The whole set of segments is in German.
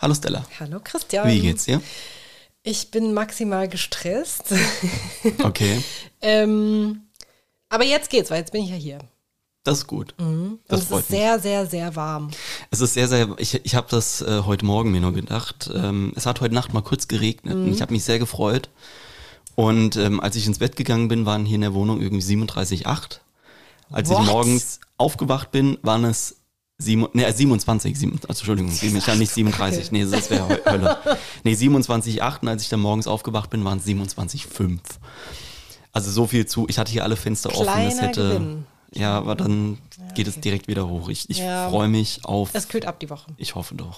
Hallo Stella. Hallo Christian. Wie geht's dir? Ich bin maximal gestresst. Okay. Aber jetzt geht's, weil jetzt bin ich ja hier. Das ist gut. Und Das es freut ist mich. sehr, sehr, sehr warm. Es ist sehr, sehr, ich habe das heute Morgen mir nur gedacht. Es hat heute Nacht mal kurz geregnet und ich habe mich sehr gefreut. Und als ich ins Bett gegangen bin, waren hier in der Wohnung irgendwie 37,8. Als ich morgens aufgewacht bin, waren es 27, Entschuldigung, nicht 37, nee, das wäre Hölle. Nee, 27,8 und als ich dann morgens aufgewacht bin, waren es 27,5. Also so viel zu, ich hatte hier alle Fenster offen. Es hätte, Gewinn. ja, aber dann geht es direkt wieder hoch. Ich freue mich auf... Es kühlt ab die Woche. Ich hoffe doch,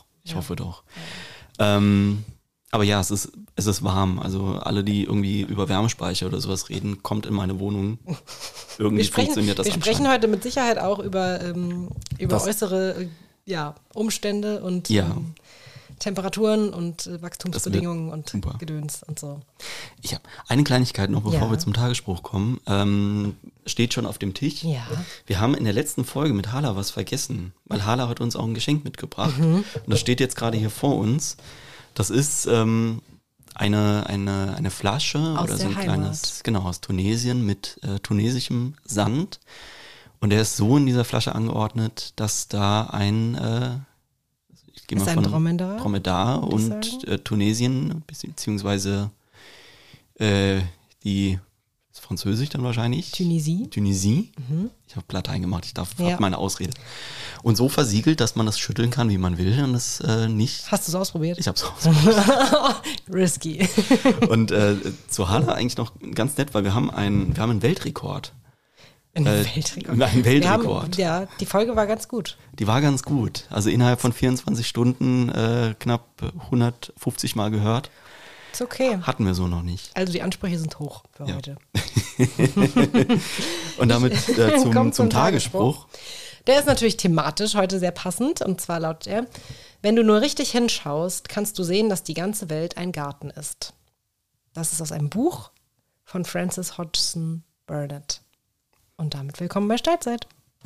aber ja, es ist warm. Also alle, die irgendwie über Wärmespeicher oder sowas reden, kommt in meine Wohnung. Irgendwie funktioniert das Wir sprechen anscheinend. heute mit Sicherheit auch über äußere Umstände und Temperaturen und Wachstumsbedingungen und super. Gedöns und so. Ich habe eine Kleinigkeit noch, bevor wir zum Tagesspruch kommen. Steht schon auf dem Tisch. Ja. Wir haben in der letzten Folge mit Hala was vergessen, weil Hala hat uns auch ein Geschenk mitgebracht. Und das steht jetzt gerade hier vor uns. Das ist eine Flasche Aus oder so der ein Heimat. kleines, genau, aus Tunesien mit tunesischem Sand. Und der ist so in dieser Flasche angeordnet, dass da ein Dromedar und Tunesien, beziehungsweise die ist Französisch dann wahrscheinlich. Tunisie. Ich habe Latein gemacht, ich habe meine Ausrede. Und so versiegelt, dass man das schütteln kann, wie man will und es nicht... Hast du es ausprobiert? Ich habe es ausprobiert. Risky. Und zu Hala eigentlich noch ganz nett, weil wir haben einen Weltrekord. Ein Weltrekord. Ein Weltrekord. Die Folge war ganz gut. Die war ganz gut. Also innerhalb von 24 Stunden knapp 150 Mal gehört. Ist okay. Hatten wir so noch nicht. Also die Ansprüche sind hoch für heute. Und damit zum Tagesspruch. Der ist natürlich thematisch heute sehr passend. Und zwar lautet er: Wenn du nur richtig hinschaust, kannst du sehen, dass die ganze Welt ein Garten ist. Das ist aus einem Buch von Frances Hodgson Burnett. Und damit willkommen bei Steilzeit.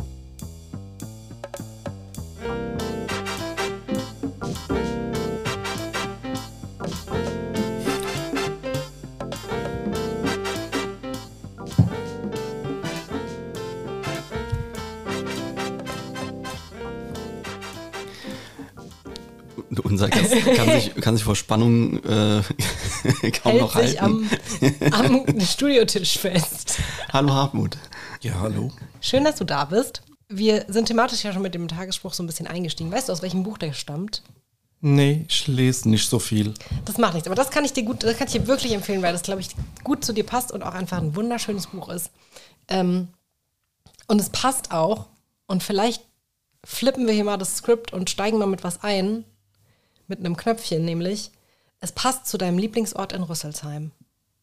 Unser Gast kann sich vor Spannung kaum noch halten. Am Studiotisch fest. Hallo Hartmut. Ja, hallo. Schön, dass du da bist. Wir sind thematisch ja schon mit dem Tagesspruch so ein bisschen eingestiegen. Weißt du, aus welchem Buch der stammt? Nee, ich lese nicht so viel. Das macht nichts, aber das kann ich dir wirklich empfehlen, weil das, glaube ich, gut zu dir passt und auch einfach ein wunderschönes Buch ist. Und es passt auch. Und vielleicht flippen wir hier mal das Skript und steigen mal mit was ein. Mit einem Knöpfchen, nämlich: Es passt zu deinem Lieblingsort in Rüsselsheim.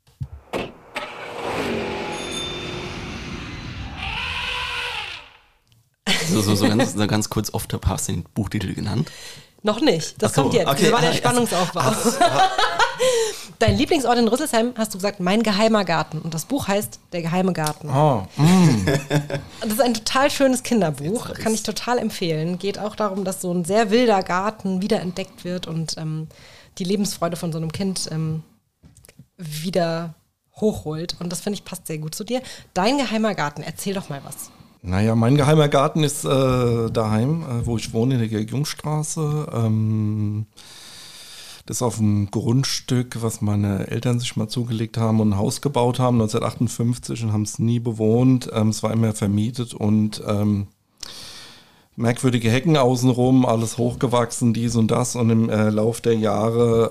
So ganz kurz oft hast du den Buchtitel genannt. Noch nicht, das kommt jetzt. Okay. Das war der Spannungsaufbau. Dein Lieblingsort in Rüsselsheim, hast du gesagt, mein geheimer Garten. Und das Buch heißt Der geheime Garten. Das ist ein total schönes Kinderbuch, kann ich total empfehlen. Geht auch darum, dass so ein sehr wilder Garten wiederentdeckt wird und die Lebensfreude von so einem Kind wieder hochholt. Und das, finde ich, passt sehr gut zu dir. Dein geheimer Garten, erzähl doch mal was. Naja, mein geheimer Garten ist daheim, wo ich wohne, in der Georg-Jung-Straße. Das ist auf einem Grundstück, was meine Eltern sich mal zugelegt haben und ein Haus gebaut haben, 1958, und haben es nie bewohnt. Es war immer vermietet und merkwürdige Hecken außenrum, alles hochgewachsen, dies und das. Und im Lauf der Jahre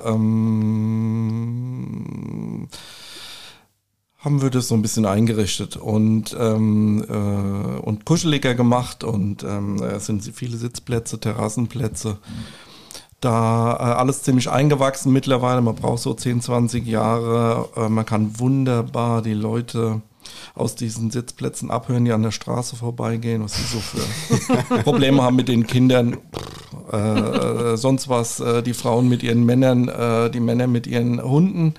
haben wir das so ein bisschen eingerichtet und kuscheliger gemacht und es sind viele Sitzplätze, Terrassenplätze. Da alles ziemlich eingewachsen mittlerweile, man braucht so 10, 20 Jahre. Man kann wunderbar die Leute aus diesen Sitzplätzen abhören, die an der Straße vorbeigehen, was sie so für Probleme haben mit den Kindern. Sonst was, die Frauen mit ihren Männern, die Männer mit ihren Hunden.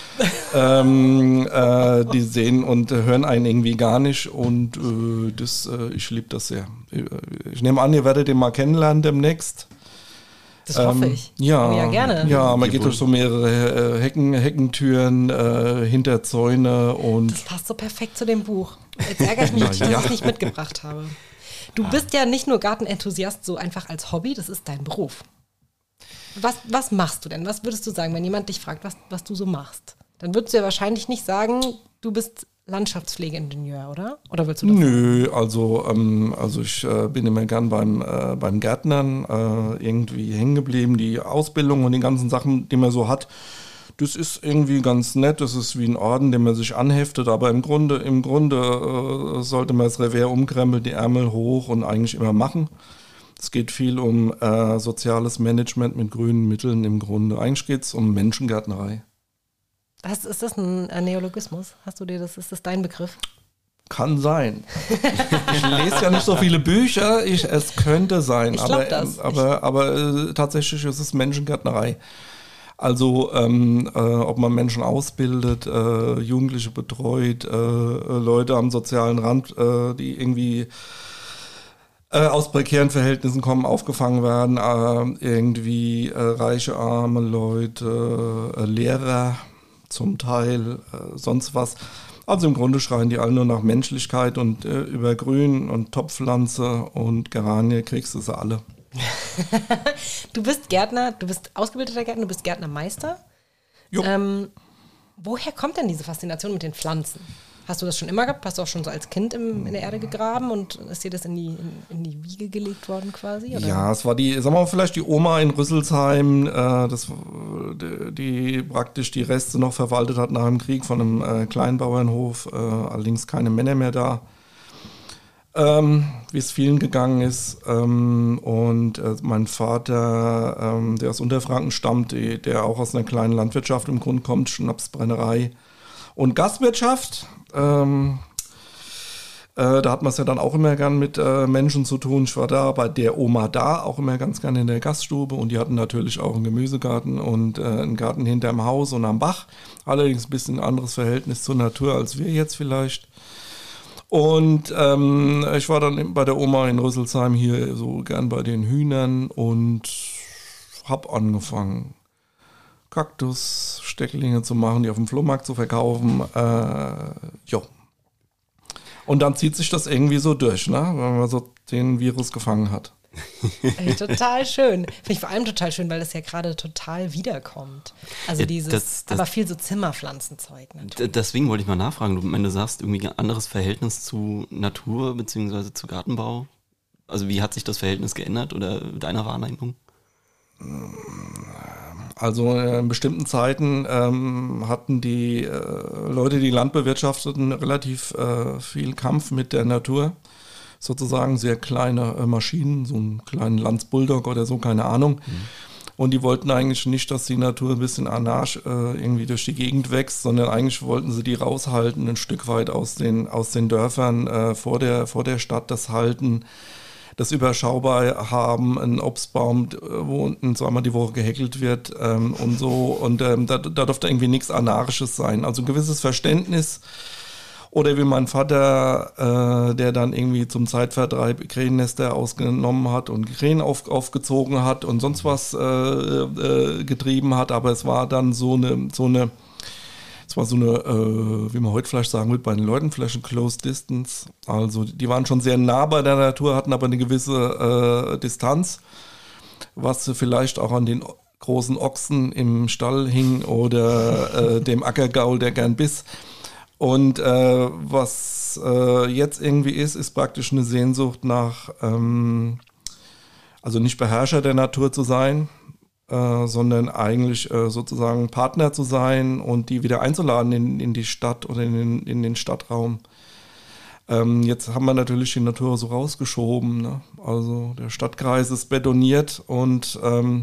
Die sehen und hören einen irgendwie gar nicht und ich liebe das sehr. Ich nehme an, ihr werdet den mal kennenlernen demnächst. Das hoffe ich. Ja, gerne. Ja, man geht durch so mehrere Heckentüren, hinter Zäune und... Das passt so perfekt zu dem Buch. Jetzt ärgere ich mich, dass ich es nicht mitgebracht habe. Du bist ja nicht nur Gartenenthusiast so einfach als Hobby, das ist dein Beruf. Was machst du denn? Was würdest du sagen, wenn jemand dich fragt, was du so machst? Dann würdest du ja wahrscheinlich nicht sagen, du bist Landschaftspflegeingenieur, oder? Oder willst du das? Nö, also ich bin immer gern beim Gärtnern irgendwie hängen geblieben. Die Ausbildung und die ganzen Sachen, die man so hat, das ist irgendwie ganz nett. Das ist wie ein Orden, den man sich anheftet. Aber im Grunde sollte man das Revers umkrempeln, die Ärmel hoch und eigentlich immer machen. Es geht viel um soziales Management mit grünen Mitteln im Grunde. Eigentlich geht es um Menschengärtnerei. Ist das ein Neologismus? Ist das dein Begriff? Kann sein. Ich lese ja nicht so viele Bücher, es könnte sein. Ich glaub das. Aber tatsächlich ist es Menschengärtnerei. Also ob man Menschen ausbildet, Jugendliche betreut, Leute am sozialen Rand, die irgendwie aus prekären Verhältnissen kommen, aufgefangen werden, irgendwie reiche, arme Leute, Lehrer zum Teil, sonst was. Also im Grunde schreien die alle nur nach Menschlichkeit und über Grün und Topfpflanze und Geranie kriegst du sie alle. Du bist Gärtner, du bist ausgebildeter Gärtner, du bist Gärtnermeister. Woher kommt denn diese Faszination mit den Pflanzen? Hast du das schon immer gehabt? Hast du auch schon so als Kind in der Erde gegraben und ist dir das in die Wiege gelegt worden quasi? Oder? Ja, es war vielleicht die Oma in Rüsselsheim, die praktisch die Reste noch verwaltet hat nach dem Krieg von einem Kleinbauernhof, allerdings keine Männer mehr da, wie es vielen gegangen ist. Und mein Vater, der aus Unterfranken stammt, der auch aus einer kleinen Landwirtschaft im Grunde kommt, Schnapsbrennerei und Gastwirtschaft. Da hat man es ja dann auch immer gern mit Menschen zu tun. Ich war da bei der Oma auch immer ganz gerne in der Gaststube und die hatten natürlich auch einen Gemüsegarten und einen Garten hinterm Haus und am Bach. Allerdings ein bisschen anderes Verhältnis zur Natur als wir jetzt vielleicht. Und ich war dann bei der Oma in Rüsselsheim hier so gern bei den Hühnern und habe angefangen, Kaktusstecklinge zu machen, die auf dem Flohmarkt zu verkaufen. Und dann zieht sich das irgendwie so durch, ne? Wenn man so den Virus gefangen hat. Ey, total schön. Finde ich vor allem total schön, weil das ja gerade total wiederkommt. Also aber viel so Zimmerpflanzenzeug natürlich. Deswegen wollte ich mal nachfragen, wenn du sagst, irgendwie ein anderes Verhältnis zu Natur bzw. zu Gartenbau. Also wie hat sich das Verhältnis geändert oder deiner Wahrnehmung? Also in bestimmten Zeiten hatten die Leute, die Land bewirtschafteten, relativ viel Kampf mit der Natur. Sozusagen sehr kleine Maschinen, so einen kleinen Lanz-Bulldog oder so, keine Ahnung. Und die wollten eigentlich nicht, dass die Natur ein bisschen anarch irgendwie durch die Gegend wächst, sondern eigentlich wollten sie die raushalten, ein Stück weit aus den Dörfern vor der Stadt, das halten, das überschaubar haben, einen Obstbaum, wo unten zweimal die Woche gehäckelt wird und so. Und da durfte irgendwie nichts Anarchisches sein. Also ein gewisses Verständnis. Oder wie mein Vater, der dann irgendwie zum Zeitvertreib Krähennester ausgenommen hat und Krähen aufgezogen hat und sonst was getrieben hat. Aber es war dann so eine, wie man heute vielleicht sagen würde, bei den Leuten vielleicht ein Close Distance. Also die waren schon sehr nah bei der Natur, hatten aber eine gewisse Distanz, was vielleicht auch an den großen Ochsen im Stall hing oder dem Ackergaul, der gern biss. Und was jetzt irgendwie ist praktisch eine Sehnsucht nach, also nicht Beherrscher der Natur zu sein, sondern eigentlich sozusagen Partner zu sein und die wieder einzuladen in die Stadt oder in den Stadtraum. Jetzt haben wir natürlich die Natur so rausgeschoben, ne? Also der Stadtkreis ist betoniert und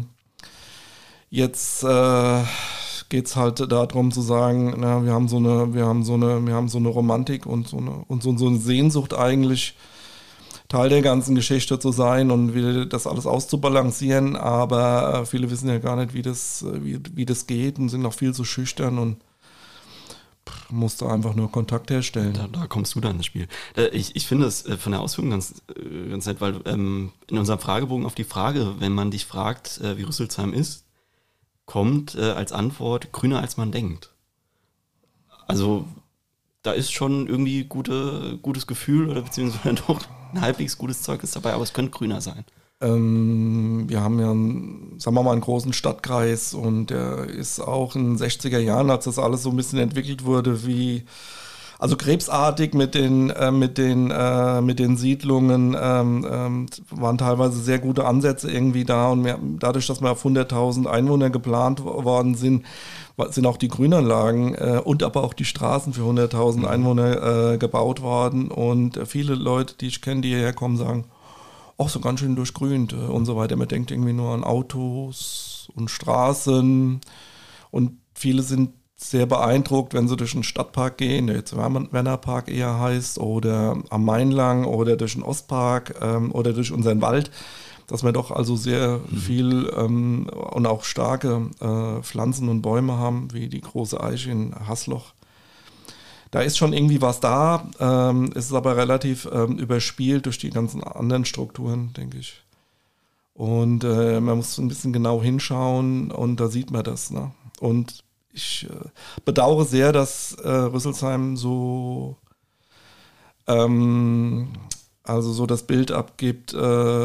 jetzt geht es halt darum zu sagen, na, wir haben so eine Romantik und so eine Sehnsucht eigentlich, Teil der ganzen Geschichte zu sein und wieder das alles auszubalancieren, aber viele wissen ja gar nicht, wie das geht und sind noch viel zu schüchtern und Musst du einfach nur Kontakt herstellen. Da kommst du dann ins Spiel. Ich finde es von der Ausführung ganz nett, weil in unserem Fragebogen auf die Frage, wenn man dich fragt, wie Rüsselsheim ist, kommt als Antwort grüner als man denkt. Also da ist schon irgendwie gutes Gefühl oder beziehungsweise doch ein halbwegs gutes Zeugnis dabei, aber es könnte grüner sein. Wir haben ja einen großen Stadtkreis und der ist auch in den 60er Jahren, als das alles so ein bisschen entwickelt wurde, also krebsartig mit den Siedlungen, waren teilweise sehr gute Ansätze irgendwie da und dadurch, dass wir auf 100.000 Einwohner geplant worden sind auch die Grünanlagen und aber auch die Straßen für 100.000 Einwohner gebaut worden und viele Leute, die ich kenne, die hierher kommen, sagen, auch so ganz schön durchgrünt und so weiter. Man denkt irgendwie nur an Autos und Straßen und viele sind sehr beeindruckt, wenn sie durch einen Stadtpark gehen, der jetzt Wernerpark eher heißt, oder am Main lang oder durch den Ostpark oder durch unseren Wald, dass wir doch also sehr viel und auch starke Pflanzen und Bäume haben, wie die große Eiche in Hasloch. Da ist schon irgendwie was da, es ist aber relativ überspielt durch die ganzen anderen Strukturen, denke ich. Und man muss ein bisschen genau hinschauen und da sieht man das. Ne? Und ich bedauere sehr, dass Rüsselsheim so das Bild abgibt,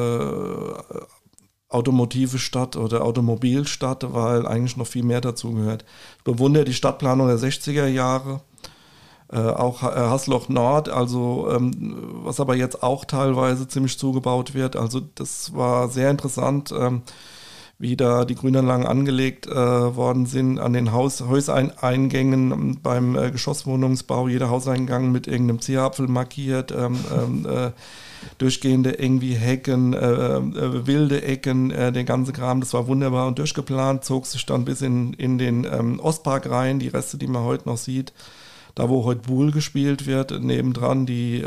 automotive Stadt oder Automobilstadt, weil eigentlich noch viel mehr dazu gehört. Ich bewundere die Stadtplanung der 60er Jahre. Auch Hasloch Nord, also was aber jetzt auch teilweise ziemlich zugebaut wird. Also das war sehr interessant, wie da die Grünanlagen angelegt worden sind an den Häuseingängen beim Geschosswohnungsbau. Jeder Hauseingang mit irgendeinem Zierapfel markiert, durchgehende irgendwie Hecken, wilde Ecken, der ganze Kram. Das war wunderbar und durchgeplant, zog sich dann bis in den Ostpark rein, die Reste, die man heute noch sieht. Da, wo heute Buhl gespielt wird, nebendran die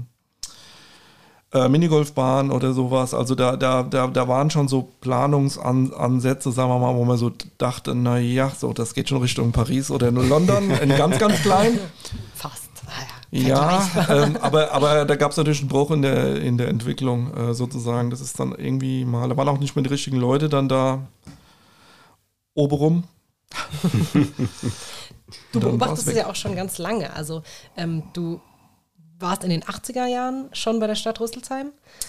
Minigolfbahn oder sowas. Also da waren schon so Planungsansätze, sagen wir mal, wo man so dachte, naja, so, das geht schon Richtung Paris oder nur London, in ganz, ganz klein. Fast. Ja, aber da gab es natürlich einen Bruch in der Entwicklung sozusagen. Das ist dann irgendwie mal, da waren auch nicht mehr die richtigen Leute dann da obenrum. Du beobachtest es ja auch schon ganz lange. Also du warst in den 80er Jahren schon bei der Stadt Rüsselsheim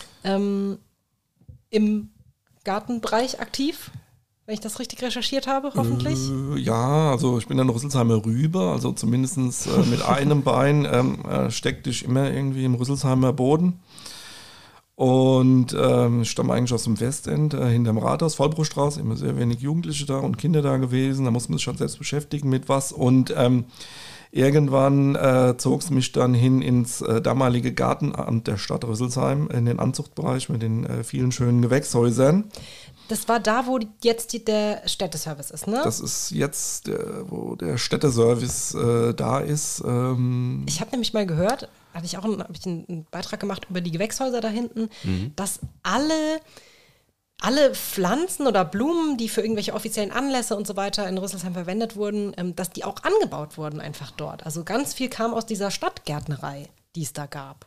im Gartenbereich aktiv, wenn ich das richtig recherchiert habe, hoffentlich. Ja, also ich bin dann Rüsselsheimer rüber, also zumindest mit einem Bein steckte ich immer irgendwie im Rüsselsheimer Boden. Und ich stamme eigentlich aus dem Westend, hinterm Rathaus, Vollbruchstraße, immer sehr wenig Jugendliche da und Kinder da gewesen, da muss man sich schon selbst beschäftigen mit was. Und irgendwann zog es mich dann hin ins damalige Gartenamt der Stadt Rüsselsheim, in den Anzuchtbereich mit den vielen schönen Gewächshäusern. Das war da, wo jetzt der Städteservice ist, ne? Das ist jetzt, wo der Städteservice da ist. Ich habe nämlich mal gehört, habe ich einen Beitrag gemacht über die Gewächshäuser da hinten, dass alle Pflanzen oder Blumen, die für irgendwelche offiziellen Anlässe und so weiter in Rüsselsheim verwendet wurden, dass die auch angebaut wurden einfach dort. Also ganz viel kam aus dieser Stadtgärtnerei, die es da gab.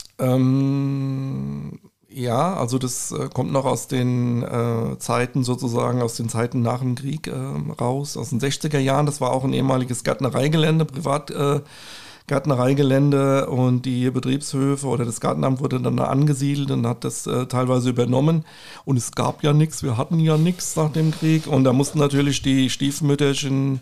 Ja, also das kommt noch aus den Zeiten sozusagen, aus den Zeiten nach dem Krieg raus, aus den 60er Jahren. Das war auch ein ehemaliges Gärtnereigelände, Privatgärtnereigelände und die Betriebshöfe oder das Gartenamt wurde dann da angesiedelt und hat das teilweise übernommen. Und es gab ja nichts, wir hatten ja nichts nach dem Krieg und da mussten natürlich die Stiefmütterchen,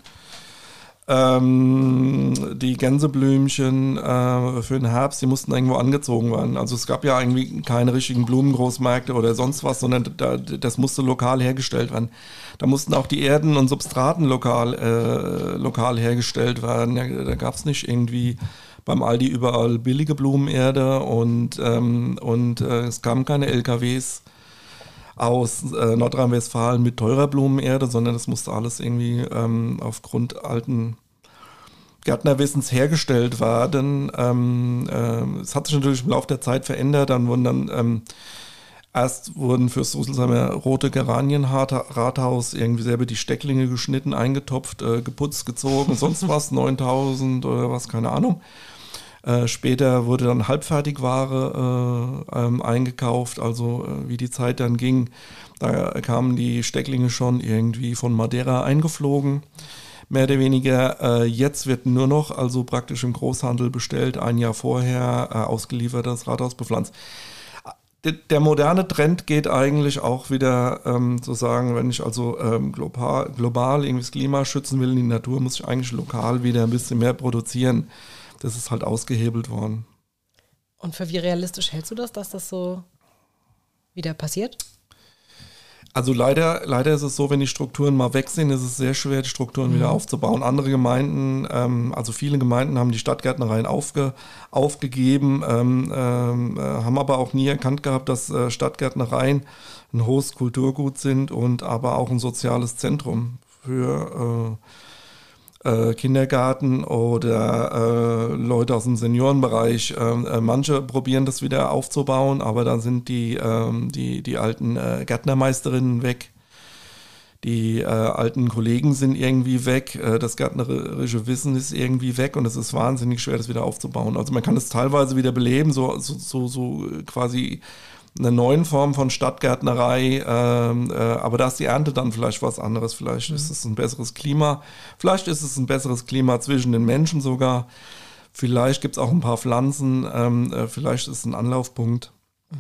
die Gänseblümchen für den Herbst, die mussten irgendwo angezogen werden. Also es gab ja irgendwie keine richtigen Blumengroßmärkte oder sonst was, sondern das musste lokal hergestellt werden. Da mussten auch die Erden und Substraten lokal hergestellt werden. Da gab es nicht irgendwie beim Aldi überall billige Blumenerde und es kamen keine LKWs aus Nordrhein-Westfalen mit teurer Blumenerde, sondern das musste alles irgendwie aufgrund alten Gärtnerwissens hergestellt werden. Es hat sich natürlich im Laufe der Zeit verändert, dann wurden dann Erst wurden fürs Rüsselsheimer Rote Geranien-Rathaus irgendwie selber die Stecklinge geschnitten, eingetopft, geputzt, gezogen, sonst was, 9.000 oder was, keine Ahnung. Später wurde dann Halbfertigware eingekauft, also wie die Zeit dann ging, da kamen die Stecklinge schon irgendwie von Madeira eingeflogen, mehr oder weniger. Jetzt wird nur noch, also praktisch im Großhandel bestellt, ein Jahr vorher ausgeliefert, das Rathaus bepflanzt. Der moderne Trend geht eigentlich auch wieder zu sagen, wenn ich also global irgendwie das Klima schützen will, die Natur, muss ich eigentlich lokal wieder ein bisschen mehr produzieren. Das ist halt ausgehebelt worden. Und für wie realistisch hältst du das, dass das so wieder passiert? Also leider ist es so, wenn die Strukturen mal weg sind, ist es sehr schwer, die Strukturen wieder aufzubauen. Andere Gemeinden, also viele Gemeinden haben die Stadtgärtnereien aufgegeben, haben aber auch nie erkannt gehabt, dass Stadtgärtnereien ein hohes Kulturgut sind und aber auch ein soziales Zentrum für Kindergarten oder Leute aus dem Seniorenbereich. Manche probieren das wieder aufzubauen, aber dann sind die alten Gärtnermeisterinnen weg. Die alten Kollegen sind irgendwie weg. Das gärtnerische Wissen ist irgendwie weg und es ist wahnsinnig schwer, das wieder aufzubauen. Also man kann es teilweise wieder beleben, so quasi eine neue Form von Stadtgärtnerei, aber da ist die Ernte dann vielleicht was anderes. Vielleicht ist es ein besseres Klima. Vielleicht ist es ein besseres Klima zwischen den Menschen sogar. Vielleicht gibt es auch ein paar Pflanzen. Vielleicht ist es ein Anlaufpunkt.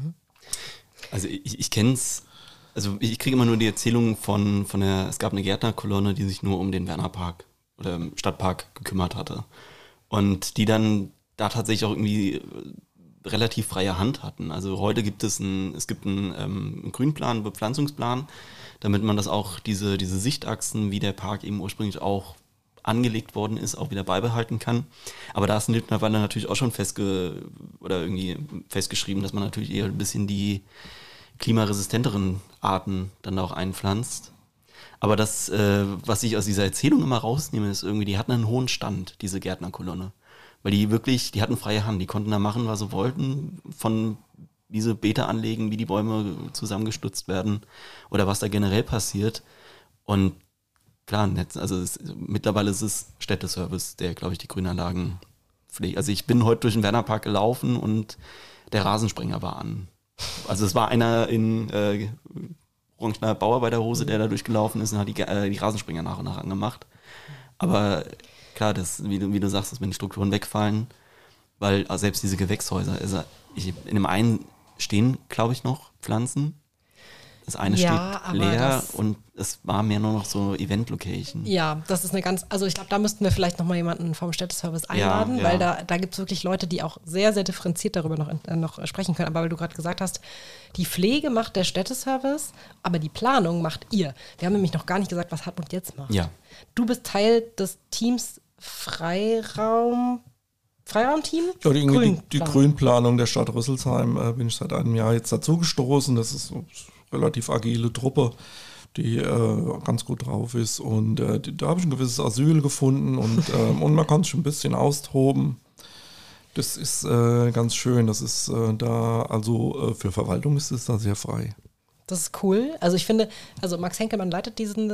Also ich kenne es, also ich kriege immer nur die Erzählung es gab eine Gärtnerkolonne, die sich nur um den Wernerpark oder Stadtpark gekümmert hatte. Und die dann da tatsächlich auch irgendwie relativ freie Hand hatten. Also heute gibt es einen Grünplan, einen Bepflanzungsplan, damit man das auch, diese Sichtachsen, wie der Park eben ursprünglich auch angelegt worden ist, auch wieder beibehalten kann. Aber da ist mittlerweile natürlich auch schon festgeschrieben, dass man natürlich eher ein bisschen die klimaresistenteren Arten dann auch einpflanzt. Aber das, was ich aus dieser Erzählung immer rausnehme, ist irgendwie, die hatten einen hohen Stand, diese Gärtnerkolonne. Weil die hatten freie Hand, die konnten da machen, was sie wollten, von diese Beete anlegen, wie die Bäume zusammengestutzt werden oder was da generell passiert. Und klar, mittlerweile ist es Städteservice, der, glaube ich, die Grünanlagen pflegt. Also ich bin heute durch den Wernerpark gelaufen und der Rasensprenger war an. Also es war einer in orangener Bauarbeiterhose, der da durchgelaufen ist und hat die Rasensprenger nach und nach angemacht. Aber klar, wie du sagst, dass wenn die Strukturen wegfallen, weil selbst diese Gewächshäuser, in dem einen stehen, glaube ich, noch Pflanzen. Das eine steht leer und es war mehr nur noch so Event-Location. Ja, das ist also ich glaube, da müssten wir vielleicht nochmal jemanden vom Städteservice einladen, weil da gibt es wirklich Leute, die auch sehr, sehr differenziert darüber noch sprechen können. Aber weil du gerade gesagt hast, die Pflege macht der Städteservice, aber die Planung macht ihr. Wir haben nämlich noch gar nicht gesagt, was Hartmut jetzt macht. Ja. Du bist Teil des Teams Freiraumteam? Ja, die Grünplanung der Stadt Rüsselsheim bin ich seit einem Jahr jetzt dazugestoßen. Das ist so eine relativ agile Truppe, die ganz gut drauf ist. Und da habe ich ein gewisses Asyl gefunden und man kann sich ein bisschen austoben. Das ist ganz schön. Das ist für Verwaltung ist es da sehr frei. Das ist cool. Also ich finde, Max Henkelmann leitet diesen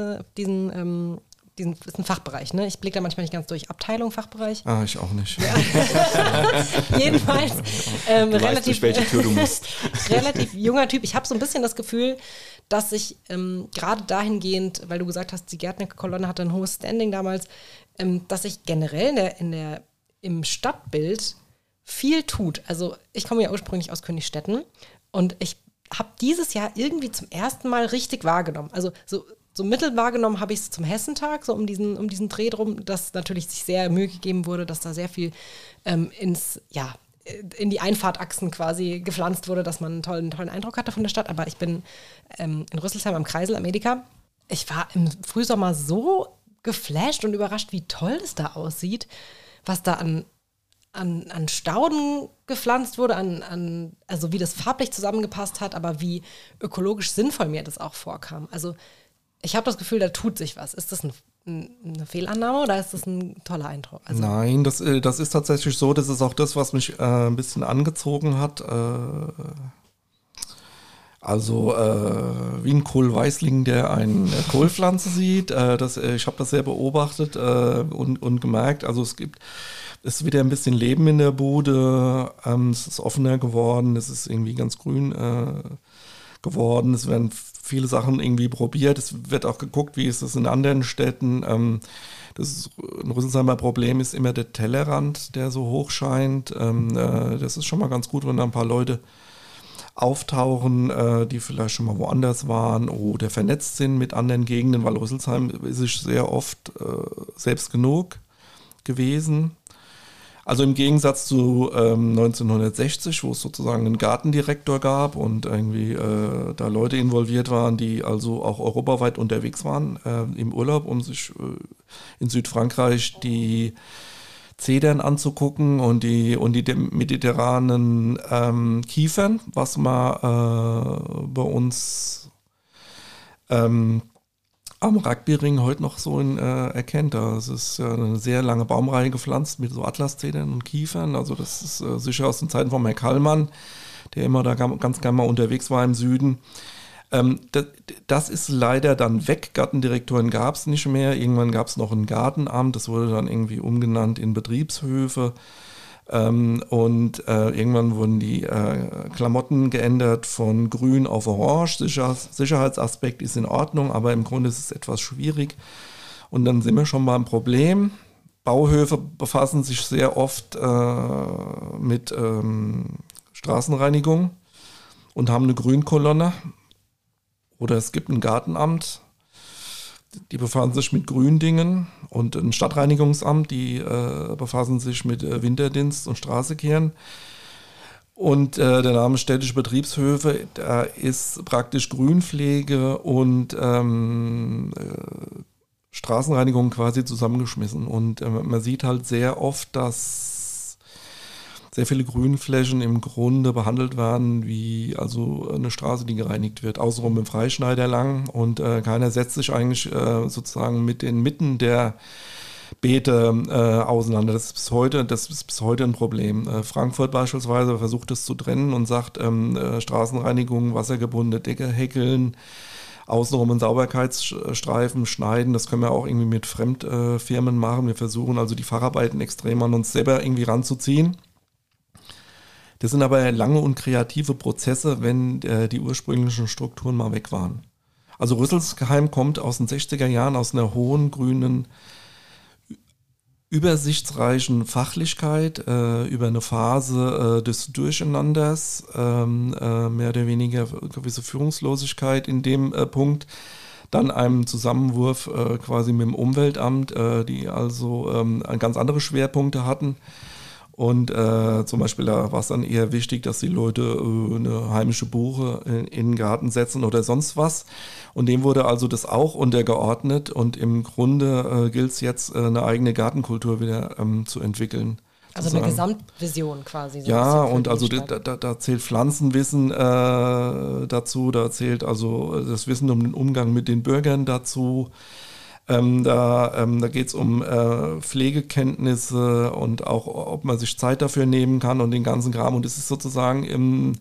ist ein Fachbereich, ne? Ich blicke da manchmal nicht ganz durch. Abteilung, Fachbereich. Ich auch nicht. Ja. Jedenfalls relativ, durch welche Tür du musst. Relativ junger Typ. Ich habe so ein bisschen das Gefühl, dass ich gerade dahingehend, weil du gesagt hast, die Gärtnerkolonne hatte ein hohes Standing damals, dass sich generell im Stadtbild viel tut. Also ich komme ja ursprünglich aus Königstetten und ich habe dieses Jahr irgendwie zum ersten Mal richtig wahrgenommen. Also so mittel wahrgenommen habe ich es zum Hessentag, so um diesen Dreh drum, dass natürlich sich sehr Mühe gegeben wurde, dass da sehr viel in die Einfahrtachsen quasi gepflanzt wurde, dass man einen tollen Eindruck hatte von der Stadt. Aber ich bin in Rüsselsheim am Kreisel, am Edeka. Ich war im Frühsommer so geflasht und überrascht, wie toll das da aussieht, was da an Stauden gepflanzt wurde, also wie das farblich zusammengepasst hat, aber wie ökologisch sinnvoll mir das auch vorkam. Also ich habe das Gefühl, da tut sich was. Ist das eine Fehlannahme oder ist das ein toller Eindruck? Also nein, das ist tatsächlich so. Das ist auch das, was mich ein bisschen angezogen hat. Also wie ein Kohlweißling, der eine Kohlpflanze sieht. Ich habe das sehr beobachtet und gemerkt. Also es ist wieder ein bisschen Leben in der Bude. Es ist offener geworden. Es ist irgendwie ganz grün geworden. Es werden viele Sachen irgendwie probiert. Es wird auch geguckt, wie ist es in anderen Städten. Ein Rüsselsheimer Problem ist immer der Tellerrand, der so hoch scheint. Das ist schon mal ganz gut, wenn da ein paar Leute auftauchen, die vielleicht schon mal woanders waren oder vernetzt sind mit anderen Gegenden, weil Rüsselsheim ist sehr oft selbst genug gewesen. Also im Gegensatz zu 1960, wo es sozusagen einen Gartendirektor gab und irgendwie da Leute involviert waren, die also auch europaweit unterwegs waren im Urlaub, um sich in Südfrankreich die Zedern anzugucken und die mediterranen Kiefern, was man bei uns am Rugbyring heute noch so erkennt. Das ist eine sehr lange Baumreihe gepflanzt mit so Atlaszedern und Kiefern. Also das ist sicher aus den Zeiten von Herrn Kallmann, der immer da ganz gerne mal unterwegs war im Süden. Das ist leider dann weg. Gartendirektoren gab es nicht mehr. Irgendwann gab es noch ein Gartenamt. Das wurde dann irgendwie umgenannt in Betriebshöfe. Und irgendwann wurden die Klamotten geändert von grün auf orange. Sicherheitsaspekt ist in Ordnung, aber im Grunde ist es etwas schwierig. Und dann sind wir schon beim Problem. Bauhöfe befassen sich sehr oft mit Straßenreinigung und haben eine Grünkolonne. Oder es gibt ein Gartenamt, die befassen sich mit Gründingen, und ein Stadtreinigungsamt, die befassen sich mit Winterdienst und Straßekehren. Und der Name städtische Betriebshöfe, da ist praktisch Grünpflege und Straßenreinigung quasi zusammengeschmissen. Und man sieht halt sehr oft, dass sehr viele Grünflächen im Grunde behandelt werden wie also eine Straße, die gereinigt wird, außenrum im Freischneider lang, und keiner setzt sich eigentlich sozusagen mit den Mitten der Beete auseinander. Das ist bis heute ein Problem. Frankfurt beispielsweise versucht es zu trennen und sagt, Straßenreinigung, wassergebundene Decke häkeln, außenrum einen Sauberkeitsstreifen schneiden. Das können wir auch irgendwie mit Fremdfirmen machen. Wir versuchen also die Facharbeiten extrem an uns selber irgendwie ranzuziehen. Das sind aber lange und kreative Prozesse, wenn die ursprünglichen Strukturen mal weg waren. Also Rüsselsheim kommt aus den 60er Jahren aus einer hohen, grünen, übersichtsreichen Fachlichkeit über eine Phase des Durcheinanders, mehr oder weniger gewisse Führungslosigkeit in dem Punkt, dann einem Zusammenwurf quasi mit dem Umweltamt, die also ganz andere Schwerpunkte hatten. Und zum Beispiel da war es dann eher wichtig, dass die Leute eine heimische Buche in den Garten setzen oder sonst was. Und dem wurde also das auch untergeordnet. Und im Grunde gilt es jetzt, eine eigene Gartenkultur wieder zu entwickeln. Also eine Gesamtvision quasi. So ja, und also da zählt Pflanzenwissen dazu, da zählt also das Wissen um den Umgang mit den Bürgern dazu. Da geht es um Pflegekenntnisse und auch, ob man sich Zeit dafür nehmen kann und den ganzen Kram. Und das ist sozusagen,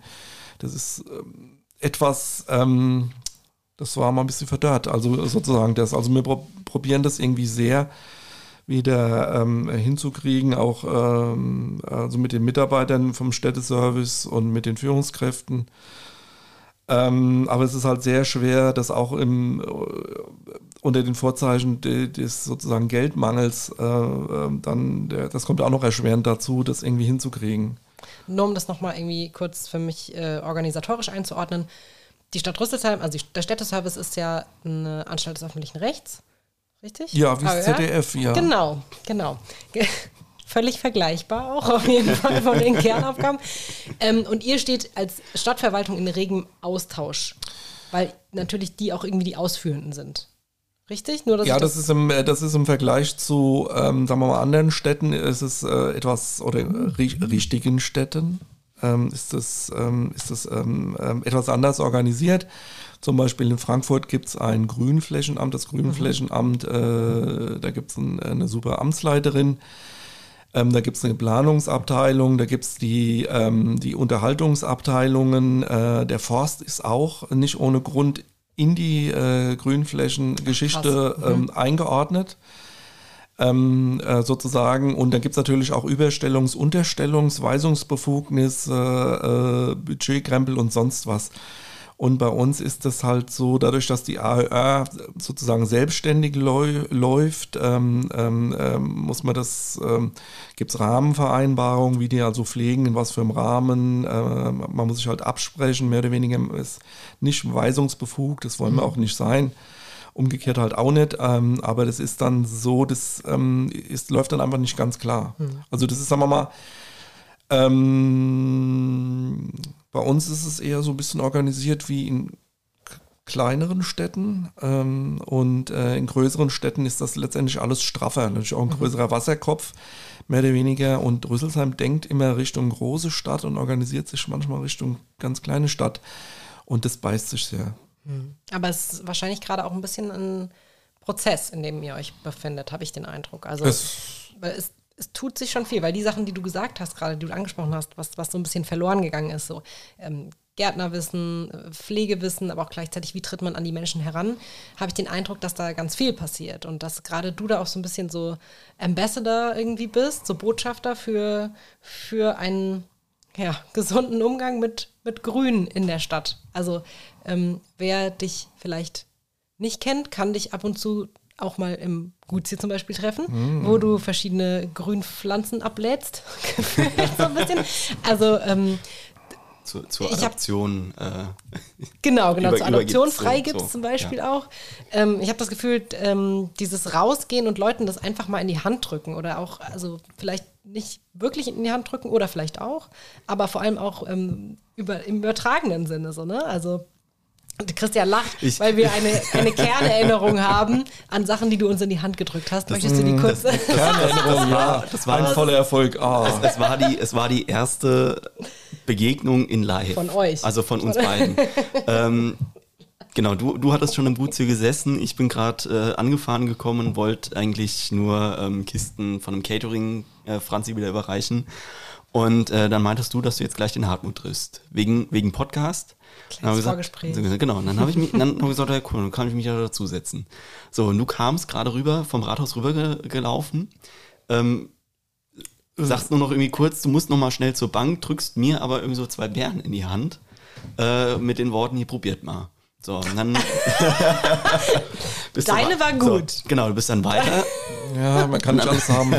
etwas, das war mal ein bisschen verdörrt. Also sozusagen das. Also wir probieren das irgendwie sehr wieder hinzukriegen, auch also mit den Mitarbeitern vom Städteservice und mit den Führungskräften. Aber es ist halt sehr schwer, das auch unter den Vorzeichen des sozusagen Geldmangels, das kommt auch noch erschwerend dazu, das irgendwie hinzukriegen. Nur um das nochmal irgendwie kurz für mich organisatorisch einzuordnen. Die Stadt Rüsselsheim, also der Städteservice ist ja eine Anstalt des öffentlichen Rechts, richtig? Ja, wie das ZDF, ja. Genau. Völlig vergleichbar auch auf jeden Fall von den Kernaufgaben. Und ihr steht als Stadtverwaltung in regem Austausch, weil natürlich die auch irgendwie die Ausführenden sind. Richtig? Nur, ja, das ist im Vergleich zu, sagen wir mal, anderen Städten, ist es etwas, oder richtigen Städten, ist das etwas anders organisiert. Zum Beispiel in Frankfurt gibt es ein Grünflächenamt, das Grünflächenamt, da gibt es eine super Amtsleiterin. Da gibt es eine Planungsabteilung, da gibt es die Unterhaltungsabteilungen. Der Forst ist auch nicht ohne Grund in die Grünflächengeschichte eingeordnet. Sozusagen. Und dann gibt es natürlich auch Überstellungs-, Unterstellungs-, Weisungsbefugnisse, Budgetkrempel und sonst was. Und bei uns ist das halt so, dadurch, dass die AÖR sozusagen selbstständig läuft, muss man das, gibt es Rahmenvereinbarungen, wie die also pflegen, in was für einem Rahmen. Man muss sich halt absprechen, mehr oder weniger ist nicht weisungsbefugt, das wollen wir auch nicht sein. Umgekehrt halt auch nicht, aber das ist dann so, das läuft dann einfach nicht ganz klar. Also das ist, sagen wir mal, bei uns ist es eher so ein bisschen organisiert wie in kleineren Städten und in größeren Städten ist das letztendlich alles straffer. Natürlich auch ein größerer Wasserkopf, mehr oder weniger. Und Rüsselsheim denkt immer Richtung große Stadt und organisiert sich manchmal Richtung ganz kleine Stadt. Und das beißt sich sehr. Aber es ist wahrscheinlich gerade auch ein bisschen ein Prozess, in dem ihr euch befindet, habe ich den Eindruck. Also weil es tut sich schon viel, weil die Sachen, die du gesagt hast gerade, die du angesprochen hast, was so ein bisschen verloren gegangen ist, so Gärtnerwissen, Pflegewissen, aber auch gleichzeitig, wie tritt man an die Menschen heran, habe ich den Eindruck, dass da ganz viel passiert und dass gerade du da auch so ein bisschen so Ambassador irgendwie bist, so Botschafter für einen gesunden Umgang mit Grün in der Stadt. Also wer dich vielleicht nicht kennt, kann dich ab und zu auch mal im Gutsy zum Beispiel treffen, wo du verschiedene Grünpflanzen ablädst. So ein bisschen. Also zur Adoption. Genau, zur Adoption freigibst zum Beispiel auch. Ich habe das Gefühl, dieses Rausgehen und Leuten das einfach mal in die Hand drücken oder auch, also vielleicht nicht wirklich in die Hand drücken oder vielleicht auch, aber vor allem auch im übertragenen Sinne so, ne? Also Christian lacht, weil wir eine Kernerinnerung haben an Sachen, die du uns in die Hand gedrückt hast. Möchtest du die kurz... Kernerinnerung, das war ein voller Erfolg. Es war die erste Begegnung in live. Von euch. Also von uns beiden. Genau, du hattest schon im Gutsy gesessen. Ich bin gerade angefahren gekommen und wollte eigentlich nur Kisten von einem Catering Franzi wieder überreichen. Und dann meintest du, dass du jetzt gleich den Hartmut triffst. Wegen Podcast. Kleines Vorgespräch. Genau, und dann habe ich gesagt, ja cool, dann kann ich mich ja dazusetzen. So, und du kamst gerade rüber, vom Rathaus rüber gelaufen, sagst nur noch irgendwie kurz, du musst noch mal schnell zur Bank, drückst mir aber irgendwie so 2 Beeren in die Hand, mit den Worten, hier probiert mal. So, und dann Deine war gut. So, genau, du bist dann weiter. Ja, man kann nicht alles haben.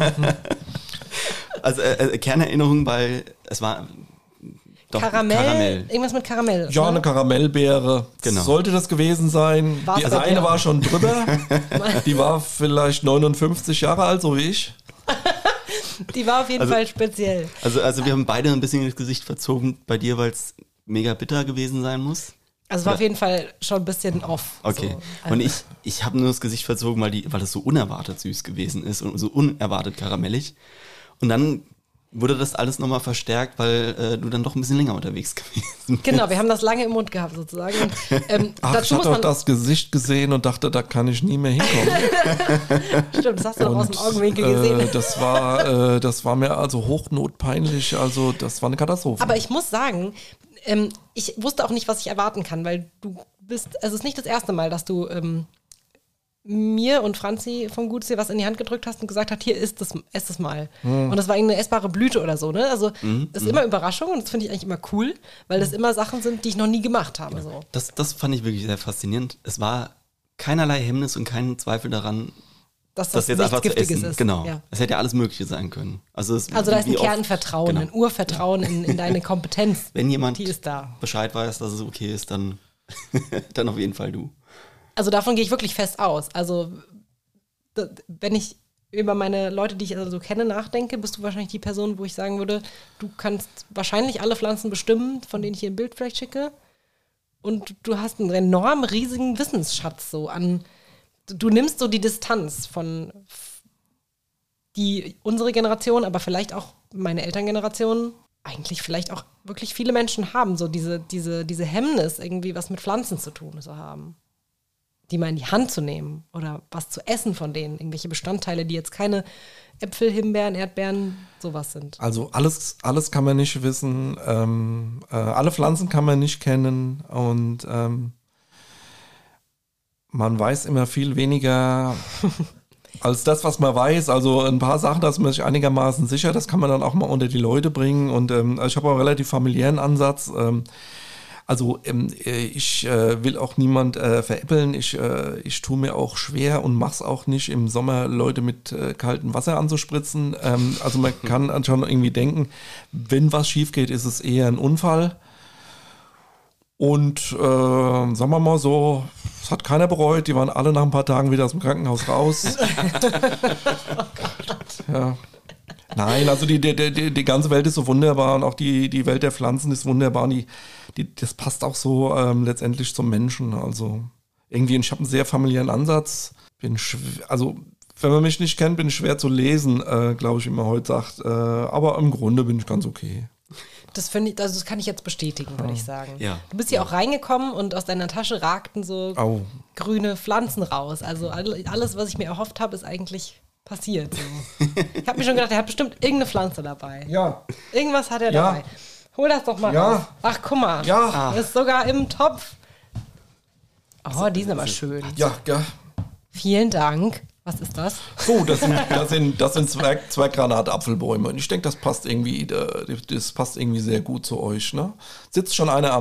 Also Kernerinnerung, weil es war... Doch, Karamell, irgendwas mit Karamell. Ja, eine Karamellbeere. Genau. Sollte das gewesen sein. War's die eine war schon drüber. Die war vielleicht 59 Jahre alt, so wie ich. Die war auf jeden Fall speziell. Also wir haben beide ein bisschen das Gesicht verzogen bei dir, weil es mega bitter gewesen sein muss. Also es war auf jeden Fall schon ein bisschen off. Okay. So. Und ich habe nur das Gesicht verzogen, weil es so unerwartet süß gewesen ist und so unerwartet karamellig. Und dann wurde das alles nochmal verstärkt, weil du dann doch ein bisschen länger unterwegs gewesen bist. Genau, wir haben das lange im Mund gehabt sozusagen. Ich hatte auch das Gesicht gesehen und dachte, da kann ich nie mehr hinkommen. Stimmt, das hast du doch aus dem Augenwinkel gesehen. Das war mir also hochnotpeinlich, also das war eine Katastrophe. Aber ich muss sagen, ich wusste auch nicht, was ich erwarten kann, weil es ist nicht das erste Mal, dass du mir und Franzi vom Gutsy was in die Hand gedrückt hast und gesagt hast, hier ess das mal. Und das war eine essbare Blüte oder so, ne? Also das ist immer Überraschung und das finde ich eigentlich immer cool, weil das immer Sachen sind, die ich noch nie gemacht habe. So. Das fand ich wirklich sehr faszinierend. Es war keinerlei Hemmnis und kein Zweifel daran, dass das jetzt einfach zu essen ist. Genau. Ja. Es hätte ja alles Mögliche sein können. Also da ist ein Kernvertrauen, genau. Ein Urvertrauen in deine Kompetenz. Wenn jemand die ist da. Bescheid weiß, dass es okay ist, dann auf jeden Fall du. Also davon gehe ich wirklich fest aus. Also wenn ich über meine Leute, die ich also so kenne, nachdenke, bist du wahrscheinlich die Person, wo ich sagen würde, du kannst wahrscheinlich alle Pflanzen bestimmen, von denen ich hier ein Bild vielleicht schicke. Und du hast einen enorm riesigen Wissensschatz so an. Du nimmst so die Distanz von unsere Generation, aber vielleicht auch meine Elterngeneration, eigentlich vielleicht auch wirklich viele Menschen haben, so diese Hemmnis, irgendwie was mit Pflanzen zu tun zu haben. die mal in die Hand zu nehmen oder was zu essen von denen, irgendwelche Bestandteile, die jetzt keine Äpfel, Himbeeren, Erdbeeren, sowas sind. Also alles kann man nicht wissen, alle Pflanzen kann man nicht kennen und man weiß immer viel weniger als das, was man weiß. Also ein paar Sachen, da ist man sich einigermaßen sicher, das kann man dann auch mal unter die Leute bringen und ich habe auch einen relativ familiären Ansatz. Ich will auch niemand veräppeln. Ich tue mir auch schwer und mach's auch nicht, im Sommer Leute mit kaltem Wasser anzuspritzen. Also man kann schon irgendwie denken, wenn was schief geht, ist es eher ein Unfall. Und sagen wir mal so, es hat keiner bereut. Die waren alle nach ein paar Tagen wieder aus dem Krankenhaus raus. Ja. Nein, also die ganze Welt ist so wunderbar und auch die Welt der Pflanzen ist wunderbar und das passt auch so letztendlich zum Menschen. Also irgendwie, ich habe einen sehr familiären Ansatz. Also wenn man mich nicht kennt, bin ich schwer zu lesen, glaube ich, wie man heute sagt. Aber im Grunde bin ich ganz okay. Das finde ich, also das kann ich jetzt bestätigen, würde ich sagen. Ja. Du bist ja auch reingekommen und aus deiner Tasche ragten so grüne Pflanzen raus. Also alles, was ich mir erhofft habe, ist eigentlich passiert. So. Ich habe mir schon gedacht, er hat bestimmt irgendeine Pflanze dabei. Ja. Irgendwas hat er dabei. Hol das doch mal raus. Ach, guck mal. Ja. Das ist sogar im Topf. Oh, die sind aber schön. Ja. Vielen Dank. Was ist das? So, das sind zwei Granatapfelbäume. Und ich denke, das passt irgendwie sehr gut zu euch. Ne? Sitzt schon einer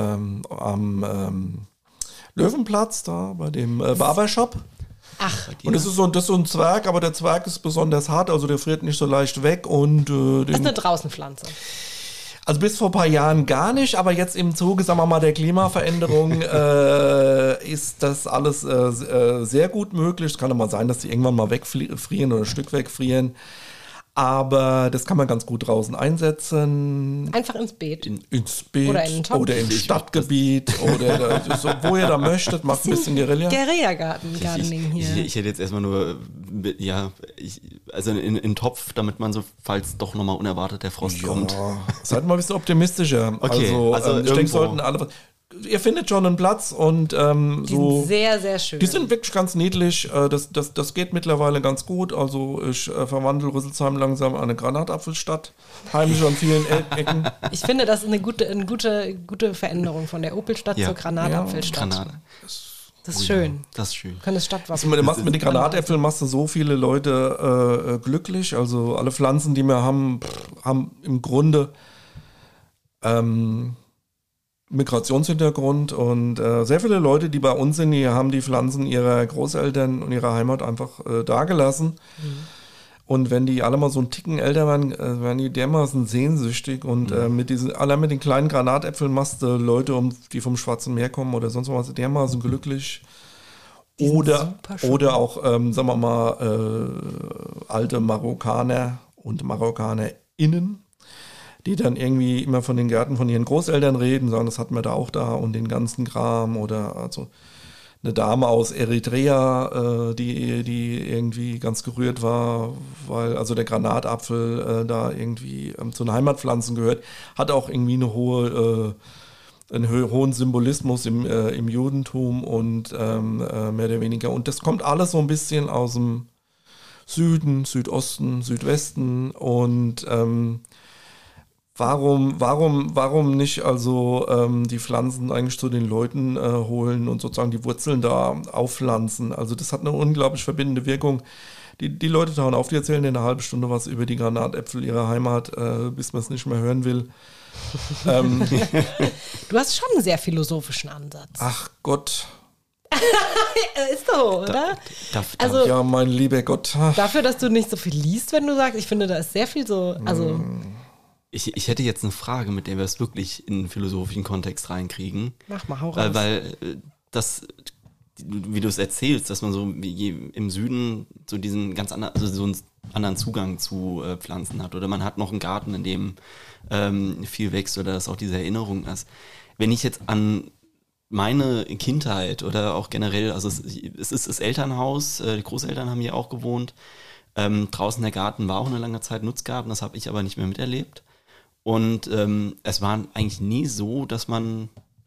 am Löwenplatz, da bei dem Barbershop. Ach. Und das ist so ein Zwerg, aber der Zwerg ist besonders hart, also der friert nicht so leicht weg. Und, das ist eine Draußenpflanze. Also bis vor ein paar Jahren gar nicht, aber jetzt im Zuge, sagen wir mal, der Klimaveränderung ist das alles sehr gut möglich. Es kann doch mal sein, dass die irgendwann mal wegfrieren oder ein Stück wegfrieren. Aber das kann man ganz gut draußen einsetzen. Einfach ins Beet. Ins Beet oder in den Topf. Oder ins Stadtgebiet oder so, wo ihr da möchtet. Macht ein bisschen Guerilla. Guerilla-Gardening hier. Ich hätte jetzt erstmal nur, also in den Topf, damit man so, falls doch nochmal unerwartet der Frost kommt. Seid mal ein bisschen optimistischer. Okay, also ich denke, sollten alle... Ihr findet schon einen Platz und die sind sehr, sehr schön. Die sind wirklich ganz niedlich. Das geht mittlerweile ganz gut. Also ich verwandle Rüsselsheim langsam eine Granatapfelstadt. Heimisch an vielen Ecken. Ich finde, das ist eine gute Veränderung von der Opelstadt zur Granatapfelstadt. Ja, das ist schön. Das ist schön. Du könntest Stadtwappen. Also mit den Granatäpfeln machst du so viele Leute glücklich. Also alle Pflanzen, die wir haben im Grunde Migrationshintergrund und sehr viele Leute, die bei uns sind, die haben die Pflanzen ihrer Großeltern und ihrer Heimat einfach dagelassen. Mhm. Und wenn die alle mal so einen Ticken älter werden die dermaßen sehnsüchtig und allein mit den kleinen Granatäpfeln machst du Leute, die vom Schwarzen Meer kommen oder sonst was, dermaßen glücklich. Oder auch, sagen wir mal, alte Marokkaner und MarokkanerInnen, die dann irgendwie immer von den Gärten von ihren Großeltern reden, sagen, das hatten wir da auch da und den ganzen Kram. Oder also eine Dame aus Eritrea, die irgendwie ganz gerührt war, weil also der Granatapfel da irgendwie zu den Heimatpflanzen gehört, hat auch irgendwie einen hohen Symbolismus im Judentum und mehr oder weniger. Und das kommt alles so ein bisschen aus dem Süden, Südosten, Südwesten und Warum nicht also die Pflanzen eigentlich zu den Leuten holen und sozusagen die Wurzeln da aufpflanzen? Also das hat eine unglaublich verbindende Wirkung. Die Leute tauchen auf, die erzählen in einer halben Stunde was über die Granatäpfel ihrer Heimat, bis man es nicht mehr hören will. Du hast schon einen sehr philosophischen Ansatz. Ach Gott. Ist so, oder? Also, ja, mein lieber Gott. Dafür, dass du nicht so viel liest, wenn du sagst, ich finde, da ist sehr viel so, also... Ich hätte jetzt eine Frage, mit der wir es wirklich in einen philosophischen Kontext reinkriegen. Mach mal, hau raus. Weil das, wie du es erzählst, dass man so im Süden so diesen ganz anderen, also so einen anderen Zugang zu Pflanzen hat. Oder man hat noch einen Garten, in dem viel wächst oder dass auch diese Erinnerung ist. Wenn ich jetzt an meine Kindheit oder auch generell, also es ist das Elternhaus, die Großeltern haben hier auch gewohnt. Draußen der Garten war auch eine lange Zeit Nutzgarten, das habe ich aber nicht mehr miterlebt. Und es war eigentlich nie so, dass man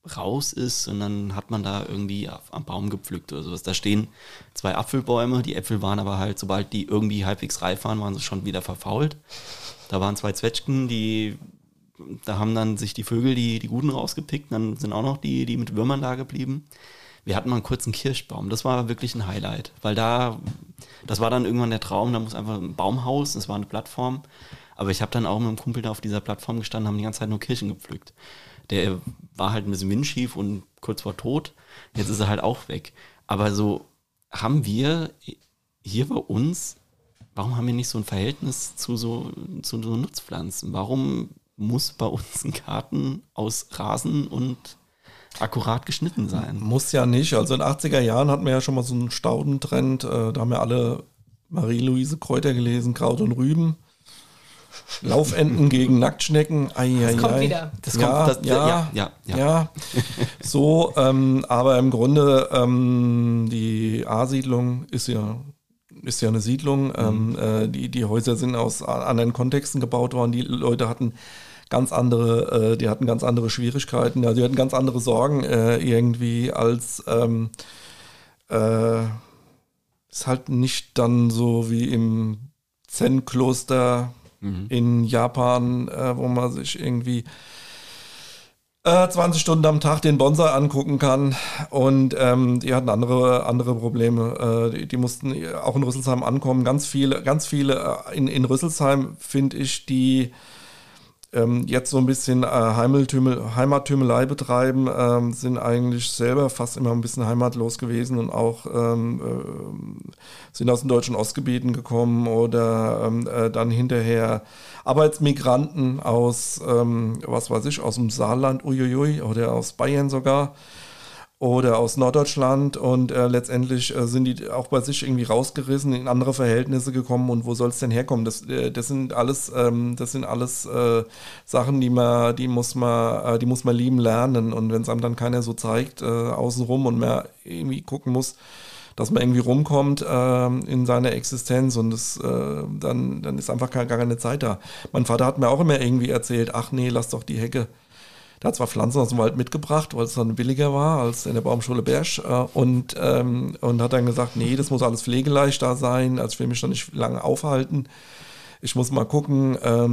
raus ist und dann hat man da irgendwie am Baum gepflückt oder sowas. Da stehen 2 Apfelbäume, die Äpfel waren aber halt, sobald die irgendwie halbwegs reif waren sie schon wieder verfault. Da waren 2 Zwetschgen, da haben dann sich die Vögel die guten rausgepickt, dann sind auch noch die mit Würmern da geblieben. Wir hatten mal einen kurzen Kirschbaum, das war wirklich ein Highlight, weil das war dann irgendwann der Traum, da muss einfach ein Baumhaus, das war eine Plattform, aber ich habe dann auch mit einem Kumpel da auf dieser Plattform gestanden, haben die ganze Zeit nur Kirschen gepflückt. Der war halt ein bisschen windschief und kurz vor tot, jetzt ist er halt auch weg. Aber so haben wir hier bei uns, warum haben wir nicht so ein Verhältnis zu so Nutzpflanzen? Warum muss bei uns ein Garten aus Rasen und akkurat geschnitten sein? Muss ja nicht. Also in den 80er Jahren hatten wir ja schon mal so einen Staudentrend. Da haben wir alle Marie-Louise Kräuter gelesen, Kraut und Rüben. Laufenten gegen Nacktschnecken. Das kommt wieder. Ja. So, aber im Grunde die A-Siedlung ist ja eine Siedlung. Die Häuser sind aus anderen Kontexten gebaut worden. Die Leute hatten ganz andere Schwierigkeiten. Ja, sie hatten ganz andere Sorgen irgendwie als ist halt nicht dann so wie im Zen-Kloster in Japan, wo man sich irgendwie 20 Stunden am Tag den Bonsai angucken kann, und die hatten andere Probleme. Die mussten auch in Rüsselsheim ankommen. Ganz viele in Rüsselsheim, finde ich, die jetzt so ein bisschen Heimattümelei betreiben, sind eigentlich selber fast immer ein bisschen heimatlos gewesen und auch sind aus den deutschen Ostgebieten gekommen oder dann hinterher Arbeitsmigranten aus, was weiß ich, aus dem Saarland, oder aus Bayern sogar. Oder aus Norddeutschland, und letztendlich sind die auch bei sich irgendwie rausgerissen, in andere Verhältnisse gekommen, und wo soll es denn herkommen? Das sind alles Sachen, die muss man lieben lernen, und wenn es einem dann keiner so zeigt außenrum und man irgendwie gucken muss, dass man irgendwie rumkommt in seiner Existenz, und dann ist einfach gar keine Zeit da. Mein Vater hat mir auch immer irgendwie erzählt, ach nee, lass doch die Hecke. Der hat zwar Pflanzen aus dem Wald mitgebracht, weil es dann billiger war als in der Baumschule Bersch, und hat dann gesagt, nee, das muss alles pflegeleicht da sein, also ich will mich da nicht lange aufhalten. Ich muss mal gucken,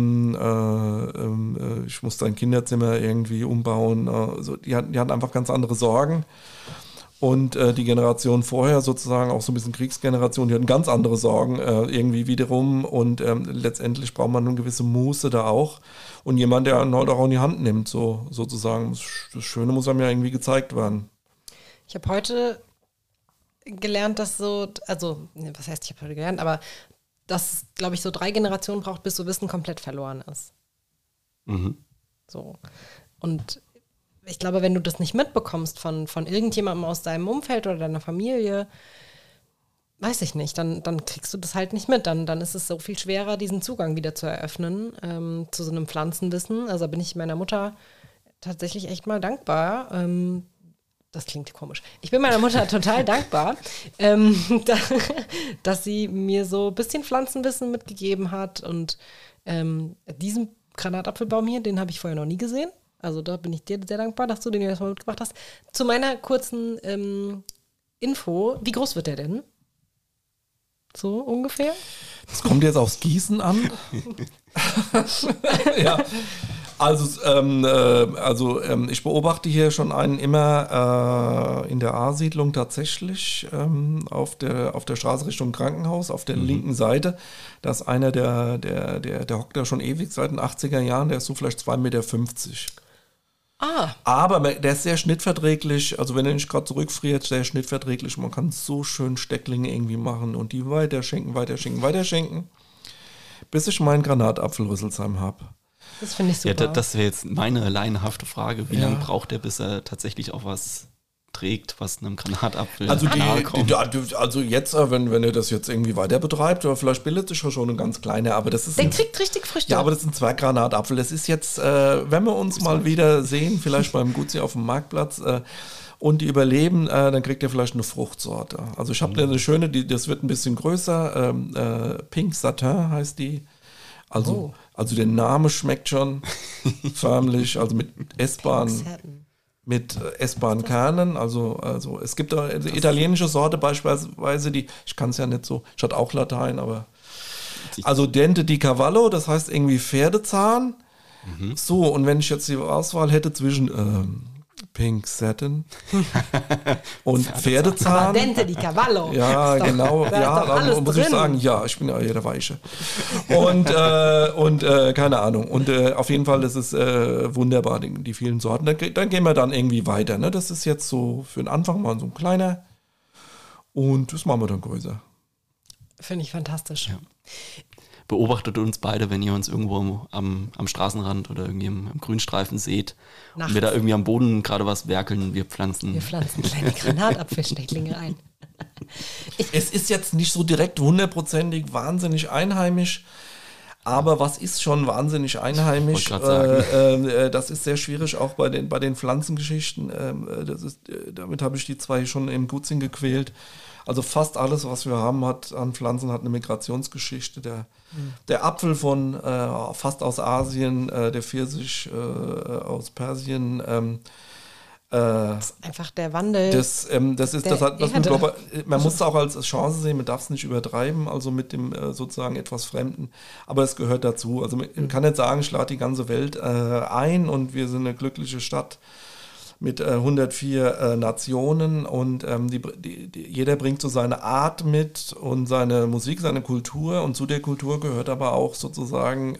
ich muss dein Kinderzimmer irgendwie umbauen. Also die hatten einfach ganz andere Sorgen. Und die Generation vorher, sozusagen auch so ein bisschen Kriegsgeneration, die hatten ganz andere Sorgen irgendwie wiederum, und letztendlich braucht man eine gewisse Muße da auch und jemand, der einen halt auch in die Hand nimmt, sozusagen. Das Schöne muss einem ja irgendwie gezeigt werden. Ich habe heute gelernt, dass was heißt, ich habe heute gelernt, aber dass, glaube ich, so 3 Generationen braucht, bis so Wissen komplett verloren ist. Mhm. So. Und ich glaube, wenn du das nicht mitbekommst von irgendjemandem aus deinem Umfeld oder deiner Familie, weiß ich nicht, dann kriegst du das halt nicht mit. Dann ist es so viel schwerer, diesen Zugang wieder zu eröffnen zu so einem Pflanzenwissen. Also da bin ich meiner Mutter tatsächlich echt mal dankbar. Das klingt komisch. Ich bin meiner Mutter total dankbar, dass sie mir so ein bisschen Pflanzenwissen mitgegeben hat. Und diesen Granatapfelbaum hier, den habe ich vorher noch nie gesehen. Also da bin ich dir sehr dankbar, dass du den jetzt mal mitgebracht hast. Zu meiner kurzen Info, wie groß wird der denn? So ungefähr? Das kommt jetzt aufs Gießen an. Ja, also ich beobachte hier schon einen immer in der A-Siedlung tatsächlich auf der Straße Richtung Krankenhaus, auf der linken Seite. Da ist einer, der hockt da schon ewig seit den 80er Jahren, der ist so vielleicht 2,50 Meter. Aber der ist sehr schnittverträglich, also wenn er nicht gerade zurückfriert, sehr schnittverträglich. Man kann so schön Stecklinge irgendwie machen und die weiterschenken, bis ich meinen Granatapfel Rüsselsheim habe. Das finde ich super. Ja, das wäre jetzt meine laienhafte Frage. Wie lange braucht der, bis er tatsächlich auch was trägt, was einem Granatapfel nahe kommt? Also jetzt, wenn er das jetzt irgendwie weiter betreibt, oder vielleicht bildet sich schon eine ganz kleine, aber das ist... Der kriegt richtig Früchte. Ja, aber das ist ein Zwerggranatapfel. Das ist jetzt, wenn wir uns mal wieder sehen, vielleicht beim Gutsy auf dem Marktplatz, und die überleben, dann kriegt er vielleicht eine Fruchtsorte. Also ich habe eine schöne, das wird ein bisschen größer, Pink Satin heißt die. Also der Name schmeckt schon förmlich, also mit essbaren mit essbaren Kernen. Also es gibt da eine italienische Sorte beispielsweise, ich kann es ja nicht so, ich hatte auch Latein, aber also Dente di Cavallo, das heißt irgendwie Pferdezahn. So, und wenn ich jetzt die Auswahl hätte zwischen Pink Satin und Pferdezahn. Aber Dente di Cavallo. Ja, doch, genau. Ja, dann muss ich sagen, ja, ich bin ja der Weiche. Und keine Ahnung. Und auf jeden Fall, das ist wunderbar, die vielen Sorten. Dann gehen wir dann irgendwie weiter. Ne? Das ist jetzt so für den Anfang mal so ein kleiner. Und das machen wir dann größer. Finde ich fantastisch. Ja. Beobachtet uns beide, wenn ihr uns irgendwo am Straßenrand oder irgendwie im Grünstreifen seht und wir da irgendwie am Boden gerade was werkeln, wir pflanzen kleine Granatapfelstecklinge ein. Es ist jetzt nicht so direkt 100% wahnsinnig einheimisch, aber was ist schon wahnsinnig einheimisch? Das ist sehr schwierig, auch bei den Pflanzengeschichten. Damit habe ich die zwei schon im Gutzing gequält. Also fast alles, was wir haben an Pflanzen, hat eine Migrationsgeschichte. Der Apfel von fast aus Asien, der Pfirsich aus Persien. Das ist einfach der Wandel. Man muss es auch als Chance sehen, man darf es nicht übertreiben, also mit dem sozusagen etwas Fremden. Aber es gehört dazu. Also man kann nicht sagen, ich lade die ganze Welt ein und wir sind eine glückliche Stadt mit 104 Nationen und jeder bringt so seine Art mit und seine Musik, seine Kultur, und zu der Kultur gehört aber auch sozusagen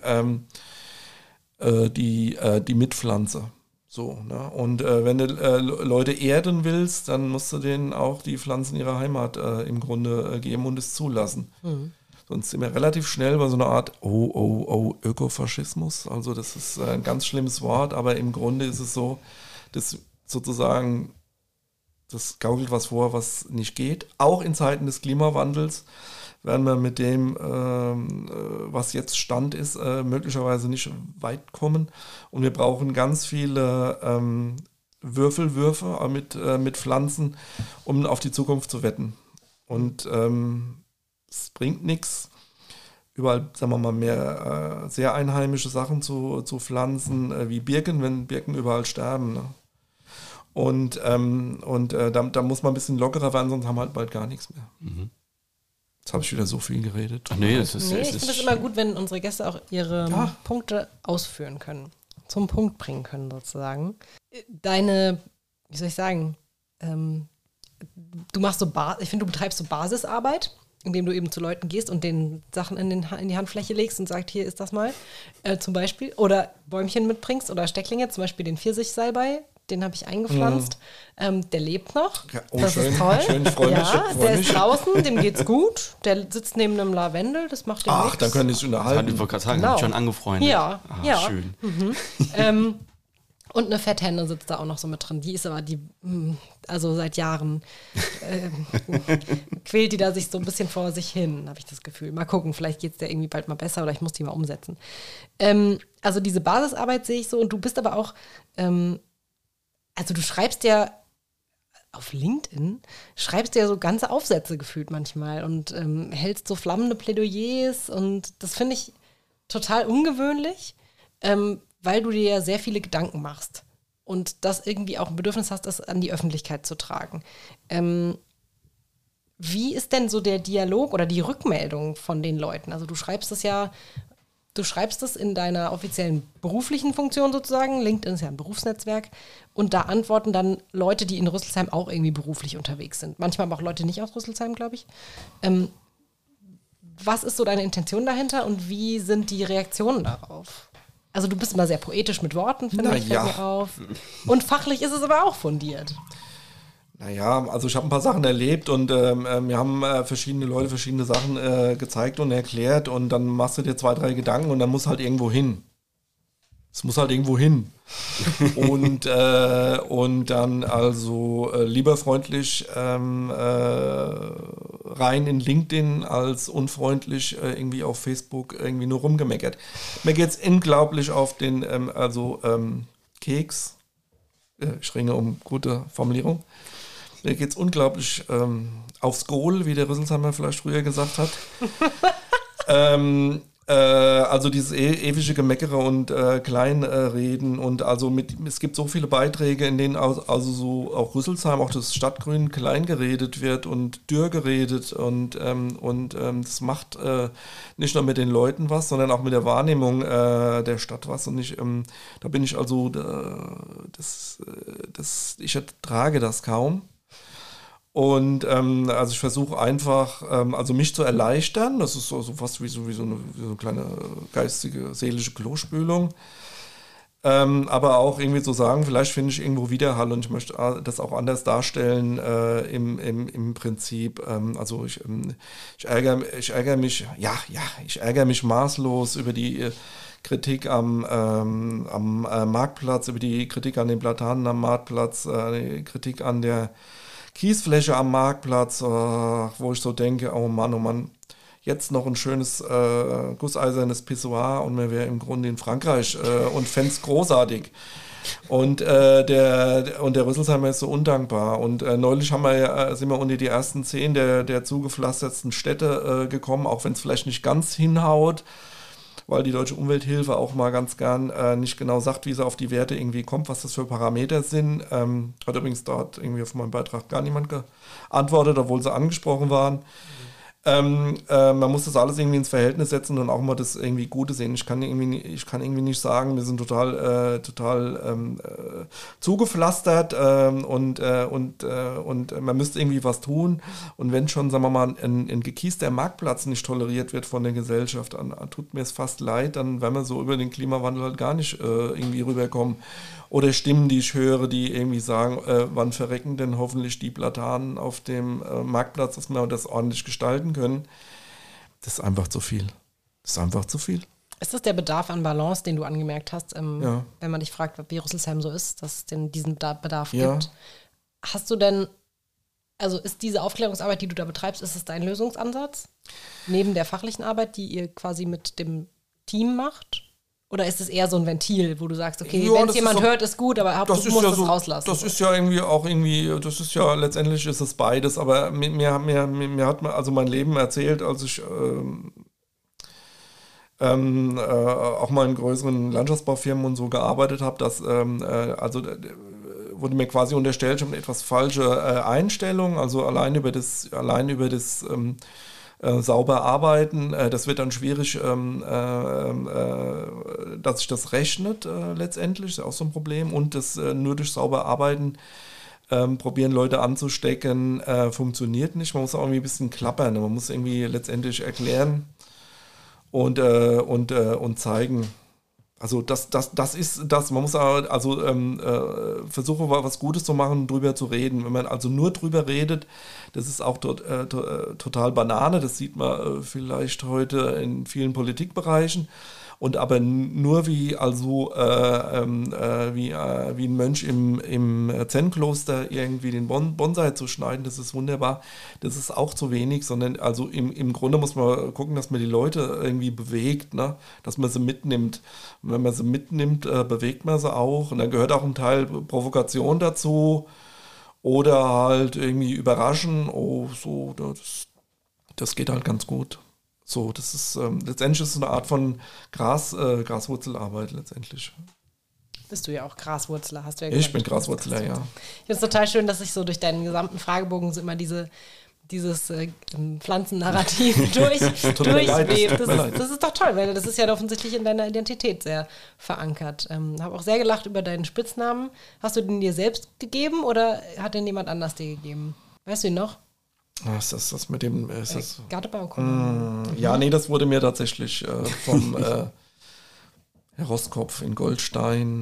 die Mitpflanze. So, ne? Und wenn du Leute erden willst, dann musst du denen auch die Pflanzen ihrer Heimat im Grunde geben und es zulassen. Sonst sind wir relativ schnell bei so einer Art Ökofaschismus. Also das ist ein ganz schlimmes Wort, aber im Grunde ist es so, dass sozusagen, das gaukelt was vor, was nicht geht. Auch in Zeiten des Klimawandels werden wir mit dem, was jetzt Stand ist, möglicherweise nicht weit kommen. Und wir brauchen ganz viele Würfe mit Pflanzen, um auf die Zukunft zu wetten. Und es bringt nichts, überall, sagen wir mal, mehr sehr einheimische Sachen zu pflanzen, wie Birken, wenn Birken überall sterben. Ne? Und da muss man ein bisschen lockerer werden, sonst haben wir halt bald gar nichts mehr. Jetzt habe ich wieder so viel geredet. Ach nee, ich finde es immer gut, wenn unsere Gäste auch ihre Punkte ausführen können, zum Punkt bringen können sozusagen. Wie soll ich sagen, ich finde, du betreibst so Basisarbeit, indem du eben zu Leuten gehst und denen Sachen in die Handfläche legst und sagst, hier ist das mal, zum Beispiel. Oder Bäumchen mitbringst oder Stecklinge, zum Beispiel den Pfirsich-Salbei. Den habe ich eingepflanzt. Der lebt noch. Ja, das schön, ist toll. Schön, freu mich, der ist draußen, dem geht's gut. Der sitzt neben einem Lavendel, das macht dem nichts. Ach, dann können die sich unterhalten. Ich wollte gerade sagen, genau. Schon angefreundet. Ja. Schön. Und eine Fetthenne sitzt da auch noch so mit drin. Die ist aber also seit Jahren quält die da sich so ein bisschen vor sich hin, habe ich das Gefühl. Mal gucken, vielleicht geht es der irgendwie bald mal besser oder ich muss die mal umsetzen. Also diese Basisarbeit sehe ich so, und du bist aber auch also du schreibst ja auf LinkedIn, so ganze Aufsätze gefühlt manchmal und hältst so flammende Plädoyers, und das finde ich total ungewöhnlich, weil du dir ja sehr viele Gedanken machst und das irgendwie auch ein Bedürfnis hast, das an die Öffentlichkeit zu tragen. Wie ist denn so der Dialog oder die Rückmeldung von den Leuten? Also du schreibst es in deiner offiziellen beruflichen Funktion sozusagen. LinkedIn ist ja ein Berufsnetzwerk. Und da antworten dann Leute, die in Rüsselsheim auch irgendwie beruflich unterwegs sind. Manchmal aber auch Leute nicht aus Rüsselsheim, glaube ich. Was ist so deine Intention dahinter und wie sind die Reaktionen darauf? Also du bist immer sehr poetisch mit Worten, fällt mir auf. Und fachlich ist es aber auch fundiert. Naja, also ich habe ein paar Sachen erlebt und mir haben verschiedene Leute verschiedene Sachen gezeigt und erklärt, und dann machst du dir 2, 3 Gedanken und dann muss halt irgendwo hin. Es muss halt irgendwo hin. und dann also lieber freundlich rein in LinkedIn als unfreundlich irgendwie auf Facebook irgendwie nur rumgemeckert. Mir geht's unglaublich auf den Keks. Ich ringe um gute Formulierung. Mir geht's unglaublich aufs Goal, wie der Rüsselsheimer vielleicht früher gesagt hat. Also dieses ewige Gemeckere und Kleinreden und also es gibt so viele Beiträge, in denen also so auch Rüsselsheim, auch das Stadtgrün klein geredet wird und dürr geredet und das macht nicht nur mit den Leuten was, sondern auch mit der Wahrnehmung der Stadt was und da bin ich also, ich ertrage das kaum. Und also ich versuche einfach, also mich zu erleichtern. Das ist so fast wie so eine kleine geistige, seelische Klospülung. Aber auch irgendwie so sagen, vielleicht finde ich irgendwo Widerhall und ich möchte das auch anders darstellen im Prinzip. Also ich ärgere mich maßlos über die Kritik am Marktplatz, über die Kritik an den Platanen am Marktplatz, die Kritik an der Kiesfläche am Marktplatz, wo ich so denke, oh Mann, jetzt noch ein schönes gusseisernes Pissoir und man wäre im Grunde in Frankreich und fände es großartig. Und der Rüsselsheimer ist so undankbar. Und neulich sind wir unter die ersten 10 der zugepflastertsten Städte gekommen, auch wenn es vielleicht nicht ganz hinhaut, weil die Deutsche Umwelthilfe auch mal ganz gern nicht genau sagt, wie sie auf die Werte irgendwie kommt, was das für Parameter sind. Hat übrigens dort irgendwie auf meinen Beitrag gar niemand geantwortet, obwohl sie angesprochen waren. Man muss das alles irgendwie ins Verhältnis setzen und auch mal das irgendwie Gute sehen. Ich kann irgendwie nicht sagen, wir sind total zugepflastert und man müsste irgendwie was tun. Und wenn schon, sagen wir mal, ein gekiester Marktplatz nicht toleriert wird von der Gesellschaft, dann tut mir es fast leid, dann werden wir so über den Klimawandel halt gar nicht irgendwie rüberkommen. Oder Stimmen, die ich höre, die irgendwie sagen, wann verrecken denn hoffentlich die Platanen auf dem Marktplatz, dass wir das ordentlich gestalten können. Das ist einfach zu viel. Ist das der Bedarf an Balance, den du angemerkt hast, wenn man dich fragt, wie Rüsselsheim so ist, dass es denn diesen Bedarf gibt? Hast du denn, also ist diese Aufklärungsarbeit, die du da betreibst, ist es dein Lösungsansatz? Neben der fachlichen Arbeit, die ihr quasi mit dem Team macht? Oder ist es eher so ein Ventil, wo du sagst, okay, wenn es jemand hört, ist gut, aber du musst es rauslassen? Das ist ja letztendlich ist es beides, aber mir hat also mein Leben erzählt, als ich auch mal in größeren Landschaftsbaufirmen und so gearbeitet habe, dass wurde mir quasi unterstellt, ich habe eine etwas falsche Einstellung, also allein über das sauber arbeiten, das wird dann schwierig, dass sich das rechnet letztendlich, ist ja auch so ein Problem. Und das nur durch sauber arbeiten probieren Leute anzustecken, funktioniert nicht. Man muss auch irgendwie ein bisschen klappern, man muss irgendwie letztendlich erklären und zeigen. Also das ist das, man muss also versuchen, was Gutes zu machen, drüber zu reden. Wenn man also nur drüber redet, das ist auch total Banane, das sieht man vielleicht heute in vielen Politikbereichen. Und aber nur wie ein Mönch im Zen-Kloster irgendwie den Bonsai zu schneiden, das ist wunderbar. Das ist auch zu wenig, sondern also im Grunde muss man gucken, dass man die Leute irgendwie bewegt, ne? Dass man sie mitnimmt. Und wenn man sie mitnimmt, bewegt man sie auch. Und dann gehört auch ein Teil Provokation dazu oder halt irgendwie überraschen. Oh, so, das geht halt ganz gut. So, das ist letztendlich ist es eine Art von Graswurzelarbeit letztendlich. Bist du ja auch Graswurzler, hast du ja gesagt. Ich bin Graswurzler, ja. Ich finde es total schön, dass sich so durch deinen gesamten Fragebogen so immer dieses Pflanzennarrativ durchwebt. Das ist doch toll, weil das ist ja offensichtlich in deiner Identität sehr verankert. Habe auch sehr gelacht über deinen Spitznamen. Hast du den dir selbst gegeben oder hat den jemand anders dir gegeben? Weißt du ihn noch? Ist das mit dem... Gartebaukunde. Ja, nee, das wurde mir tatsächlich vom Herr Roskopf in Goldstein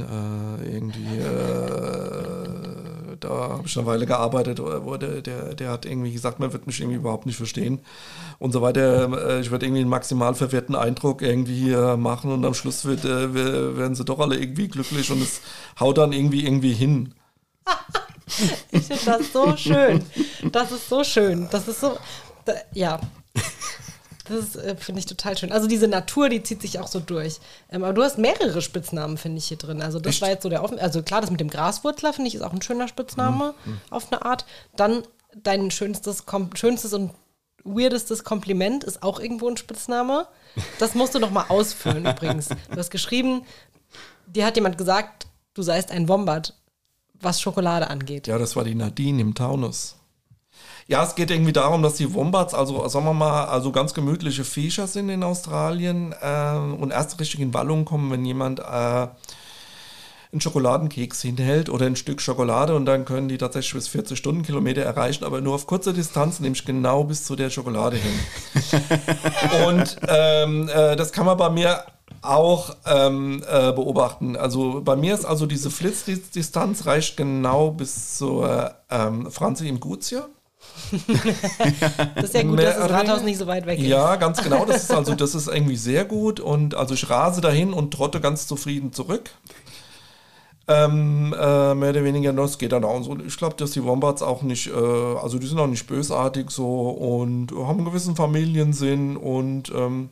da habe ich eine Weile gearbeitet, der hat irgendwie gesagt, man wird mich irgendwie überhaupt nicht verstehen und so weiter. Ich werde irgendwie einen maximal verwirrten Eindruck irgendwie machen und am Schluss werden sie doch alle irgendwie glücklich und es haut dann irgendwie hin. Ich finde das so schön. Das ist so schön. Das ist so, ja. Das finde ich total schön. Also diese Natur, die zieht sich auch so durch. Aber du hast mehrere Spitznamen, finde ich, hier drin. Also das war jetzt so also klar, das mit dem Graswurzler, finde ich, ist auch ein schöner Spitzname auf eine Art. Dann dein schönstes und weirdestes Kompliment ist auch irgendwo ein Spitzname. Das musst du noch mal ausfüllen übrigens. Du hast geschrieben, dir hat jemand gesagt, du seist ein Wombat, was Schokolade angeht. Ja, das war die Nadine im Taunus. Ja, es geht irgendwie darum, dass die Wombats, also sagen wir mal, also ganz gemütliche Viecher sind in Australien und erst richtig in Wallung kommen, wenn jemand einen Schokoladenkeks hinhält oder ein Stück Schokolade und dann können die tatsächlich bis 40 Stundenkilometer erreichen, aber nur auf kurze Distanz, nämlich genau bis zu der Schokolade hin. Und das kann man bei mir auch beobachten. Also bei mir ist also diese Flitzdistanz reicht genau bis zur Franzi im Gutsje. Das ist ja gut, dass das Rathaus nicht so weit weg ist. Ja, ganz genau. Das ist irgendwie sehr gut. Und also ich rase dahin und trotte ganz zufrieden zurück. Mehr oder weniger, das geht dann auch so. Ich glaube, dass die Wombats auch nicht, also die sind auch nicht bösartig so und haben einen gewissen Familiensinn und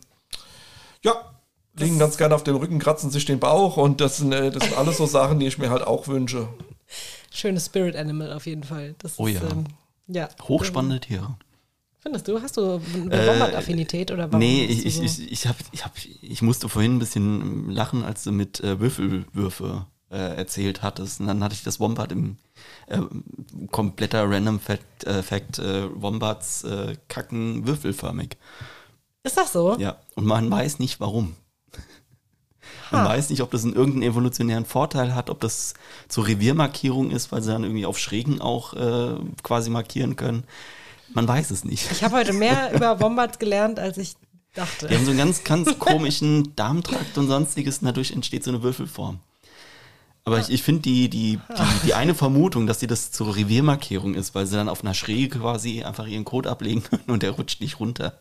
liegen ganz gerne auf dem Rücken, kratzen sich den Bauch und das sind alles so Sachen, die ich mir halt auch wünsche. Schönes Spirit Animal auf jeden Fall. Das Oh ist, ja. Ja. Hochspannende Tiere. Findest du? Hast du eine Wombat-Affinität oder warum? Nee, bist du so? ich musste vorhin ein bisschen lachen, als du mit Würfelwürfe erzählt hattest. Und dann hatte ich das Wombat im kompletter Random Fact Wombats kacken würfelförmig. Ist das so? Ja, und man weiß nicht warum. Man weiß nicht, ob das einen irgendeinen evolutionären Vorteil hat, ob das zur Reviermarkierung ist, weil sie dann irgendwie auf Schrägen auch quasi markieren können. Man weiß es nicht. Ich habe heute mehr über Wombats gelernt, als ich dachte. Die haben so einen ganz, ganz komischen Darmtrakt und sonstiges und dadurch entsteht so eine Würfelform. Aber ich finde die eine Vermutung, dass das zur Reviermarkierung ist, weil sie dann auf einer Schräge quasi einfach ihren Code ablegen können und der rutscht nicht runter.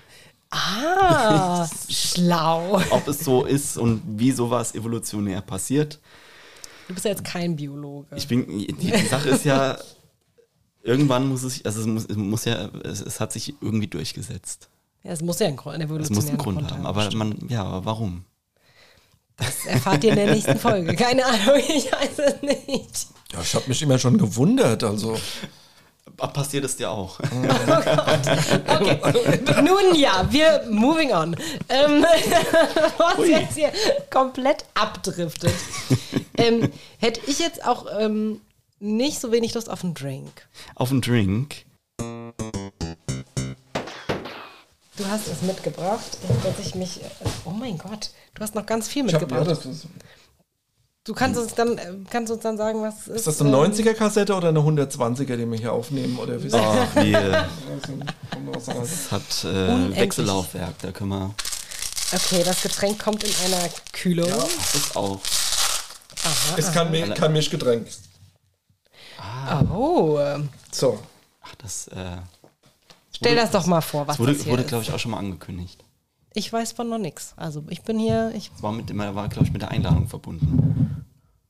Ah, schlau. Ob es so ist und wie sowas evolutionär passiert. Du bist ja jetzt kein Biologe. Die Sache ist ja, irgendwann muss es hat sich irgendwie durchgesetzt. Ja, es muss ja einen Es evolutionären muss einen Grund haben. Aber aber warum? Das erfahrt ihr in der nächsten Folge. Keine Ahnung, ich weiß es nicht. Ja, ich habe mich immer schon gewundert, also. Passiert es dir auch? Okay, nun ja, wir moving on. Was jetzt hier komplett abdriftet. Hätte ich jetzt auch nicht so wenig Lust auf einen Drink. Auf einen Drink? Du hast es mitgebracht, dass ich mich... Oh mein Gott, du hast noch ganz viel mitgebracht. Du kannst uns dann sagen, was es ist. Ist das eine 90er-Kassette oder eine 120er, die wir hier aufnehmen? Oder wie das hat Wechsellaufwerk, da können wir... Okay, das Getränk kommt in einer Kühlung. Ja, das ist auch. Aha, ist kein Mischgetränk. Oh. So. Ach, das... Stell das doch mal vor, was das wurde glaube ich, auch schon mal angekündigt. Ich weiß von noch nichts. Also ich bin hier... Das war, glaube ich, mit der Einladung verbunden.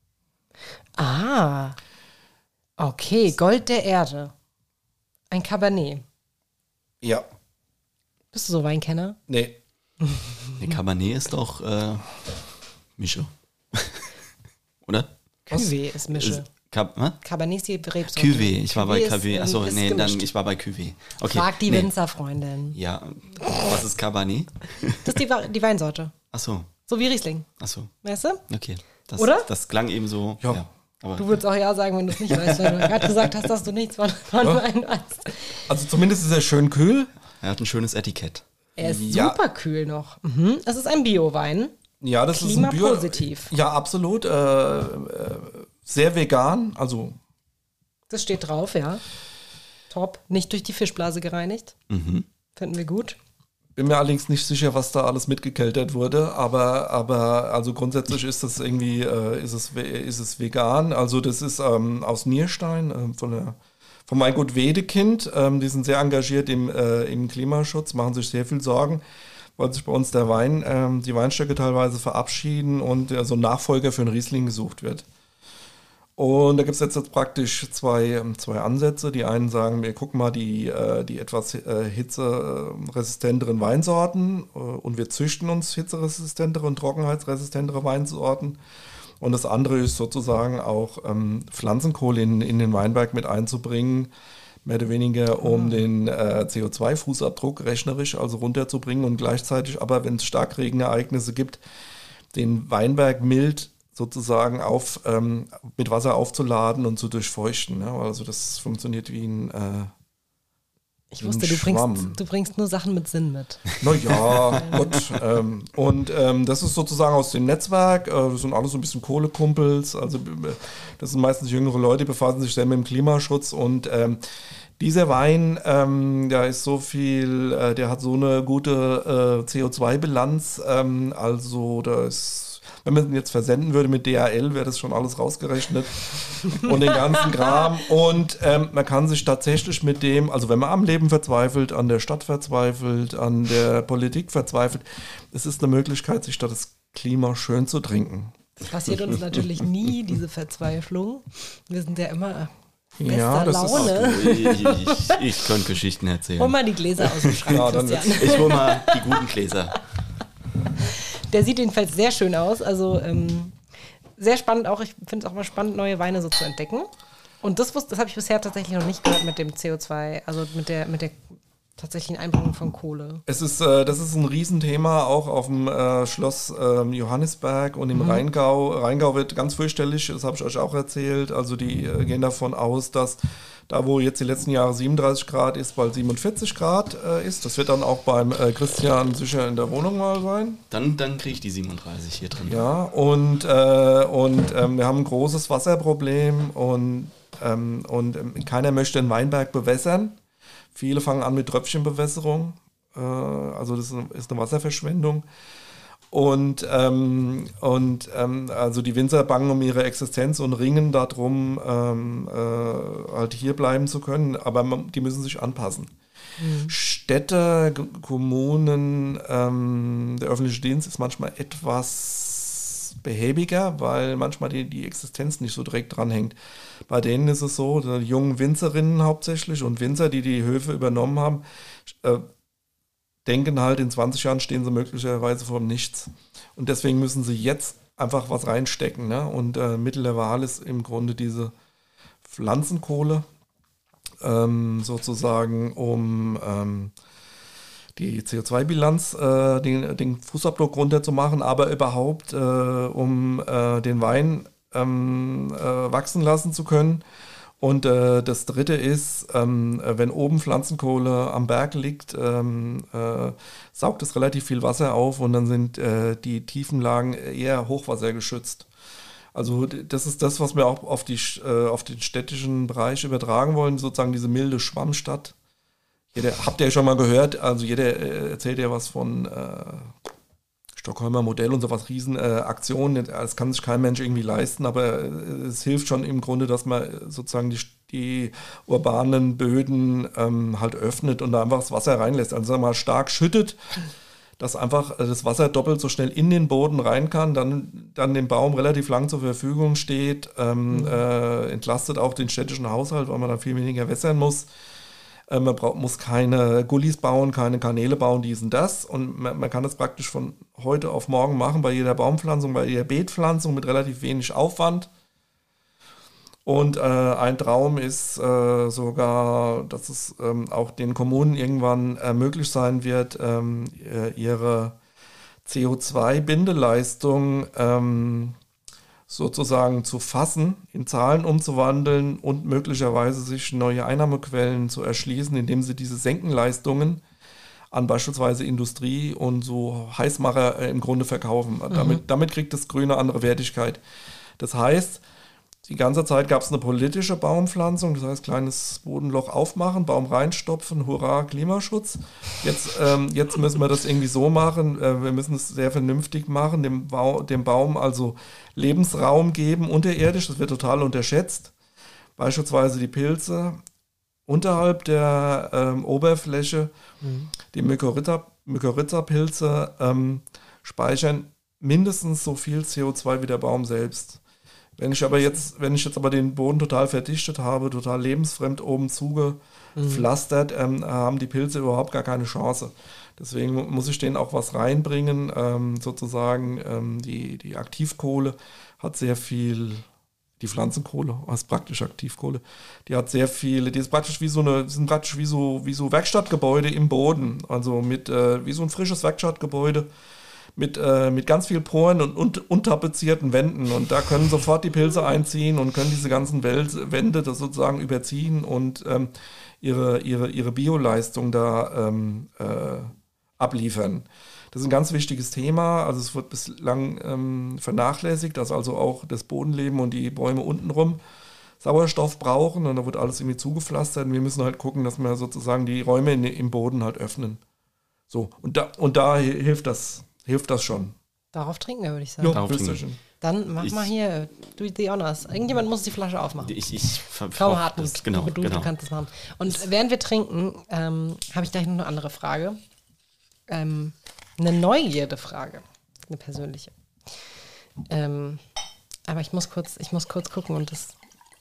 Ah. Okay, Gold der Erde. Ein Cabernet. Ja. Bist du so Weinkenner? Nee. Der Cabernet ist doch Mische. Oder? Cuvée ist Mische. Cabernet ist die Rebsorte. Cuvée, ich war bei Cuvée. Achso, nee, ich war bei Cuvée. Okay. Frag die Winzerfreundin. Ja, was ist Cabernet? Das ist die Weinsorte. Achso. So wie Riesling. Achso. Weißt du? Okay. Oder? Das klang eben so. Ja. Aber du würdest auch ja sagen, wenn du es nicht weißt, weil du gerade gesagt hast, dass du nichts von Wein weißt. Also zumindest ist er schön kühl. Er hat ein schönes Etikett. Er ist super kühl noch. Mhm. Es ist ein Bio-Wein. Ja, das ist ein Klimapositiv. Ja, absolut. Sehr vegan, also. Das steht drauf, ja. Top. Nicht durch die Fischblase gereinigt. Mhm. Finden wir gut. Bin mir allerdings nicht sicher, was da alles mitgekeltert wurde, aber also grundsätzlich ist das irgendwie, ist es vegan. Also das ist aus Nierstein, von Weingut Wedekind. Die sind sehr engagiert im Klimaschutz, machen sich sehr viel Sorgen, weil sich bei uns die Weinstöcke teilweise verabschieden und so ein Nachfolger für einen Riesling gesucht wird. Und da gibt es jetzt praktisch zwei Ansätze. Die einen sagen, wir gucken mal die etwas hitzeresistenteren Weinsorten und wir züchten uns hitzeresistentere und trockenheitsresistentere Weinsorten. Und das andere ist sozusagen auch Pflanzenkohle in den Weinberg mit einzubringen, mehr oder weniger, um den CO2-Fußabdruck rechnerisch also runterzubringen und gleichzeitig aber, wenn es Starkregenereignisse gibt, den Weinberg mild sozusagen mit Wasser aufzuladen und zu durchfeuchten. Ja? Also das funktioniert wie ein Ich wusste, du bringst nur Sachen mit Sinn mit. Naja, gut. Das ist sozusagen aus dem Netzwerk. Das sind alles so ein bisschen Kohlekumpels. Also das sind meistens jüngere Leute, die befassen sich sehr mit dem Klimaschutz. Und dieser Wein, der ist so viel, der hat so eine gute CO2-Bilanz. Also da ist, wenn man den jetzt versenden würde mit DHL, wäre das schon alles rausgerechnet und den ganzen Kram. Und man kann sich tatsächlich mit dem, also wenn man am Leben verzweifelt, an der Stadt verzweifelt, an der Politik verzweifelt, es ist eine Möglichkeit, sich da das Klima schön zu trinken. Das passiert uns natürlich nie, diese Verzweiflung. Wir sind ja immer bester Ja, das Laune. Ich könnte Geschichten erzählen. Hol mal die Gläser aus dem Schrank, Ja, dann Christian. Ich hole mal die guten Gläser. Der sieht jedenfalls sehr schön aus. Also sehr spannend auch. Ich finde es auch mal spannend, neue Weine so zu entdecken. Und das habe ich bisher tatsächlich noch nicht gehört mit dem CO2, also mit der tatsächlichen Einbringung von Kohle. Das ist ein Riesenthema, auch auf dem Schloss Johannisberg und im Rheingau. Rheingau wird ganz fürchterlich, das habe ich euch auch erzählt. Also die gehen davon aus, dass da, wo jetzt die letzten Jahre 37 Grad ist, bald 47 Grad ist. Das wird dann auch beim Christian sicher in der Wohnung mal sein. Dann kriege ich die 37 hier drin. Ja, und wir haben ein großes Wasserproblem und keiner möchte den Weinberg bewässern. Viele fangen an mit Tröpfchenbewässerung, also das ist eine Wasserverschwendung. Und also die Winzer bangen um ihre Existenz und ringen darum, halt hier bleiben zu können, aber die müssen sich anpassen. Städte, Kommunen, der öffentliche Dienst ist manchmal etwas behäbiger, weil manchmal die Existenz nicht so direkt dranhängt. Bei denen ist es so, die jungen Winzerinnen hauptsächlich und Winzer, die die Höfe übernommen haben, denken halt, in 20 Jahren stehen sie möglicherweise vor Nichts. Und deswegen müssen sie jetzt einfach was reinstecken. Ne? Und Mittel der Wahl ist im Grunde diese Pflanzenkohle, sozusagen, um die CO2-Bilanz, den Fußabdruck runterzumachen, aber überhaupt, um den Wein wachsen lassen zu können. Und das Dritte ist, wenn oben Pflanzenkohle am Berg liegt, saugt es relativ viel Wasser auf und dann sind die Tiefenlagen eher hochwassergeschützt. Also das ist das, was wir auch auf den städtischen Bereich übertragen wollen, sozusagen diese milde Schwammstadt. Habt ihr ja schon mal gehört, also jeder erzählt ja was von Stockholmer Modell und sowas, Riesenaktionen, das kann sich kein Mensch irgendwie leisten, aber es hilft schon im Grunde, dass man sozusagen die urbanen Böden halt öffnet und da einfach das Wasser reinlässt. Also mal stark schüttet, dass einfach das Wasser doppelt so schnell in den Boden rein kann, dann dem Baum relativ lang zur Verfügung steht, entlastet auch den städtischen Haushalt, weil man dann viel weniger wässern muss. Man muss keine Gullis bauen, keine Kanäle bauen, dies und das. Und man kann das praktisch von heute auf morgen machen, bei jeder Baumpflanzung, bei jeder Beetpflanzung mit relativ wenig Aufwand. Und ein Traum ist sogar, dass es auch den Kommunen irgendwann möglich sein wird, ihre CO2-Bindeleistung sozusagen zu fassen, in Zahlen umzuwandeln und möglicherweise sich neue Einnahmequellen zu erschließen, indem sie diese Senkenleistungen an beispielsweise Industrie und so Heißmacher im Grunde verkaufen. Damit kriegt das Grüne andere Wertigkeit. Das heißt, die ganze Zeit gab es eine politische Baumpflanzung, das heißt kleines Bodenloch aufmachen, Baum reinstopfen, hurra, Klimaschutz. Jetzt müssen wir das irgendwie so machen, wir müssen es sehr vernünftig machen, dem Baum also Lebensraum geben, unterirdisch, das wird total unterschätzt. Beispielsweise die Pilze unterhalb der Oberfläche, die Mykorrhiza-Pilze speichern mindestens so viel CO2 wie der Baum selbst. Wenn ich jetzt aber den Boden total verdichtet habe, total lebensfremd oben zugepflastert, haben die Pilze überhaupt gar keine Chance. Deswegen muss ich denen auch was reinbringen. Sozusagen die Aktivkohle hat sehr viel Die Pflanzenkohle, als praktisch Aktivkohle. Die hat sehr viele, die ist praktisch wie sind praktisch wie so Werkstattgebäude im Boden. Also wie so ein frisches Werkstattgebäude mit ganz viel Poren und untapezierten Wänden. Und da können sofort die Pilze einziehen und können diese ganzen Wände das sozusagen überziehen und ihre Bioleistung da abliefern. Das ist ein ganz wichtiges Thema. Also es wird bislang vernachlässigt, dass also auch das Bodenleben und die Bäume untenrum Sauerstoff brauchen und da wird alles irgendwie zugepflastert. Und wir müssen halt gucken, dass wir sozusagen die Räume im Boden halt öffnen. So, und da hilft das schon. Darauf trinken wir, würde ich sagen. Ja, schön. Dann mach mal hier, do the honors. Irgendjemand muss die Flasche aufmachen. Kaum Hartmut, genau. Du kannst das machen. Und während wir trinken, habe ich gleich noch eine andere Frage. Eine Neugierde-Frage. Eine persönliche. Aber ich muss kurz gucken und das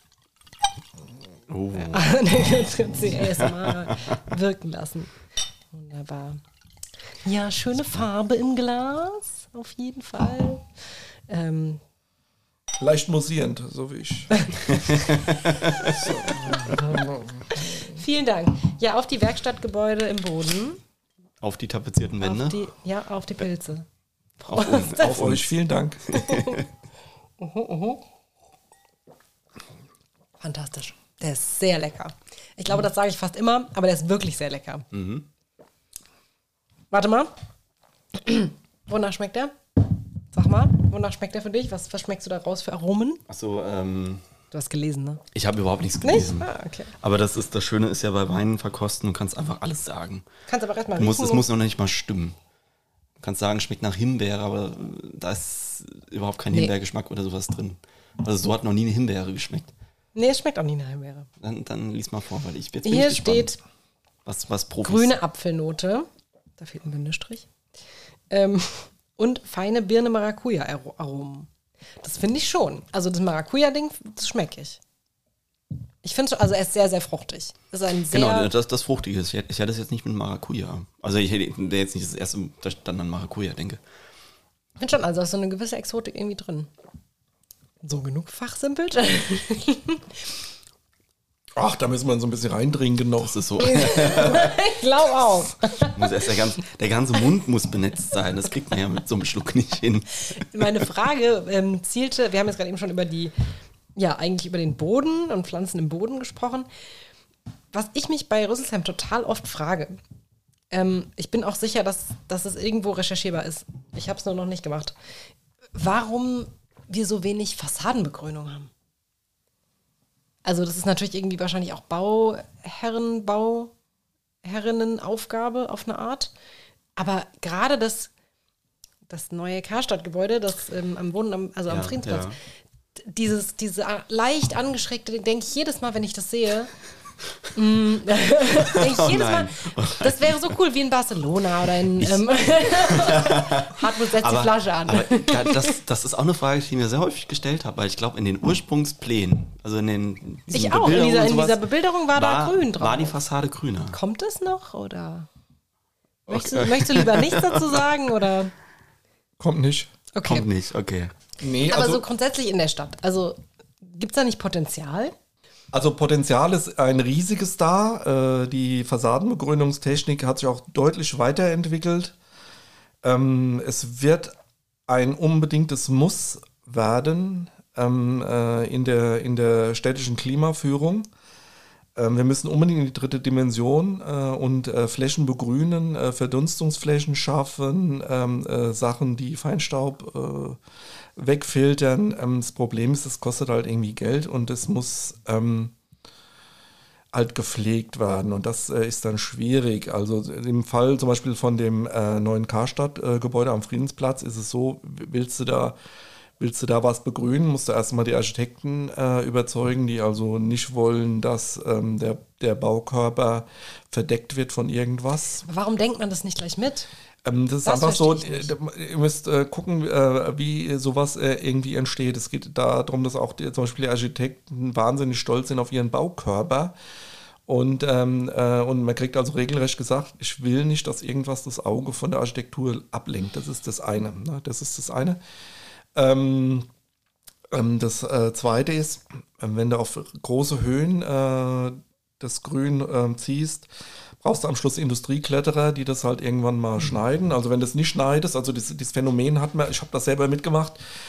die ASMR wirken lassen. Wunderbar. Ja, schöne Farbe im Glas, auf jeden Fall. Leicht musierend, so wie ich. Vielen Dank. Ja, auf die Werkstattgebäude im Boden. Auf die tapezierten Wände? Auf die Pilze. Auf euch, vielen Dank. Fantastisch. Der ist sehr lecker. Ich glaube, das sage ich fast immer, aber der ist wirklich sehr lecker. Mhm. Warte mal. Wonach schmeckt der? Sag mal, wonach schmeckt der für dich? Was schmeckst du da raus für Aromen? Achso, Du hast gelesen, ne? Ich habe überhaupt nichts gelesen. Nicht? Ah, okay. Aber das Schöne ist ja bei Weinen verkosten, du kannst einfach alles sagen. Kannst aber erstmal riechen. Es muss noch nicht mal stimmen. Du kannst sagen, schmeckt nach Himbeere, aber da ist überhaupt kein Himbeergeschmack oder sowas drin. Also so hat noch nie eine Himbeere geschmeckt. Nee, es schmeckt auch nie nach Himbeere. Dann lies mal vor, weil jetzt hier steht was Profis. Grüne Apfelnote. Da fehlt ein Bindestrich. Und feine Birne-Maracuja-Aromen. Das finde ich schon. Also das Maracuja-Ding, das schmecke ich. Ich finde schon, also er ist sehr, sehr fruchtig. Das ist ein sehr genau, das Fruchtige ist. Ich hätte es jetzt nicht mit Maracuja. Also ich hätte jetzt nicht das erste, das dann an Maracuja denke. Ich finde schon, also da ist so eine gewisse Exotik irgendwie drin. So genug fachsimpelt. Ach, da müssen wir so ein bisschen reindringen noch. Das ist so. Ich glaube auch. Der ganze Mund muss benetzt sein. Das kriegt man ja mit so einem Schluck nicht hin. Meine Frage zielte, wir haben jetzt gerade eben schon über eigentlich über den Boden und Pflanzen im Boden gesprochen. Was ich mich bei Rüsselsheim total oft frage, ich bin auch sicher, dass es irgendwo recherchierbar ist. Ich habe es nur noch nicht gemacht. Warum wir so wenig Fassadenbegrünung haben? Also das ist natürlich irgendwie wahrscheinlich auch Bauherrinnenaufgabe auf eine Art. Aber gerade das neue Karstadtgebäude, das am Friedensplatz, diese leicht angeschrägte, denke ich jedes Mal, wenn ich das sehe, Mal, das wäre so cool wie in Barcelona oder in Hartmut setzt die Flasche an. Aber das ist auch eine Frage, die ich mir sehr häufig gestellt habe, weil ich glaube, in den Ursprungsplänen, also in dieser Bebilderung war da grün drauf. War die Fassade grüner. Kommt es noch oder möchtest du lieber nichts dazu sagen oder? Kommt nicht. Okay. Kommt nicht, okay. Nee, aber so grundsätzlich in der Stadt, also gibt es da nicht Potenzial? Also Potenzial ist ein riesiges da. Die Fassadenbegrünungstechnik hat sich auch deutlich weiterentwickelt. Es wird ein unbedingtes Muss werden in der städtischen Klimaführung. Wir müssen unbedingt in die 3. Dimension und Flächen begrünen, Verdunstungsflächen schaffen, Sachen, die Feinstaub wegfiltern. Das Problem ist, es kostet halt irgendwie Geld und es muss halt gepflegt werden und das ist dann schwierig. Also im Fall zum Beispiel von dem neuen Karstadt-Gebäude am Friedensplatz ist es so, willst du da was begrünen, musst du erstmal die Architekten überzeugen, die also nicht wollen, dass der Baukörper verdeckt wird von irgendwas. Warum denkt man das nicht gleich mit? Das ist einfach so, ihr müsst gucken, wie sowas irgendwie entsteht. Es geht darum, dass auch zum Beispiel die Architekten wahnsinnig stolz sind auf ihren Baukörper. Und man kriegt also regelrecht gesagt, ich will nicht, dass irgendwas das Auge von der Architektur ablenkt. Das ist das eine. Ne? Das ist das eine. Das Zweite ist, wenn du auf große Höhen das Grün ziehst, brauchst du am Schluss Industriekletterer, die das halt irgendwann mal schneiden. Also wenn du es nicht schneidest, also dieses Phänomen hat man, ich habe das selber mitgemacht,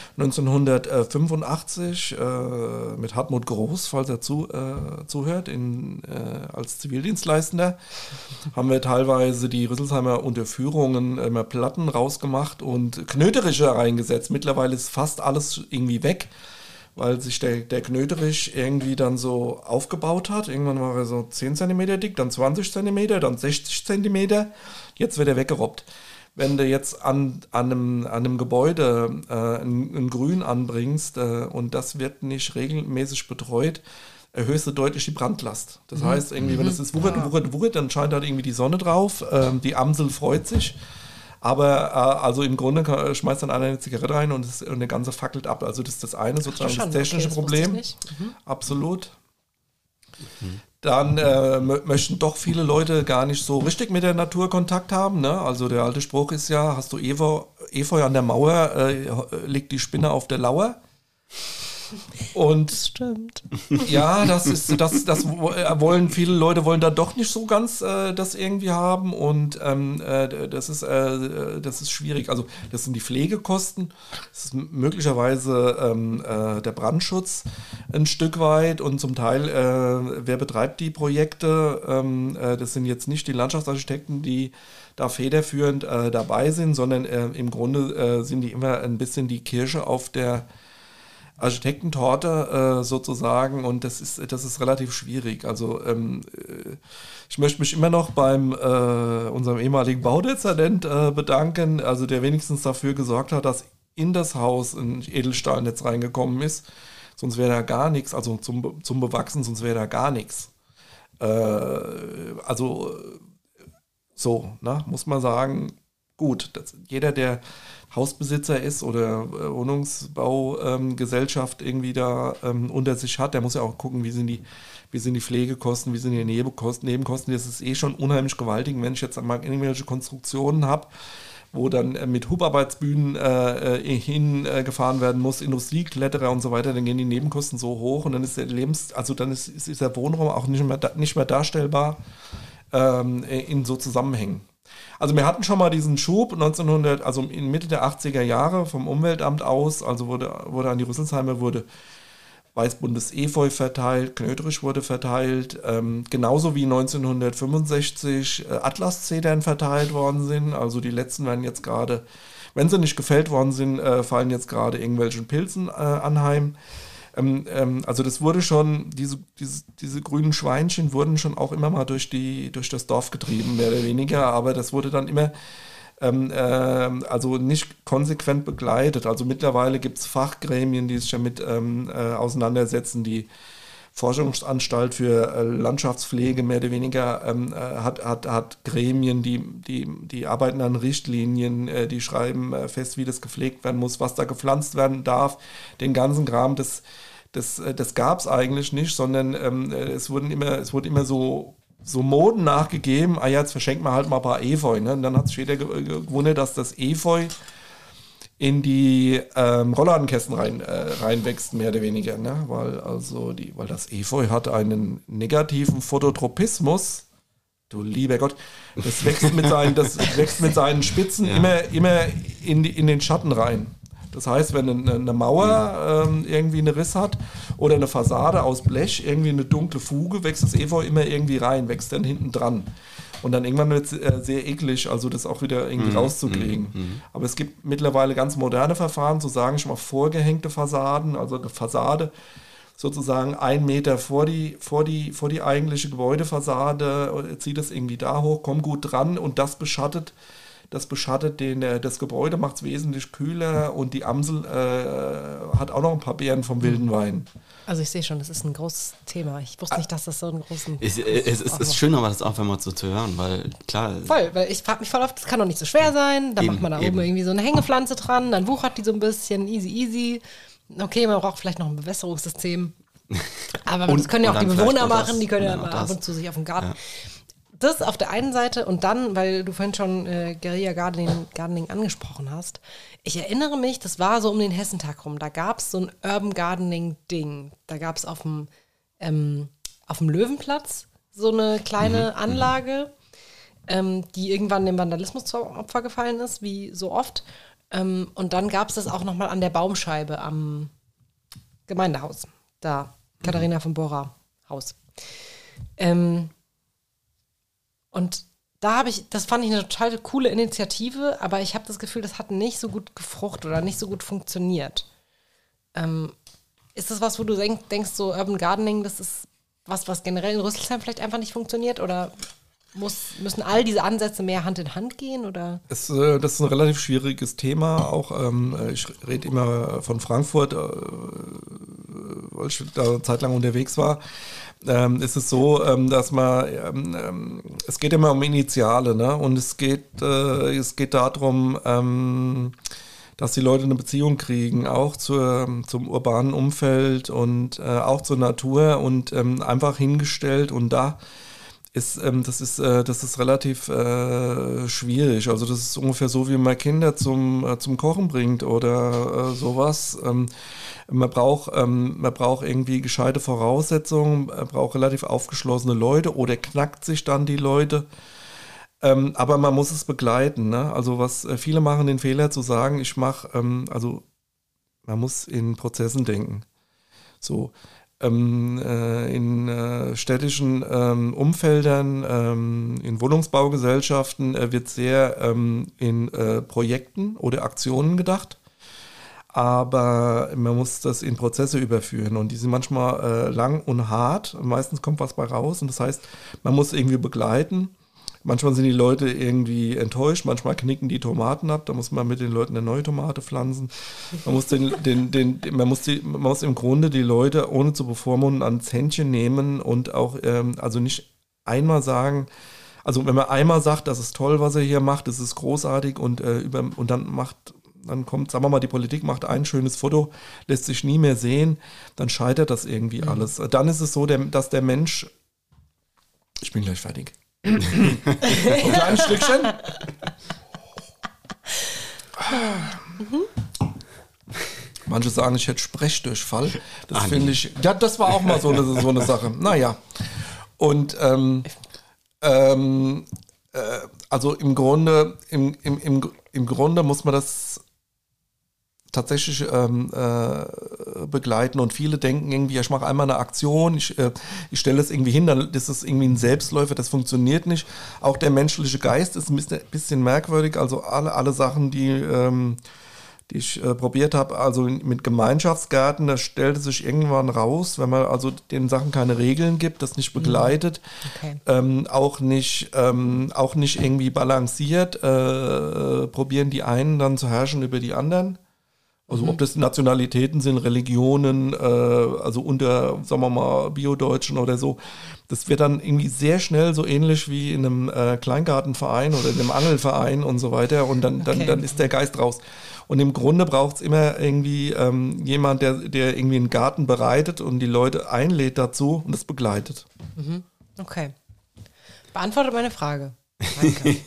1985 mit Hartmut Groß, falls er zuhört, als Zivildienstleistender, haben wir teilweise die Rüsselsheimer Unterführungen immer Platten rausgemacht und Knöteriche reingesetzt. Mittlerweile ist fast alles irgendwie weg, weil sich der Knöterich irgendwie dann so aufgebaut hat. Irgendwann war er so 10 cm dick, dann 20 cm, dann 60 cm. Jetzt wird er weggerobbt. Wenn du jetzt an einem Gebäude ein Grün anbringst und das wird nicht regelmäßig betreut, erhöhst du deutlich die Brandlast. Das heißt, irgendwie, wenn es ist wuchert, dann scheint halt irgendwie die Sonne drauf, die Amsel freut sich. Aber also im Grunde schmeißt dann einer eine Zigarette rein und der ganze fackelt ab. Also das ist das eine, sozusagen das technische Problem. Absolut. Dann möchten doch viele Leute gar nicht so richtig mit der Natur Kontakt haben. Ne? Also der alte Spruch ist ja, hast du Efeu an der Mauer, liegt die Spinne auf der Lauer. Und stimmt. Ja, das wollen viele Leute wollen da doch nicht so ganz das irgendwie haben und das ist schwierig. Also das sind die Pflegekosten, das ist möglicherweise der Brandschutz ein Stück weit und zum Teil wer betreibt die Projekte? Das sind jetzt nicht die Landschaftsarchitekten, die da federführend dabei sind, sondern im Grunde sind die immer ein bisschen die Kirsche auf der Architektentorte sozusagen und das ist relativ schwierig. Also ich möchte mich immer noch beim unserem ehemaligen Baudezernent bedanken, also der wenigstens dafür gesorgt hat, dass in das Haus ein Edelstahlnetz reingekommen ist. Sonst wäre da gar nichts, also zum Bewachsen, sonst wäre da gar nichts. Also so, ne, muss man sagen, gut, jeder, der Hausbesitzer ist oder Wohnungsbaugesellschaft irgendwie da unter sich hat, der muss ja auch gucken, wie sind die Pflegekosten, wie sind die Nebenkosten. Das ist eh schon unheimlich gewaltig, wenn ich jetzt einmal irgendwelche Konstruktionen habe, wo dann mit Hubarbeitsbühnen hingefahren werden muss, Industriekletterer und so weiter, dann gehen die Nebenkosten so hoch und dann ist der dann ist der Wohnraum auch nicht mehr darstellbar in so Zusammenhängen. Also wir hatten schon mal diesen Schub also in Mitte der 80er Jahre vom Umweltamt aus, also wurde an die Rüsselsheimer weißbuntes Efeu verteilt, Knöterich wurde verteilt, genauso wie 1965 Atlaszedern verteilt worden sind, also die letzten werden jetzt gerade, wenn sie nicht gefällt worden sind, fallen jetzt gerade irgendwelchen Pilzen anheim. Also das wurde schon, diese grünen Schweinchen wurden schon auch immer mal durch das Dorf getrieben, mehr oder weniger, aber das wurde dann immer also nicht konsequent begleitet. Also mittlerweile gibt es Fachgremien, die sich damit auseinandersetzen. Die Forschungsanstalt für Landschaftspflege mehr oder weniger hat Gremien, die arbeiten an Richtlinien, die schreiben fest, wie das gepflegt werden muss, was da gepflanzt werden darf, den ganzen Kram, das gab es eigentlich nicht, sondern es wurde immer so Moden nachgegeben, jetzt verschenkt man halt mal ein paar Efeu. Ne? Und dann hat sich jeder gewundert, dass das Efeu in die Rollladenkästen reinwächst, mehr oder weniger. Ne? Weil das Efeu hat einen negativen Phototropismus. Du lieber Gott, das wächst mit seinen Spitzen immer in den Schatten rein. Das heißt, wenn eine Mauer irgendwie einen Riss hat oder eine Fassade aus Blech, irgendwie eine dunkle Fuge, wächst das Efeu immer irgendwie rein, wächst dann hinten dran. Und dann irgendwann wird es sehr eklig, also das auch wieder irgendwie rauszukriegen. Aber es gibt mittlerweile ganz moderne Verfahren, so sagen schon mal vorgehängte Fassaden, also eine Fassade sozusagen 1 Meter vor die eigentliche Gebäudefassade, zieht es irgendwie da hoch, kommt gut dran und das beschattet das Gebäude, macht es wesentlich kühler und die Amsel hat auch noch ein paar Beeren vom wilden Wein. Also ich sehe schon, das ist ein großes Thema. Ich wusste nicht, dass das so einen großen... Es ist schön, aber das auch einmal so zu hören, weil klar... Voll, weil ich frage mich voll oft, das kann doch nicht so schwer sein. Dann macht man da oben irgendwie so eine Hängepflanze dran, dann wuchert die so ein bisschen, easy. Okay, man braucht vielleicht noch ein Bewässerungssystem. Aber das können ja auch die Bewohner machen, die können ja mal ab und zu sich auf den Garten... Ja. das auf der einen Seite und dann, weil du vorhin schon Guerilla Gardening angesprochen hast, ich erinnere mich, das war so um den Hessentag rum, da gab es so ein Urban Gardening-Ding. Da gab es auf dem Löwenplatz so eine kleine Anlage, die irgendwann dem Vandalismus zum Opfer gefallen ist, wie so oft. Und dann gab es das auch nochmal an der Baumscheibe am Gemeindehaus, da, Katharina von Bora Haus. Und das fand ich eine total coole Initiative, aber ich habe das Gefühl, das hat nicht so gut gefruchtet oder nicht so gut funktioniert. Ist das was, wo du denkst, so Urban Gardening, das ist was generell in Rüsselsheim vielleicht einfach nicht funktioniert? Oder müssen all diese Ansätze mehr Hand in Hand gehen? Oder? Das ist ein relativ schwieriges Thema. Auch ich rede immer von Frankfurt, weil ich da eine Zeit lang unterwegs war. Ist es so, dass es geht immer um Initiale, ne? Und es geht darum, dass die Leute eine Beziehung kriegen, auch zum urbanen Umfeld und auch zur Natur und einfach hingestellt und das ist relativ schwierig. Also das ist ungefähr so, wie man Kinder zum Kochen bringt oder sowas. Man braucht irgendwie gescheite Voraussetzungen, man braucht relativ aufgeschlossene Leute oder knackt sich dann die Leute. Aber man muss es begleiten. Ne? Also viele machen den Fehler zu sagen, man muss in Prozessen denken. So. In städtischen Umfeldern, in Wohnungsbaugesellschaften wird sehr in Projekten oder Aktionen gedacht, aber man muss das in Prozesse überführen und die sind manchmal lang und hart, meistens kommt was bei raus und das heißt, man muss irgendwie begleiten. Manchmal sind die Leute irgendwie enttäuscht, manchmal knicken die Tomaten ab, da muss man mit den Leuten eine neue Tomate pflanzen. Man muss im Grunde die Leute ohne zu bevormunden ans Händchen nehmen und auch also nicht einmal sagen, also wenn man einmal sagt, das ist toll, was er hier macht, das ist großartig und dann kommt, sagen wir mal, die Politik macht ein schönes Foto, lässt sich nie mehr sehen, dann scheitert das irgendwie alles. Dann ist es so, dass der Mensch, ich bin gleich fertig. Ein kleines Stückchen. Manche sagen, ich hätte Sprechdurchfall. Das finde ich. Ja, das war auch mal so eine Sache. Naja. Und also im Grunde muss man das tatsächlich begleiten und viele denken irgendwie, ich mache einmal eine Aktion, ich stelle es irgendwie hin, dann ist es irgendwie ein Selbstläufer, das funktioniert nicht. Auch der menschliche Geist ist ein bisschen merkwürdig, also alle Sachen, die ich probiert habe, also mit Gemeinschaftsgärten, das stellte sich irgendwann raus, wenn man also den Sachen keine Regeln gibt, das nicht begleitet, okay. Auch nicht irgendwie balanciert, probieren die einen dann zu herrschen über die anderen. Also ob das Nationalitäten sind, Religionen, also unter, sagen wir mal, Bio-Deutschen oder so. Das wird dann irgendwie sehr schnell so ähnlich wie in einem Kleingartenverein oder in einem Angelverein und so weiter. Und dann ist der Geist raus. Und im Grunde braucht es immer irgendwie jemand, der irgendwie einen Garten bereitet und die Leute einlädt dazu und das begleitet. Okay. Beantwortet meine Frage. Danke.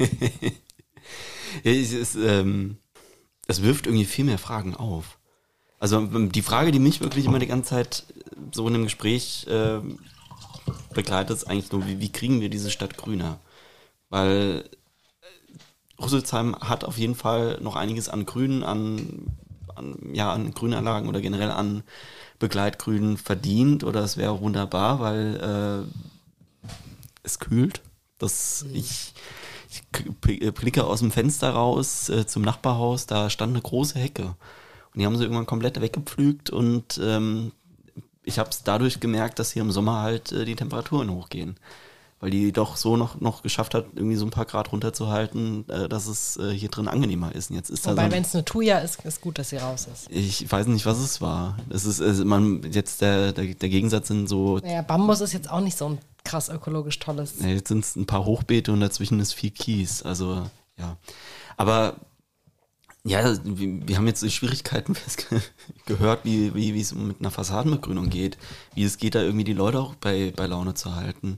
Ja, es wirft irgendwie viel mehr Fragen auf. Also die Frage, die mich wirklich immer die ganze Zeit so in einem Gespräch begleitet, ist eigentlich nur, wie kriegen wir diese Stadt grüner? Weil Rüsselsheim hat auf jeden Fall noch einiges an Grün, an Grünanlagen oder generell an Begleitgrün verdient. Oder es wäre wunderbar, weil es kühlt. Ich blicke aus dem Fenster raus zum Nachbarhaus, da stand eine große Hecke. Und die haben sie irgendwann komplett weggepflügt und ich habe es dadurch gemerkt, dass hier im Sommer halt die Temperaturen hochgehen. Weil die doch so noch geschafft hat, irgendwie so ein paar Grad runterzuhalten, dass es hier drin angenehmer ist. Und jetzt ist wobei, wenn es eine Thuja ist, ist gut, dass sie raus ist. Ich weiß nicht, was es war. Es ist jetzt der Gegensatz sind so. Naja, Bambus ist jetzt auch nicht so ein krass ökologisch tolles. Ja, jetzt sind es ein paar Hochbeete und dazwischen ist viel Kies. Also, ja. Aber ja, wir haben jetzt die Schwierigkeiten gehört, wie es mit einer Fassadenbegrünung geht. Wie es geht, da irgendwie die Leute auch bei Laune zu halten.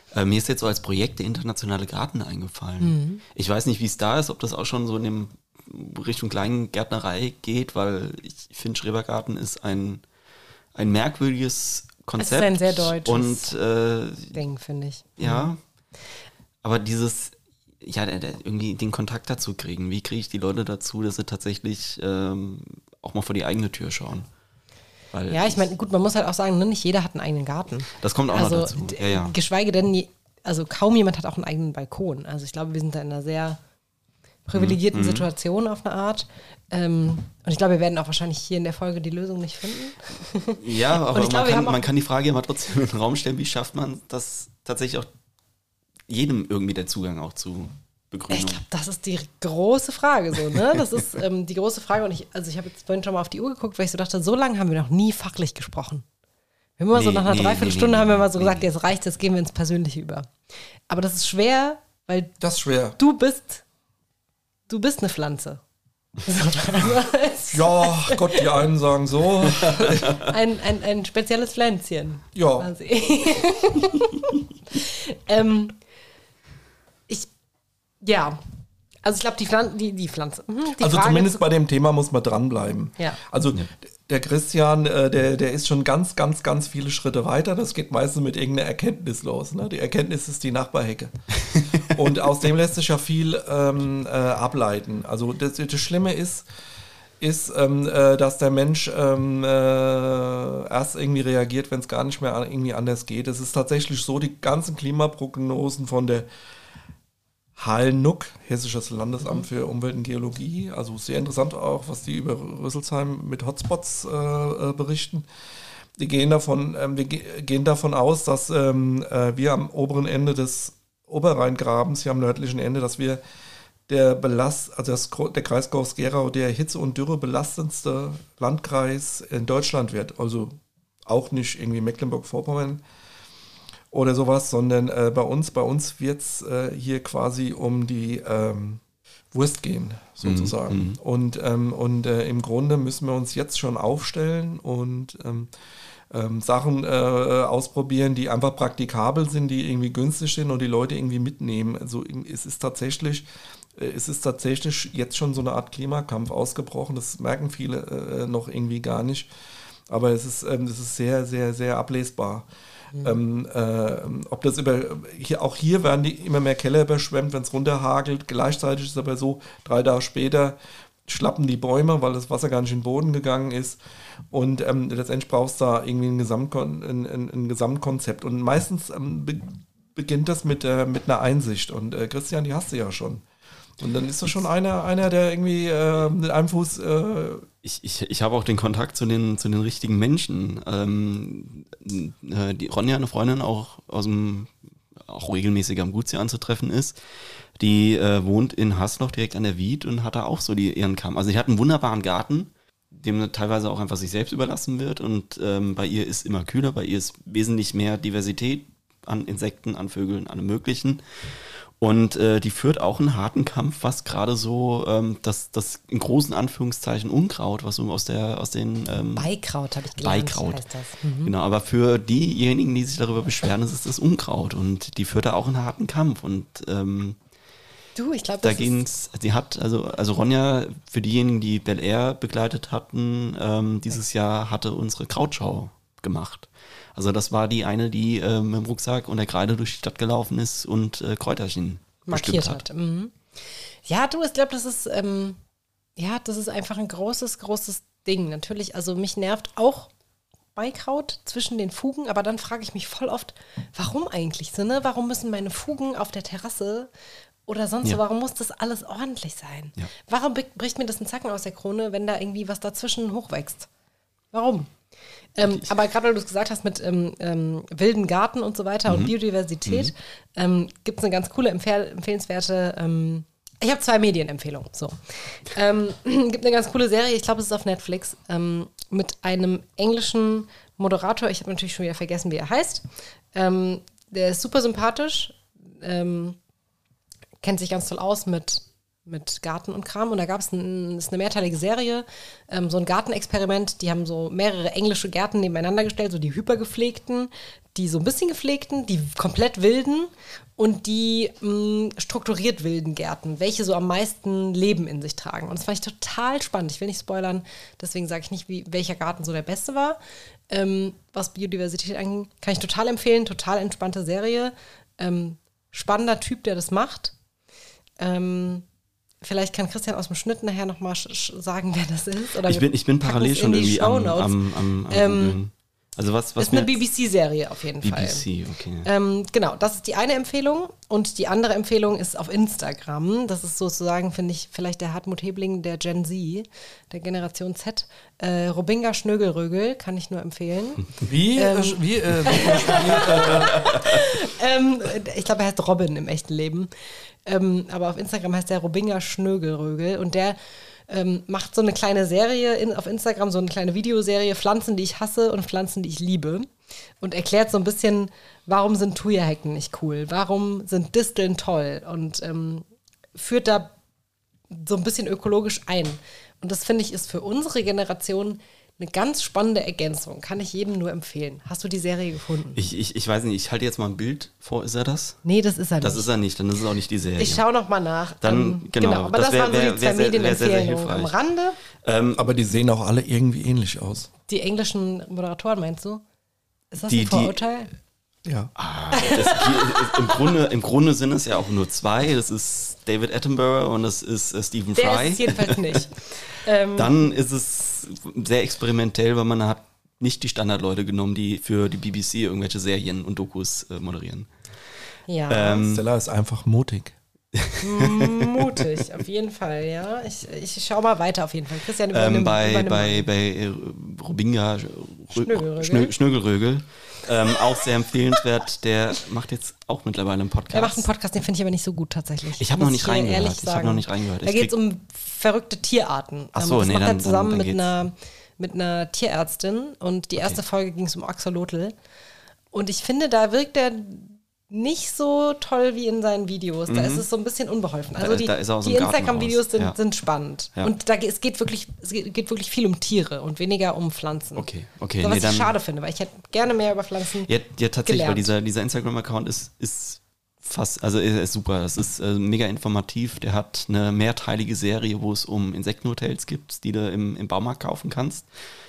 Mir ist jetzt so als Projekt der internationale Garten eingefallen. Ich weiß nicht, wie es da ist, ob das auch schon so in dem Richtung Kleingärtnerei geht, weil ich finde, Schrebergarten ist ein merkwürdiges Konzept. Es ist ein sehr deutsches und Ding, finde ich. Ja, aber dieses, irgendwie den Kontakt dazu kriegen. Wie kriege ich die Leute dazu, dass sie tatsächlich auch mal vor die eigene Tür schauen? Weil Ja, ich meine, gut, man muss halt auch sagen, ne, nicht jeder hat einen eigenen Garten. das kommt auch noch dazu. Ja. Geschweige denn, also kaum jemand hat auch einen eigenen Balkon. Also ich glaube, wir sind da in einer sehr privilegierten Situation auf eine Art. Und ich glaube, wir werden auch wahrscheinlich hier in der Folge die Lösung nicht finden. Ja, aber ich glaube, man kann die Frage ja mal trotzdem in den Raum stellen, wie schafft man das tatsächlich auch jedem irgendwie der Zugang auch zu Begrünung? Ich glaube, das ist die große Frage so, ne? Das ist die große Frage und ich habe jetzt vorhin schon mal auf die Uhr geguckt, weil ich so dachte, so lange haben wir noch nie fachlich gesprochen. Wir haben immer so nach einer Dreiviertelstunde haben wir mal so gesagt, jetzt reicht's, jetzt gehen wir ins Persönliche über. Aber das ist schwer, weil Das ist schwer. du bist eine Pflanze. Ja, Gott, die einen sagen so. Ein spezielles Pflänzchen. Ja. Quasi. Also ich glaube, die Pflanze. Die Also Frage zumindest ist, bei dem Thema muss man dranbleiben. Ja. Also der Christian, der ist schon ganz, ganz, ganz viele Schritte weiter. Das geht meistens mit irgendeiner Erkenntnis los. Ne? Die Erkenntnis ist die Nachbarhecke. Und aus dem lässt sich ja viel ableiten. Also das Schlimme ist, dass der Mensch erst irgendwie reagiert, wenn es gar nicht mehr irgendwie anders geht. Es ist tatsächlich so, die ganzen Klimaprognosen von der HALNUK, Hessisches Landesamt für Umwelt und Geologie, also sehr interessant auch, was die über Rüsselsheim mit Hotspots berichten. Wir gehen davon aus, dass wir am oberen Ende des Oberrheingrabens, hier am nördlichen Ende, dass wir der Kreis Groß-Gerau der hitze- und dürre belastendste Landkreis in Deutschland wird. Also auch nicht irgendwie Mecklenburg-Vorpommern oder sowas, sondern bei uns wird es hier quasi um die Wurst gehen, sozusagen. Und im Grunde müssen wir uns jetzt schon aufstellen und Sachen ausprobieren, die einfach praktikabel sind, die irgendwie günstig sind und die Leute irgendwie mitnehmen. Also es ist tatsächlich jetzt schon so eine Art Klimakampf ausgebrochen. Das merken viele noch irgendwie gar nicht. Aber es ist sehr, sehr, sehr ablesbar. Ob das auch hier werden immer mehr Keller überschwemmt, wenn es runterhagelt. Gleichzeitig ist es aber so, 3 Tage später schlappen die Bäume, weil das Wasser gar nicht in den Boden gegangen ist. Und letztendlich brauchst du da irgendwie ein Gesamtkonzept. Und meistens beginnt das mit einer Einsicht. Und Christian, die hast du ja schon. Und dann ist das schon einer der irgendwie mit einem Fuß... Ich habe auch den Kontakt zu den richtigen Menschen. Die Ronja, eine Freundin, auch regelmäßig am Gutsee anzutreffen ist, die wohnt in Hasloch direkt an der Wied und hat da auch so ihren Kamm. Also sie hat einen wunderbaren Garten, dem teilweise auch einfach sich selbst überlassen wird und bei ihr ist immer kühler, bei ihr ist wesentlich mehr Diversität an Insekten, an Vögeln, allem möglichen. Und die führt auch einen harten Kampf, was gerade so das in großen Anführungszeichen Unkraut, was so aus den Beikraut habe ich gelernt. Beikraut. Heißt das. Genau, aber für diejenigen, die sich darüber beschweren, ist es das Unkraut und die führt da auch einen harten Kampf und ich glaube, da ging's. Sie hat also Ronja, für diejenigen, die Bel Air begleitet hatten, dieses Jahr hatte unsere Krautschau gemacht. Also das war die eine, die mit dem Rucksack und der Kreide durch die Stadt gelaufen ist und Kräuterchen markiert hat. Ja, ich glaube, das ist einfach ein großes Ding. Natürlich, also mich nervt auch Beikraut zwischen den Fugen, aber dann frage ich mich voll oft, warum eigentlich so, ne? Warum müssen meine Fugen auf der Terrasse oder sonst so, warum muss das alles ordentlich sein? Ja. Warum bricht mir das ein Zacken aus der Krone, wenn da irgendwie was dazwischen hochwächst? Warum? Aber gerade weil du es gesagt hast mit wilden Garten und so weiter und Biodiversität, gibt es eine ganz coole, empfehlenswerte, ich habe 2 Medienempfehlungen. So. Gibt eine ganz coole Serie, ich glaube, es ist auf Netflix, mit einem englischen Moderator, ich habe natürlich schon wieder vergessen, wie er heißt. Der ist super sympathisch, kennt sich ganz toll aus mit mit Garten und Kram. Und da gab es ist eine mehrteilige Serie, so ein Gartenexperiment. Die haben so mehrere englische Gärten nebeneinander gestellt, so die hypergepflegten, die so ein bisschen gepflegten, die komplett wilden und die strukturiert wilden Gärten, welche so am meisten Leben in sich tragen. Und das fand ich total spannend. Ich will nicht spoilern, deswegen sage ich nicht, welcher Garten so der beste war. Was Biodiversität anging, kann ich total empfehlen. Total entspannte Serie. Spannender Typ, der das macht. Vielleicht kann Christian aus dem Schnitt nachher nochmal sagen, wer das ist. Oder ich bin parallel schon irgendwie am Googlen. Also was ist eine BBC-Serie auf jeden Fall. BBC, okay. Genau, das ist die eine Empfehlung. Und die andere Empfehlung ist auf Instagram. Das ist sozusagen, finde ich, vielleicht der Hartmut Hebling der Gen Z, der Generation Z. Robinga Schnögelrögel, kann ich nur empfehlen. Wie? Ich glaube, er heißt Robin im echten Leben. Aber auf Instagram heißt der Robinga Schnögelrögel. Und der macht so eine kleine Serie auf Instagram, so eine kleine Videoserie, Pflanzen, die ich hasse und Pflanzen, die ich liebe. Und erklärt so ein bisschen, warum sind Thuja-Hecken nicht cool, warum sind Disteln toll und führt da so ein bisschen ökologisch ein. Und das, finde ich, ist für unsere Generation eine ganz spannende Ergänzung. Kann ich jedem nur empfehlen. Hast du die Serie gefunden? Ich weiß nicht, ich halte jetzt mal ein Bild vor. Ist er das? Nee, das ist er nicht. Das ist er nicht, dann ist es auch nicht die Serie. Ich schaue noch mal nach. Dann, genau. Aber das waren so die zwei Medienempfehlungen am Rande. Aber die sehen auch alle irgendwie ähnlich aus. Die englischen Moderatoren, meinst du? Ist das ein Vorurteil? Ja. Im Grunde sind es ja auch nur zwei. Das ist David Attenborough und das ist Stephen Fry. Der ist es jedenfalls nicht. Dann ist es sehr experimentell, weil man hat nicht die Standardleute genommen, die für die BBC irgendwelche Serien und Dokus moderieren. Ja. Stella ist einfach mutig. Mutig, auf jeden Fall, ja. Ich schaue mal weiter auf jeden Fall. Christian, bei Robinga Schnögelrögel, auch sehr empfehlenswert. Der macht jetzt auch mittlerweile einen Podcast. Er macht einen Podcast, den finde ich aber nicht so gut tatsächlich. Ich habe noch nicht reingehört. Da geht es um verrückte Tierarten. Ach so, das macht er zusammen mit einer Tierärztin und die erste Folge ging es um Axolotl. Und ich finde, da wirkt er nicht so toll wie in seinen Videos. Da ist es so ein bisschen unbeholfen. Also die Instagram-Videos sind spannend. Ja. Und es geht wirklich viel um Tiere und weniger um Pflanzen. Okay. So, was ich schade finde, weil ich hätte gerne mehr über Pflanzen tatsächlich, gelernt. Weil dieser Instagram-Account ist fast, also er ist super. Das ist mega informativ. Der hat eine mehrteilige Serie, wo es um Insektenhotels gibt, die du im Baumarkt kaufen kannst.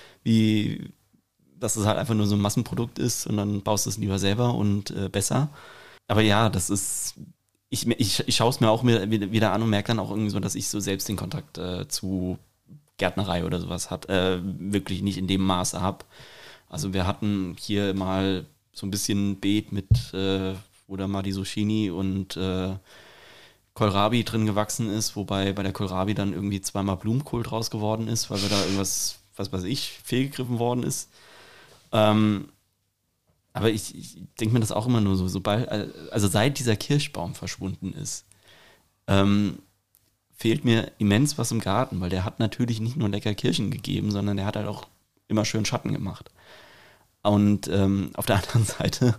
Dass es halt einfach nur so ein Massenprodukt ist und dann baust du es lieber selber und besser. Aber ja, das ist, ich schaue es mir auch wieder an und merke dann auch irgendwie so, dass ich so selbst den Kontakt zu Gärtnerei oder sowas wirklich nicht in dem Maße habe. Also wir hatten hier mal so ein bisschen Beet mit, wo da mal die Zucchini und Kohlrabi drin gewachsen ist, wobei bei der Kohlrabi dann irgendwie zweimal Blumenkohl draus geworden ist, weil wir da irgendwas, was weiß ich, fehlgegriffen worden ist. Aber ich denke mir das auch immer nur so, sobald, also seit dieser Kirschbaum verschwunden ist, fehlt mir immens was im Garten, weil der hat natürlich nicht nur lecker Kirschen gegeben, sondern der hat halt auch immer schön Schatten gemacht. Und auf der anderen Seite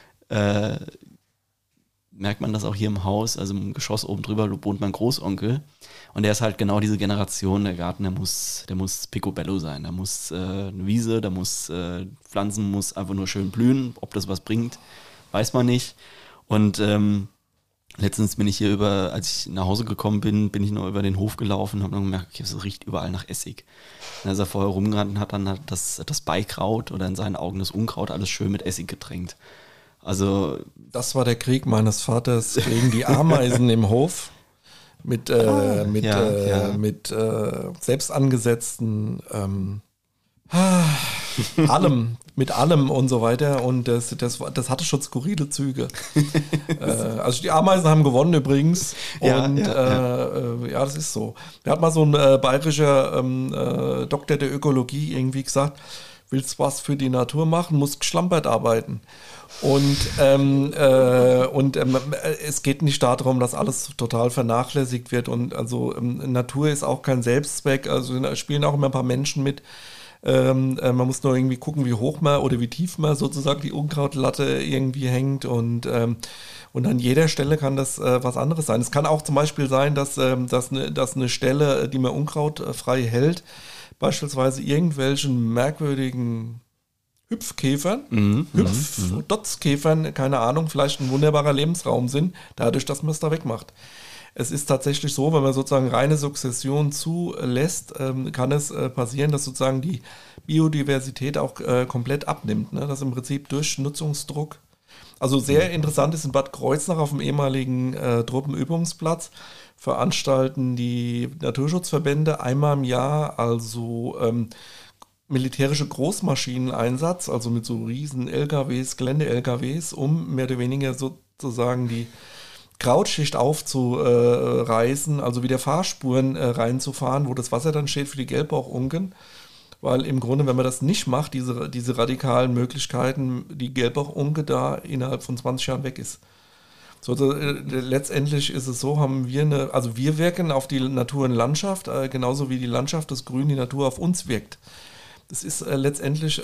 merkt man das auch hier im Haus, also im Geschoss oben drüber wohnt mein Großonkel und der ist halt genau diese Generation, der Garten, der muss picobello sein, da muss eine Wiese, da muss Pflanzen, muss einfach nur schön blühen, ob das was bringt, weiß man nicht. Und letztens bin ich hier als ich nach Hause gekommen bin ich noch über den Hof gelaufen und habe dann gemerkt, okay, es riecht überall nach Essig. Und als er vorher rumgerannt hat, dann hat das Beikraut oder in seinen Augen das Unkraut alles schön mit Essig getränkt. Also das war der Krieg meines Vaters gegen die Ameisen im Hof mit selbst angesetzten mit allem und so weiter und das hatte schon skurrile Züge. Also die Ameisen haben gewonnen übrigens und das ist so. Wir hatten mal so ein bayerischer Doktor der Ökologie irgendwie gesagt, willst was für die Natur machen, musst geschlampert arbeiten. Und es geht nicht darum, dass alles total vernachlässigt wird und also Natur ist auch kein Selbstzweck, also da spielen auch immer ein paar Menschen mit. Man muss nur irgendwie gucken, wie hoch man oder wie tief man sozusagen die Unkrautlatte irgendwie hängt und an jeder Stelle kann das was anderes sein. Es kann auch zum Beispiel sein, dass eine Stelle, die man unkrautfrei hält, beispielsweise irgendwelchen merkwürdigen Hüpfkäfern, Dotzkäfern, keine Ahnung, vielleicht ein wunderbarer Lebensraum sind, dadurch, dass man es da wegmacht. Es ist tatsächlich so, wenn man sozusagen reine Sukzession zulässt, kann es passieren, dass sozusagen die Biodiversität auch komplett abnimmt. Ne? Dass im Prinzip durch Nutzungsdruck, also sehr interessant ist in Bad Kreuznach auf dem ehemaligen Truppenübungsplatz, veranstalten die Naturschutzverbände einmal im Jahr also militärische Großmaschineneinsatz, also mit so riesen LKWs, Gelände-LKWs, um mehr oder weniger sozusagen die Krautschicht aufzureißen, also wieder Fahrspuren reinzufahren, wo das Wasser dann steht für die Gelbbauchunken. Weil im Grunde, wenn man das nicht macht, diese radikalen Möglichkeiten, die Gelbbauchunke da innerhalb von 20 Jahren weg ist. So, letztendlich ist es so, wir wirken auf die Natur und Landschaft, genauso wie die Landschaft, das Grün, die Natur auf uns wirkt. Das ist letztendlich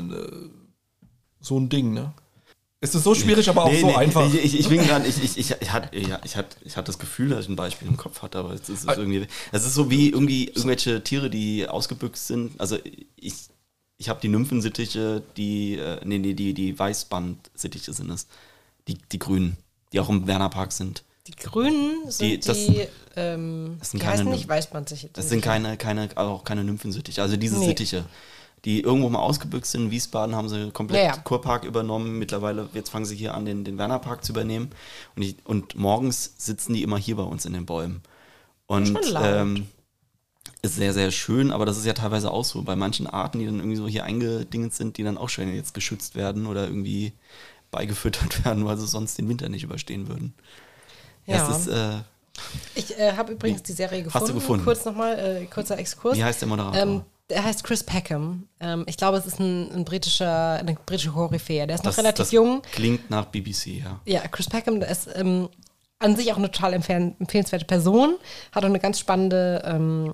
so ein Ding, ne? Es ist so schwierig, aber auch so einfach. Ich bin gerade, ich hatte das Gefühl, dass ich ein Beispiel im Kopf hatte, aber es ist irgendwie, es ist so wie irgendwelche Tiere, die ausgebüxt sind. Also ich habe die Nymphensittiche, die Weißbandsittiche sind es, die grünen, die auch im Wernerpark sind. Die Grünen sind das die heißen nicht Weißbandsittiche. Das sind keine Nymphensittiche, also diese Sittiche, die irgendwo mal ausgebüxt sind. In Wiesbaden haben sie komplett Kurpark übernommen. Mittlerweile, jetzt fangen sie hier an, den Wernerpark zu übernehmen. Und morgens sitzen die immer hier bei uns in den Bäumen. Und ist sehr, sehr schön, aber das ist ja teilweise auch so. Bei manchen Arten, die dann irgendwie so hier eingedingt sind, die dann auch schon jetzt geschützt werden oder irgendwie beigefüttert werden, weil sie sonst den Winter nicht überstehen würden. Ja. Das ist, ich habe übrigens die Serie gefunden. Hast du gefunden? Kurz nochmal, kurzer Exkurs. Wie heißt der Moderator? Der heißt Chris Peckham. Ich glaube, es ist eine britische Koryphäe. Der ist noch relativ jung. Klingt nach BBC, ja. Ja, Chris Peckham, der ist an sich auch eine total empfehlenswerte Person. Hat auch eine ganz spannenden,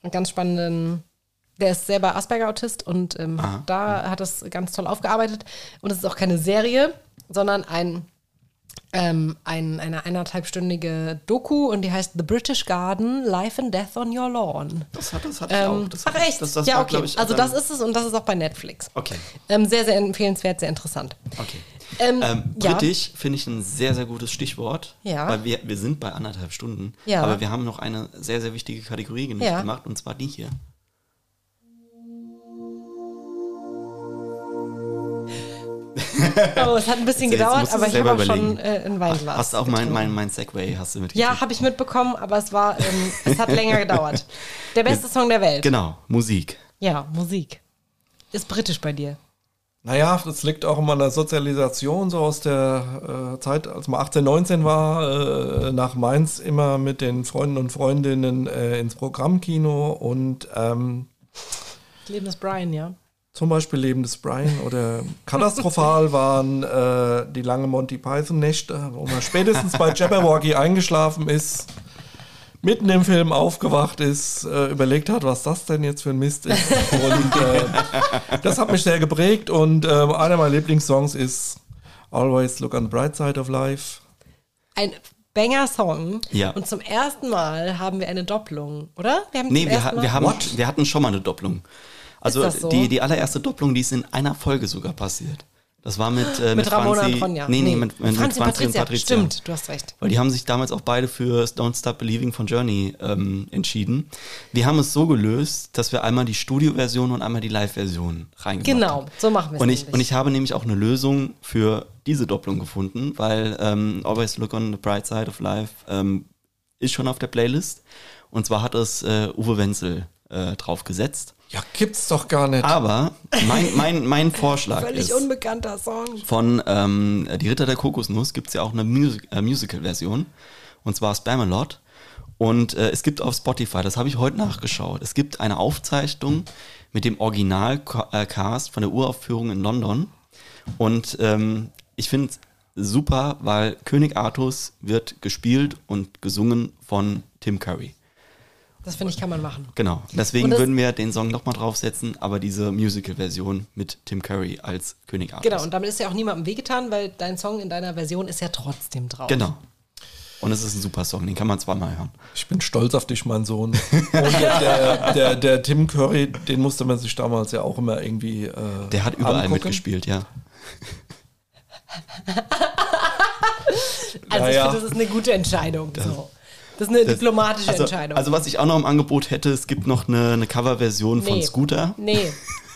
der ist selber Asperger-Autist und da hat das ganz toll aufgearbeitet. Und es ist auch keine Serie, sondern eine 1,5-stündige Doku und die heißt The British Garden, Life and Death on Your Lawn. Das hatte ich auch. Ach echt? Das ja, war, okay. ich, also das ist es und das ist auch bei Netflix. Okay. Sehr, sehr empfehlenswert, sehr interessant. Okay. Britisch finde ich ein sehr, sehr gutes Stichwort, weil wir sind bei 1,5 Stunden, aber wir haben noch eine sehr, sehr wichtige Kategorie gemacht und zwar die hier. Oh, es hat ein bisschen gedauert, aber ich habe auch schon ein Weinglas. Hast du auch mein Segway mitgekriegt? Ja, habe ich mitbekommen, aber es hat länger gedauert. Der beste Song der Welt. Genau, Musik. Ja, Musik. Ist britisch bei dir. Naja, das liegt auch immer an der Sozialisation, so aus der Zeit, als man 18, 19 war, nach Mainz immer mit den Freunden und Freundinnen ins Programmkino und Leben des Brian, ja. Zum Beispiel Leben des Brian oder katastrophal waren die lange Monty Python Nächte, wo man spätestens bei Jabberwocky eingeschlafen ist, mitten im Film aufgewacht ist, überlegt hat, was das denn jetzt für ein Mist ist. Und das hat mich sehr geprägt und einer meiner Lieblingssongs ist Always Look on the Bright Side of Life. Ein Banger-Song. Ja. Und zum ersten Mal haben wir eine Doppelung, oder? Wir hatten schon mal eine Doppelung. Also so? die allererste Doppelung, die ist in einer Folge sogar passiert. Das war mit Ramona Franzi, und Ronja. mit Franzi und Patricia. Stimmt, du hast recht. Weil die haben sich damals auch beide für Don't Stop Believing von Journey entschieden. Wir haben es so gelöst, dass wir einmal die Studio-Version und einmal die Live-Version reingemacht haben. Genau, so machen wir es. Und ich habe nämlich auch eine Lösung für diese Doppelung gefunden, weil Always Look on the Bright Side of Life ist schon auf der Playlist. Und zwar hat es Uwe Wenzel drauf gesetzt. Ja, gibt's doch gar nicht. Aber mein Vorschlag Völlig ist, unbekannter Song. von Die Ritter der Kokosnuss gibt es ja auch eine Musical-Version. Und zwar Spamalot. Und es gibt auf Spotify, das habe ich heute nachgeschaut, es gibt eine Aufzeichnung mit dem Original-Cast von der Uraufführung in London. Und ich finde es super, weil König Artus wird gespielt und gesungen von Tim Curry. Das finde ich, kann man machen. Genau. Deswegen würden wir den Song nochmal draufsetzen, aber diese Musical-Version mit Tim Curry als König Artus. Genau, und damit ist ja auch niemandem wehgetan, weil dein Song in deiner Version ist ja trotzdem drauf. Genau. Und es ist ein super Song, den kann man zweimal hören. Ich bin stolz auf dich, mein Sohn. Und der Tim Curry, den musste man sich damals ja auch immer irgendwie der hat überall angucken. mitgespielt, ja. Also ich finde, das ist eine gute Entscheidung. So. Das ist eine diplomatische Entscheidung. Also was ich auch noch im Angebot hätte, es gibt noch eine Coverversion von Scooter. Nee.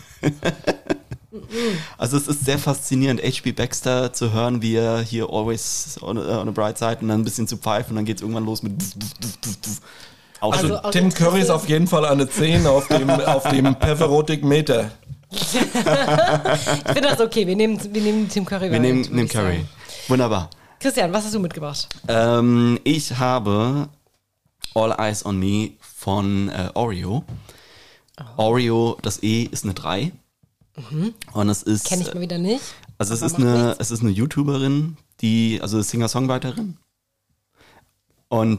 Also es ist sehr faszinierend, H.B. Baxter zu hören, wie er hier Always on a Bright Side und dann ein bisschen zu pfeifen und dann geht es irgendwann los mit Also Tim Curry ist auf jeden Fall eine 10 auf dem Perverotik-Meter. Ich finde das okay, wir nehmen Tim Curry. Wir nehmen Curry. Wunderbar. Christian, was hast du mitgebracht? Ich habe All Eyes on Me von Oreo. Oreo, das E ist eine 3. Und es ist. Kenne ich mal wieder nicht. Also es ist eine YouTuberin, also Singer-Songwriterin. Und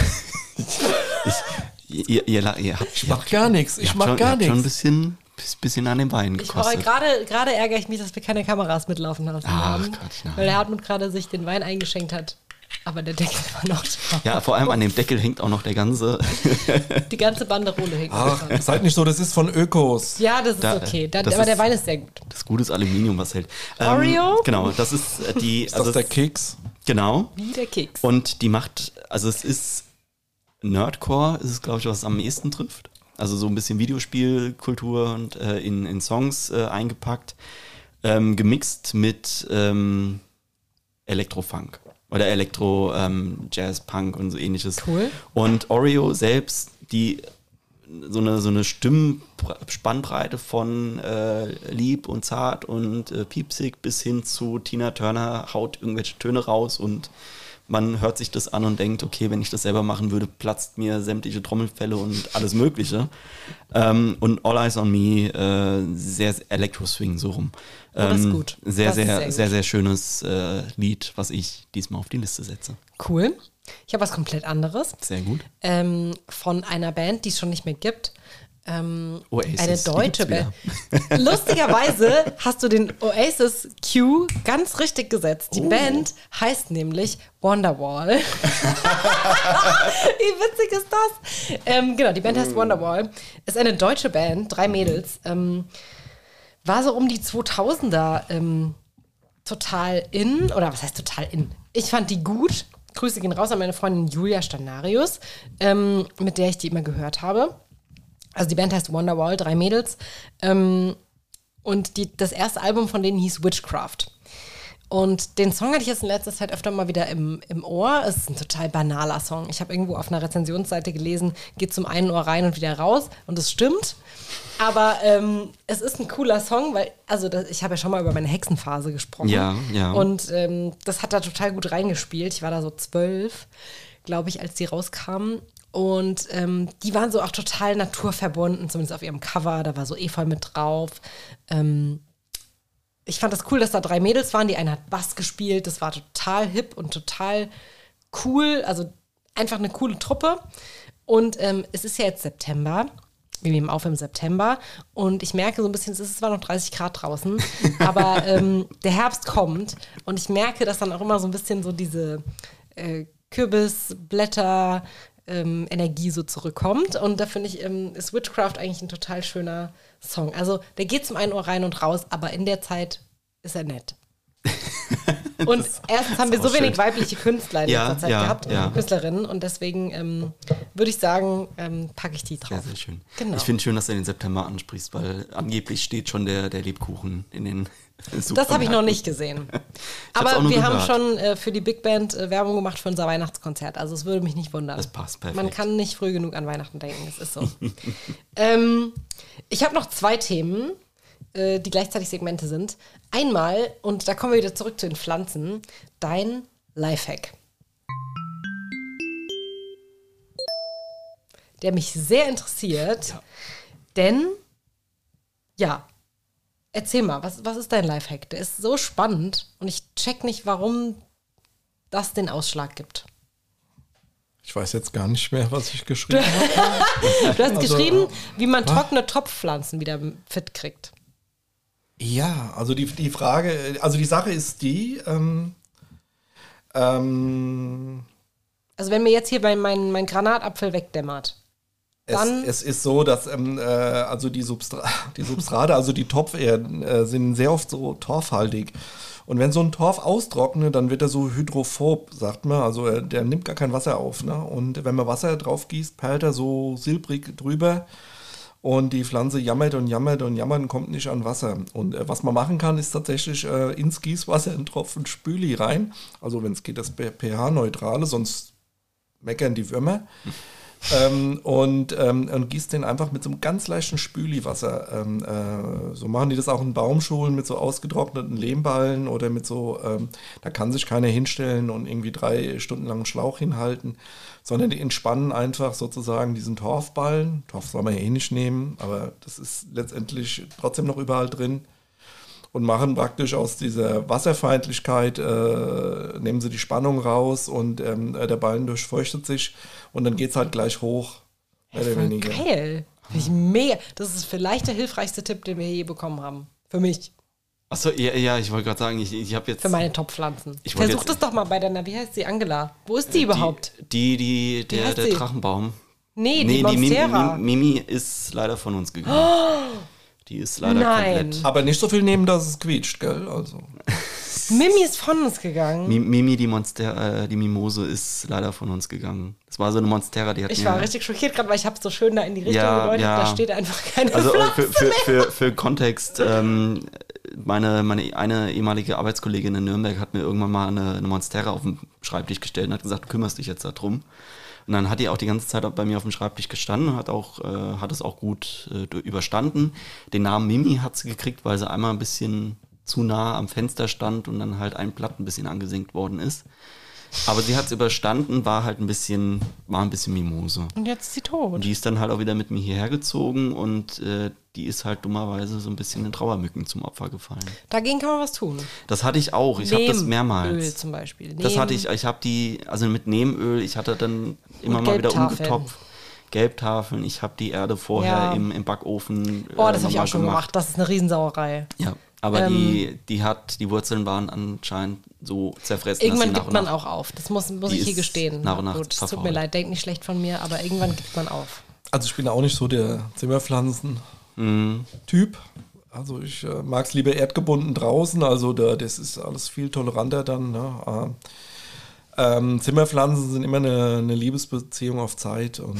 ich mach gar nichts. Ich mach gar nichts. Schon ein bisschen an den Beinen gekostet. Gerade ärgere ich mich, dass wir keine Kameras mitlaufen lassen haben. Gott, nein. Weil der Hartmut gerade sich den Wein eingeschenkt hat. Aber der Deckel war noch drauf. Ja, vor allem an dem Deckel hängt auch noch die ganze Banderole hängt Ach, seid nicht so, das ist von Ökos. Ja, das ist okay. Aber der Wein ist sehr gut. Das ist gutes Aluminium, was hält. Oreo? Genau, das ist die... Ist das der Keks? Genau. Wie der Keks. Und die macht, also es ist Nerdcore, ist es, glaube ich, was es am ehesten trifft. Also so ein bisschen Videospielkultur und in Songs eingepackt, gemixt mit Elektrofunk oder Elektro, Jazz, Punk und so ähnliches. Cool. Und Oreo selbst, die so eine Stimmspannbreite von lieb und zart und piepsig bis hin zu Tina Turner haut irgendwelche Töne raus und man hört sich das an und denkt, okay, wenn ich das selber machen würde, platzt mir sämtliche Trommelfälle und alles Mögliche. Und All Eyes on Me, sehr Elektro-Swing so rum. Das ist gut. Sehr schönes Lied, was ich diesmal auf die Liste setze. Cool. Ich habe was komplett anderes. Sehr gut. Von einer Band, die es schon nicht mehr gibt. Oasis. Eine deutsche Band. Lustigerweise hast du den Oasis Q ganz richtig gesetzt. Die Band heißt nämlich Wonderwall. Wie witzig ist das? Genau, die Band heißt Wonderwall. Ist eine deutsche Band, 3 Mädels. War so um die 2000er total in. Oder was heißt total in? Ich fand die gut. Grüße gehen raus an meine Freundin Julia Stanarius, mit der ich die immer gehört habe. Also die Band heißt Wonderwall, 3 Mädels. Und das erste Album von denen hieß Witchcraft. Und den Song hatte ich jetzt in letzter Zeit öfter mal wieder im Ohr. Es ist ein total banaler Song. Ich habe irgendwo auf einer Rezensionsseite gelesen, geht zum einen Ohr rein und wieder raus. Und es stimmt. Aber es ist ein cooler Song, weil, ich habe ja schon mal über meine Hexenphase gesprochen. Ja. Und das hat da total gut reingespielt. Ich war da so 12, glaube ich, als die rauskamen. Und die waren so auch total naturverbunden, zumindest auf ihrem Cover. Da war so Efeu mit drauf. Ich fand das cool, dass da 3 Mädels waren. Die eine hat Bass gespielt. Das war total hip und total cool. Also einfach eine coole Truppe. Und es ist ja jetzt September. Wir nehmen auf im September. Und ich merke so ein bisschen, es ist zwar noch 30 Grad draußen, aber der Herbst kommt. Und ich merke, dass dann auch immer so ein bisschen so diese Kürbisblätter Energie so zurückkommt. Und da finde ich, ist Witchcraft eigentlich ein total schöner Song. Also der geht zum einen Ohr rein und raus, aber in der Zeit ist er nett. Und erstens haben wir so wenig weibliche Künstler in letzter Zeit gehabt, Künstlerinnen. Und deswegen würde ich sagen, packe ich die drauf. Sehr schön. Genau. Ich finde es schön, dass du den September ansprichst, weil angeblich steht schon der Lebkuchen in den Supermärkten. Das habe ich noch nicht gesehen. Aber wir haben schon für die Big Band Werbung gemacht für unser Weihnachtskonzert. Also es würde mich nicht wundern. Das passt perfekt. Man kann nicht früh genug an Weihnachten denken. Es ist so. Ich habe noch 2 Themen, die gleichzeitig Segmente sind. Einmal, und da kommen wir wieder zurück zu den Pflanzen, dein Lifehack. Der mich sehr interessiert, denn, erzähl mal, was ist dein Lifehack? Der ist so spannend und ich check nicht, warum das den Ausschlag gibt. Ich weiß jetzt gar nicht mehr, was ich geschrieben habe. Du hast geschrieben, wie man trockene Topfpflanzen wieder fit kriegt. Ja, also die Frage, also die Sache ist die, Also wenn mir jetzt hier mein Granatapfel wegdämmert, dann... Es ist so, dass also die Substrate, also die Topferden, sind sehr oft so torfhaltig. Und wenn so ein Torf austrocknet, dann wird er so hydrophob, sagt man. Also der nimmt gar kein Wasser auf. Ne? Und wenn man Wasser drauf gießt, perlt er so silbrig drüber. Und die Pflanze jammert und jammert und jammert und kommt nicht an Wasser. Und was man machen kann, ist tatsächlich ins Gießwasser einen Tropfen Spüli rein. Also wenn es geht, das pH-neutrale, sonst meckern die Würmer. Und gießt den einfach mit so einem ganz leichten Spüliwasser. So machen die das auch in Baumschulen mit so ausgetrockneten Lehmballen oder mit so, da kann sich keiner hinstellen und irgendwie 3 Stunden lang einen Schlauch hinhalten, sondern die entspannen einfach sozusagen diesen Torfballen. Torf soll man ja eh nicht nehmen, aber das ist letztendlich trotzdem noch überall drin. Und machen praktisch aus dieser Wasserfeindlichkeit, nehmen sie die Spannung raus und der Ballen durchfeuchtet sich und dann geht es halt gleich hoch. Geil. Finde ich mega. Das ist vielleicht der hilfreichste Tipp, den wir je bekommen haben. Für mich. Achso, ja, ich wollte gerade sagen, ich habe jetzt... Für meine Topfpflanzen. Versuch das doch mal bei deiner, wie heißt sie, Angela? Wo ist die überhaupt? Der Drachenbaum. Nee, die Monstera. Mimi ist leider von uns gegangen. Oh! Die ist leider komplett... Aber nicht so viel nehmen, dass es quietscht, gell? Also. Mimi ist von uns gegangen. Mimi, die Mimose, ist leider von uns gegangen. Das war so eine Monstera, die hat Ich war richtig schockiert gerade, weil ich habe so schön da in die Richtung gedeutet. Da steht einfach keine Pflanze mehr. Für Kontext, meine eine ehemalige Arbeitskollegin in Nürnberg hat mir irgendwann mal eine Monstera auf den Schreibtisch gestellt und hat gesagt, du kümmerst dich jetzt darum. Und dann hat die auch die ganze Zeit bei mir auf dem Schreibtisch gestanden und hat es auch gut überstanden. Den Namen Mimi hat sie gekriegt, weil sie einmal ein bisschen zu nah am Fenster stand und dann halt ein Blatt ein bisschen angesenkt worden ist. Aber sie hat es überstanden, war ein bisschen Mimose. Und jetzt ist sie tot. Und die ist dann halt auch wieder mit mir hierher gezogen und die ist halt dummerweise so ein bisschen in Trauermücken zum Opfer gefallen. Dagegen kann man was tun. Das hatte ich auch. Ich habe das mehrmals. Öl zum Beispiel. Das hatte ich. Ich habe also mit Neemöl, ich hatte dann immer mal wieder umgetopft. Gelbtafeln. Ich habe die Erde vorher im Backofen das habe ich auch schon gemacht. Das ist eine Riesensauerei. Ja, aber die Wurzeln waren anscheinend so zerfressen. Irgendwann gibt man auch auf. Das muss ich hier gestehen. Nach und nach Gut, es tut mir leid, denkt nicht schlecht von mir, aber irgendwann gibt man auf. Also ich bin auch nicht so der Zimmerpflanzen-Typ. Also ich mag es lieber erdgebunden draußen. Also das ist alles viel toleranter dann. Ne? Zimmerpflanzen sind immer eine Liebesbeziehung auf Zeit und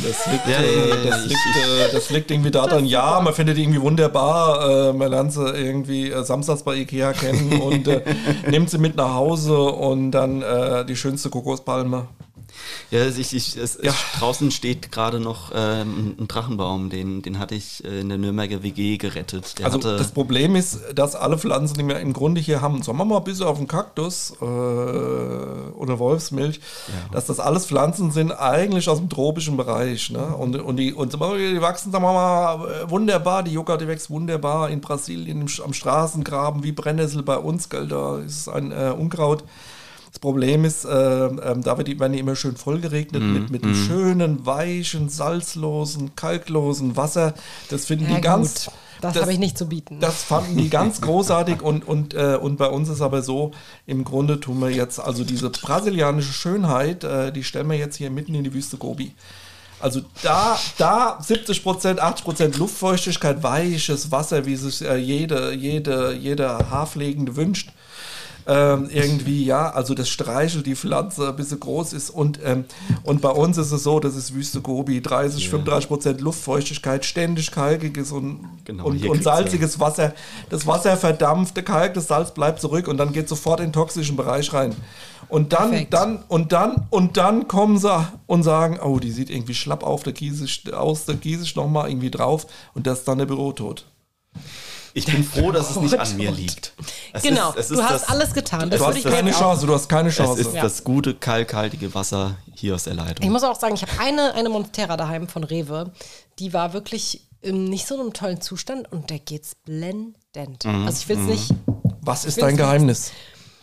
das liegt irgendwie daran, ja, man findet die irgendwie wunderbar, man lernt sie irgendwie samstags bei Ikea kennen und nimmt sie mit nach Hause und dann die schönste Kokospalme. Ja, draußen steht gerade noch ein Drachenbaum, den hatte ich in der Nürnberger WG gerettet. Das Problem ist, dass alle Pflanzen, die wir im Grunde hier haben, sagen wir mal bis auf den Kaktus oder Wolfsmilch, dass das alles Pflanzen sind, eigentlich aus dem tropischen Bereich. Ne? Und die wachsen, sagen wir mal, wunderbar. Die Yucca, die wächst wunderbar in Brasilien am Straßengraben, wie Brennnessel bei uns, gell, da ist ein Unkraut. Das Problem ist, da werden die immer schön vollgeregnet mit einem schönen, weichen, salzlosen, kalklosen Wasser. Das finden die ganz... Das habe ich nicht zu bieten. Das fanden die ganz großartig und bei uns ist aber so, im Grunde tun wir jetzt, also diese brasilianische Schönheit, die stellen wir jetzt hier mitten in die Wüste Gobi. Also da 70%, 80% Luftfeuchtigkeit, weiches Wasser, wie es jeder Haarpflegende wünscht. Irgendwie, ja, also das streichelt die Pflanze, bis sie groß ist und bei uns ist es so, das ist Wüste Gobi, 35% Luftfeuchtigkeit, ständig kalkiges und salziges Wasser. Das Wasser verdampft, der Kalk, das Salz bleibt zurück und dann geht sofort in den toxischen Bereich rein. Und dann kommen sie und sagen, oh, die sieht irgendwie schlapp aus, da gieße ich nochmal irgendwie drauf und das ist dann der Bürotod. Ich bin froh, dass es nicht an mir liegt. Du hast alles getan. Du hast keine Chance. Es ist das gute, kalkhaltige Wasser hier aus der Leitung. Ich muss auch sagen, ich habe eine Monstera daheim von Rewe. Die war wirklich in nicht so einem tollen Zustand und der geht's blendend. Also ich will es nicht... Was ist dein Geheimnis?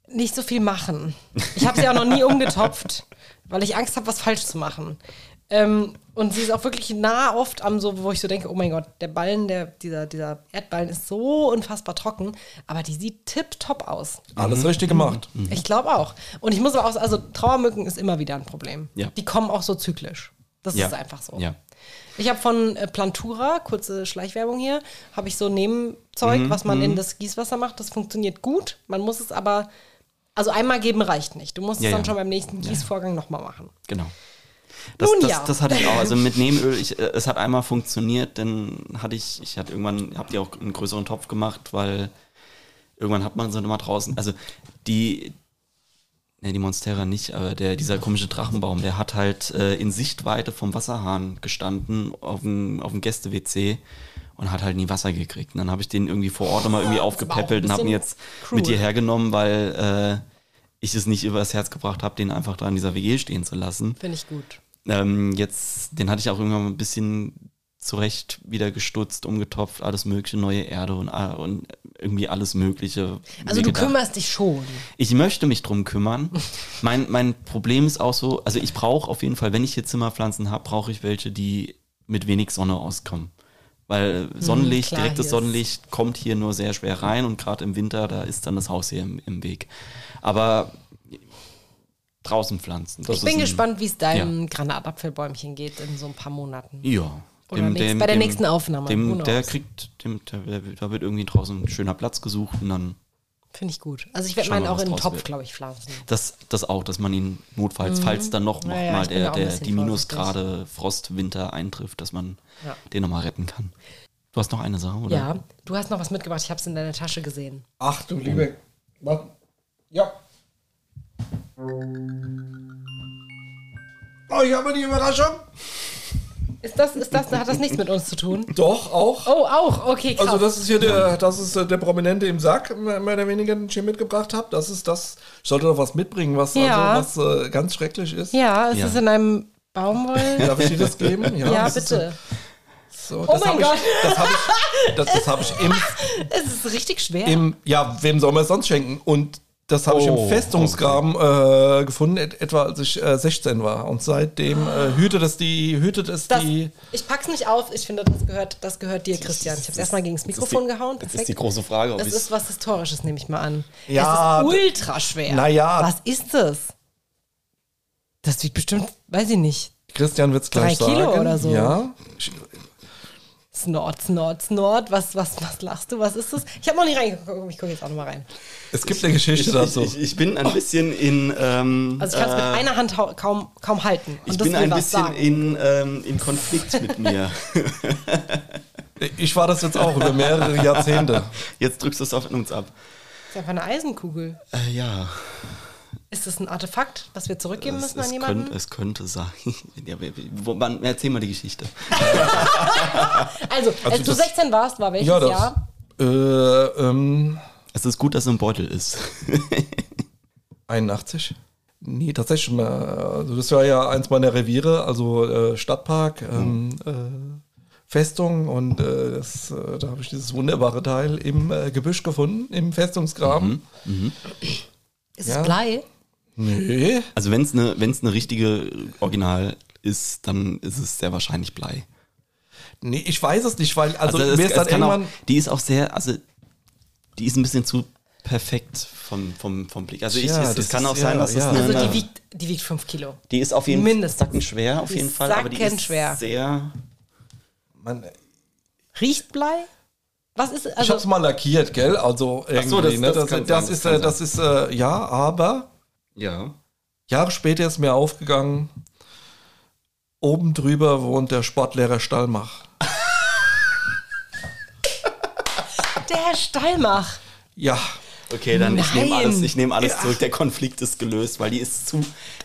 nicht so viel machen. Ich habe sie auch noch nie umgetopft, weil ich Angst habe, was falsch zu machen. Und sie ist auch wirklich nah oft am so, wo ich so denke, oh mein Gott, der Ballen, dieser Erdballen ist so unfassbar trocken, aber die sieht tipptopp aus. Alles richtig gemacht. Ich glaube auch. Und ich muss aber auch, also Trauermücken ist immer wieder ein Problem. Ja. Die kommen auch so zyklisch. Das ist einfach so. Ja. Ich habe von Plantura, kurze Schleichwerbung hier, habe ich so Nebenzeug, was man in das Gießwasser macht. Das funktioniert gut. Man muss es aber, also einmal geben reicht nicht. Du musst es dann schon beim nächsten Gießvorgang nochmal machen. Genau. Das hatte ich auch. Also mit Nebenöl, es hat einmal funktioniert, dann habt ihr auch einen größeren Topf gemacht, weil irgendwann hat man so immer draußen, also die Monstera nicht, aber dieser komische Drachenbaum, der hat halt in Sichtweite vom Wasserhahn gestanden auf dem Gäste-WC und hat halt nie Wasser gekriegt. Und dann habe ich den irgendwie vor Ort nochmal irgendwie aufgepäppelt und habe ihn jetzt mit hierher genommen, weil ich es nicht übers Herz gebracht habe, den einfach da in dieser WG stehen zu lassen. Finde ich gut. Den hatte ich auch irgendwann ein bisschen zurecht wieder gestutzt, umgetopft, alles mögliche, neue Erde und irgendwie alles Mögliche. Also du kümmerst dich schon. Ich möchte mich drum kümmern. Mein Problem ist auch so, also ich brauche auf jeden Fall, wenn ich hier Zimmerpflanzen habe, brauche ich welche, die mit wenig Sonne auskommen. Weil Sonnenlicht, direktes Sonnenlicht kommt hier nur sehr schwer rein und gerade im Winter, da ist dann das Haus hier im Weg. Aber draußen pflanzen. Ich bin gespannt, wie es deinem Granatapfelbäumchen geht in so ein paar Monaten. Ja. Oder bei der nächsten Aufnahme. Da wird irgendwie draußen ein schöner Platz gesucht und dann. Finde ich gut. Also ich werde meinen auch in den Topf, glaube ich, pflanzen. Das auch, dass man ihn notfalls, falls dann noch mal die Minusgrade Frostwinter eintrifft, dass man den nochmal retten kann. Du hast noch eine Sache, oder? Ja, du hast noch was mitgebracht. Ich habe es in deiner Tasche gesehen. Ach du liebe. Ja. Oh, ich habe die Überraschung. Hat das nichts mit uns zu tun? Doch, auch. Oh, auch? Okay, krass. Also das ist hier der Prominente im Sack, mehr oder weniger, den ich hier mitgebracht habe. Das ist das. Ich sollte doch was mitbringen, was ganz schrecklich ist. Ja, es ist in einem Baumwoll. Darf ich dir das geben? Ja, bitte. So, oh mein Gott. Das habe ich im... Es ist richtig schwer. Wem soll man es sonst schenken? Und das habe ich im Festungsgraben gefunden, etwa als ich 16 war. Und seitdem hütet es die. Ich pack's nicht auf. Ich finde, das gehört dir, Christian. Ich habe es erstmal gegen das Mikrofon gehauen. Perfekt. Das ist die große Frage. Das ist was Historisches, nehme ich mal an. Ja, es ist ultra schwer. Naja. Was ist das? Das wiegt bestimmt, weiß ich nicht. Christian wird es gleich 3 Kilo sagen. Oder so. Ja. Snort. Was lachst du? Was ist das? Ich habe noch nicht reingeguckt. Ich gucke jetzt auch noch mal rein. Es gibt eine Geschichte dazu. Ich bin ein bisschen in... also ich kann es mit einer Hand kaum halten. Und ich bin ein bisschen in Konflikt mit mir. Ich war das jetzt auch über mehrere Jahrzehnte. Jetzt drückst du es auf uns ab. Das ist einfach eine Eisenkugel. Ja. Ist das ein Artefakt, was wir zurückgeben müssen an jemanden? Es könnte sein. Erzähl mal die Geschichte. Also als du 16 warst, war welches Jahr? Es ist gut, dass es im Beutel ist. 81? Nee, tatsächlich. Also das war ja eins meiner Reviere, also Stadtpark, Festung und da habe ich dieses wunderbare Teil im Gebüsch gefunden, im Festungsgraben. Ist es Blei? Nee. Also wenn es eine richtige Original ist, dann ist es sehr wahrscheinlich Blei. Nee, ich weiß es nicht, weil die ist auch sehr, also die ist ein bisschen zu perfekt vom Blick. Also es kann auch sein, dass die wiegt 5 Kilo. Die ist auf jeden Fall sackenschwer, auf jeden Fall, aber die ist schwer. Sehr... Riecht Blei? Was ist, ich hab's mal lackiert, gell? Also irgendwie, das ist aber Jahre später ist mir aufgegangen, oben drüber wohnt der Sportlehrer Stallmach. Der Herr Stallmach? Ja. Okay, dann ich nehme alles zurück. Der Konflikt ist gelöst, weil die ist zu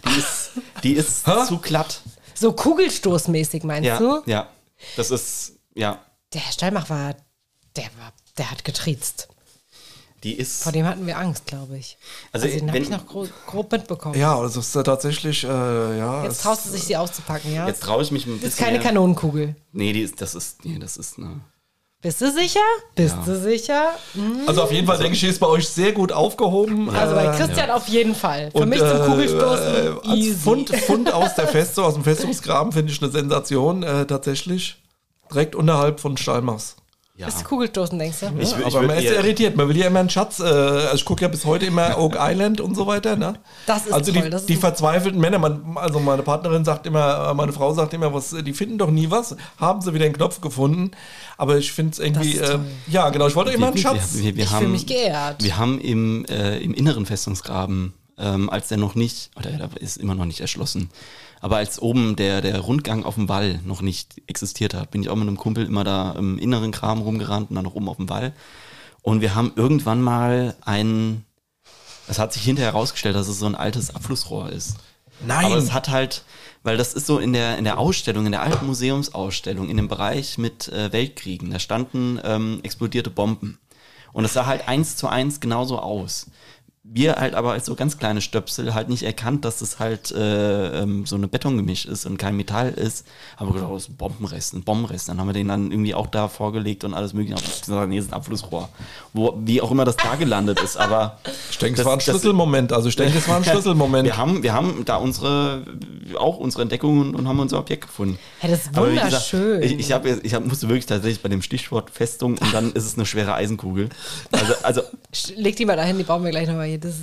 glatt. So kugelstoßmäßig meinst du? Ja. Das ist, ja. Der Herr Stallmach der hat getriezt. Vor dem hatten wir Angst, glaube ich. Also den habe ich noch grob mitbekommen. Ja, also es ist tatsächlich, Jetzt traust du dich, sie auszupacken, ja? Jetzt traue ich mich ein bisschen. Das ist keine Kanonenkugel. Nee, das ist eine Bist du sicher? Bist du sicher? Also auf jeden Fall denke ich, ist bei euch sehr gut aufgehoben. Also bei Christian auf jeden Fall. Für mich zum Kugelstoßen easy. Fund aus dem Festungsgraben finde ich eine Sensation, tatsächlich. Direkt unterhalb von Steinmachs. Ja. Bist du Kugelstoßen, denkst du? Aber man ist irritiert. Man will ja immer einen Schatz. Also ich gucke ja bis heute immer Oak Island und so weiter. Ne? Das ist also toll. Die verzweifelten Männer. Also meine Partnerin sagt immer, meine Frau sagt immer, die finden doch nie was. Haben sie wieder einen Knopf gefunden. Aber ich finde es irgendwie, ja genau, ich wollte immer einen Schatz. Ich fühle mich geehrt. Wir haben im inneren Festungsgraben, als der noch nicht, oder der ist immer noch nicht erschlossen, aber als oben der Rundgang auf dem Wall noch nicht existiert hat, bin ich auch mit einem Kumpel immer da im inneren Graben rumgerannt und dann noch oben auf dem Wall. Und wir haben irgendwann mal es hat sich hinterher herausgestellt, dass es so ein altes Abflussrohr ist. Nein! Aber es hat halt, weil das ist so in der Ausstellung, in der alten Museumsausstellung, in dem Bereich mit Weltkriegen, da standen explodierte Bomben. Und es sah halt 1:1 genauso aus. Wir halt aber als so ganz kleine Stöpsel halt nicht erkannt, dass das halt so eine Betongemisch ist und kein Metall ist. Aber gedacht, das ist ein Bombenrest. Dann haben wir den dann irgendwie auch da vorgelegt und alles mögliche. Und gesagt, nee, das ist ein Abflussrohr. Wie auch immer das da gelandet ist. Aber ich denke, es war ein Schlüsselmoment. Wir haben da unsere Entdeckungen und haben unser Objekt gefunden. Ja, das ist wunderschön. Gesagt, ich musste wirklich tatsächlich bei dem Stichwort Festung und dann ist es eine schwere Eisenkugel. Also leg die mal dahin, die brauchen wir gleich nochmal hier. Das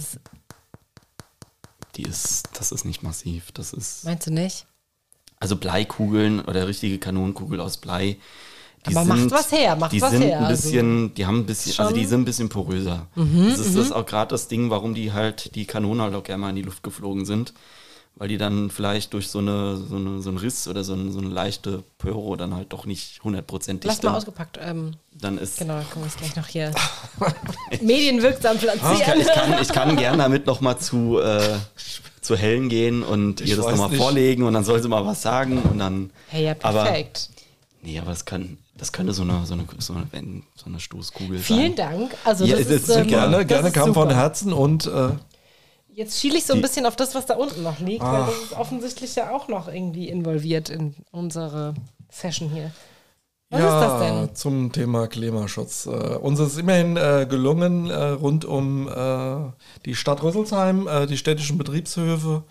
ist nicht massiv. Meinst du nicht? Also Bleikugeln oder richtige Kanonenkugel aus Blei. Aber macht was her. Die sind ein bisschen ein bisschen poröser. Das ist auch gerade das Ding, warum die Kanonen halt auch gerne mal in die Luft geflogen sind. Weil die dann vielleicht durch so einen Riss oder so eine leichte Pöro dann halt doch nicht 100% dicht. Lass mal ausgepackt. Dann ist genau, dann können wir es gleich noch hier medienwirksam platzieren. Ich kann gerne damit nochmal zu Helen gehen und ihr das nochmal vorlegen und dann soll sie mal was sagen und dann. Hey, ja, perfekt. Aber das könnte so eine Stoßkugel sein. Vielen Dank. Also ja, das ist gerne kam von Herzen und jetzt schiele ich so ein bisschen auf das, was da unten noch liegt, weil das ist offensichtlich ja auch noch irgendwie involviert in unsere Session hier. Was ist das denn? Zum Thema Klimaschutz. Uns ist immerhin gelungen, rund um die Stadt Rüsselsheim, die städtischen Betriebshöfe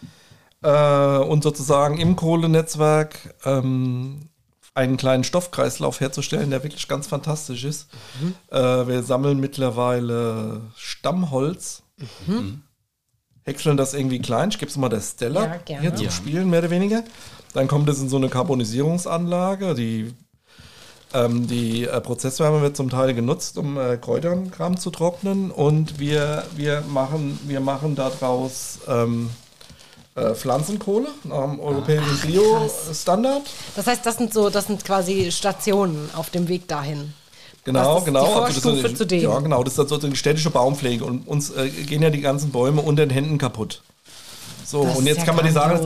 und sozusagen im Kohlenetzwerk einen kleinen Stoffkreislauf herzustellen, der wirklich ganz fantastisch ist. Wir sammeln mittlerweile Stammholz. Häckseln das irgendwie klein. Ich gebe es mal der Stella hier zum Spielen, mehr oder weniger. Dann kommt es in so eine Carbonisierungsanlage. Die Prozesswärme wird zum Teil genutzt, um Kräuterkram zu trocknen. Und wir machen daraus Pflanzenkohle nach dem europäischen Bio-Standard. Das heißt, das sind quasi Stationen auf dem Weg dahin. Genau. Die Vorstufe zu dem. Ja, genau. Das ist sozusagen die städtische Baumpflege. Und uns gehen ja die ganzen Bäume unter den Händen kaputt. So, und jetzt kann man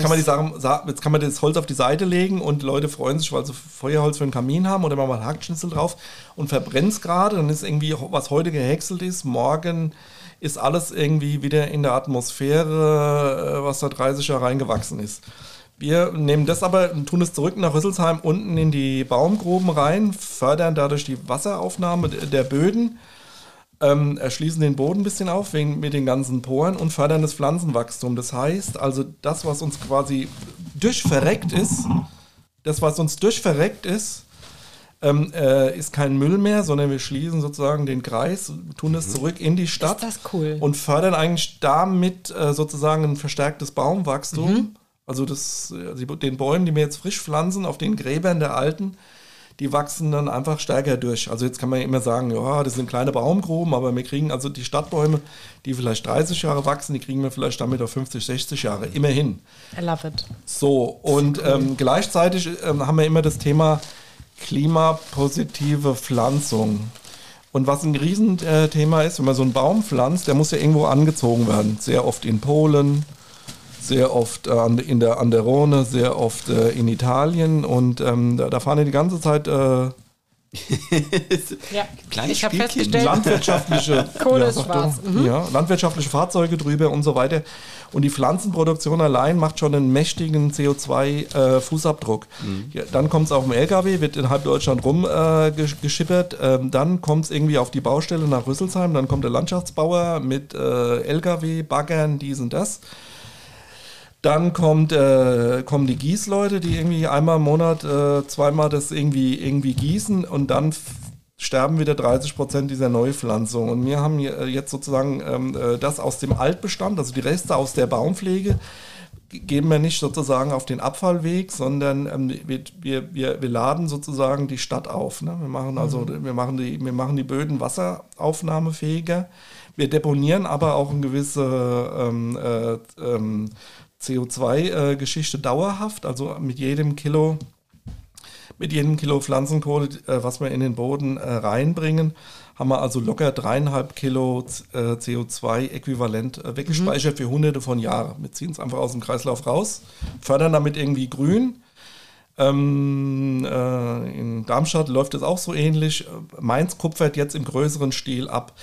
das Holz auf die Seite legen und Leute freuen sich, weil sie Feuerholz für den Kamin haben oder machen mal Hackschnitzel drauf und verbrennt es gerade. Dann ist irgendwie, was heute gehäckselt ist, morgen ist alles irgendwie wieder in der Atmosphäre, was da 30 Jahre reingewachsen ist. Wir nehmen das aber und tun es zurück nach Rüsselsheim unten in die Baumgruben rein, fördern dadurch die Wasseraufnahme der Böden, erschließen den Boden ein bisschen auf mit den ganzen Poren und fördern das Pflanzenwachstum. Das heißt also, das, was uns quasi durchverreckt ist, ist kein Müll mehr, sondern wir schließen sozusagen den Kreis, tun es zurück in die Stadt. Ist das cool. Und fördern eigentlich damit sozusagen ein verstärktes Baumwachstum. Also den Bäumen, die wir jetzt frisch pflanzen, auf den Gräbern der Alten, die wachsen dann einfach stärker durch. Also jetzt kann man ja immer sagen, ja, das sind kleine Baumgruben, aber wir kriegen also die Stadtbäume, die vielleicht 30 Jahre wachsen, die kriegen wir vielleicht damit auf 50, 60 Jahre, immerhin. I love it. So, und gleichzeitig haben wir immer das Thema klimapositive Pflanzung. Und was ein Riesenthema ist, wenn man so einen Baum pflanzt, der muss ja irgendwo angezogen werden. Sehr oft in Polen, sehr oft an der Rhone, sehr oft in Italien. Und da fahren ja die ganze Zeit Ja, Kleines ich habe Spielkind. festgestellt, Landwirtschaftliche, Kohle ist schwarz. Ja, landwirtschaftliche Fahrzeuge drüber und so weiter. Und die Pflanzenproduktion allein macht schon einen mächtigen CO2-Fußabdruck. Ja, dann kommt es auf dem LKW, wird in halb Deutschland rumgeschippert. Dann kommt es irgendwie auf die Baustelle nach Rüsselsheim. Dann kommt der Landschaftsbauer mit LKW, Baggern, dies und das. Dann kommen die Gießleute, die irgendwie einmal im Monat, zweimal das irgendwie gießen und dann sterben wieder 30% dieser Neupflanzung. Und wir haben jetzt sozusagen das aus dem Altbestand, also die Reste aus der Baumpflege, geben wir nicht sozusagen auf den Abfallweg, sondern wir laden sozusagen die Stadt auf. Ne? Wir machen die Böden wasseraufnahmefähiger. Wir deponieren aber auch eine gewisse CO2-Geschichte dauerhaft, also mit jedem Kilo Pflanzenkohle, was wir in den Boden reinbringen, haben wir also locker 3,5 Kilo CO2-Äquivalent weggespeichert für hunderte von Jahren. Wir ziehen es einfach aus dem Kreislauf raus, fördern damit irgendwie Grün. In Darmstadt läuft es auch so ähnlich. Mainz kupfert jetzt im größeren Stil ab.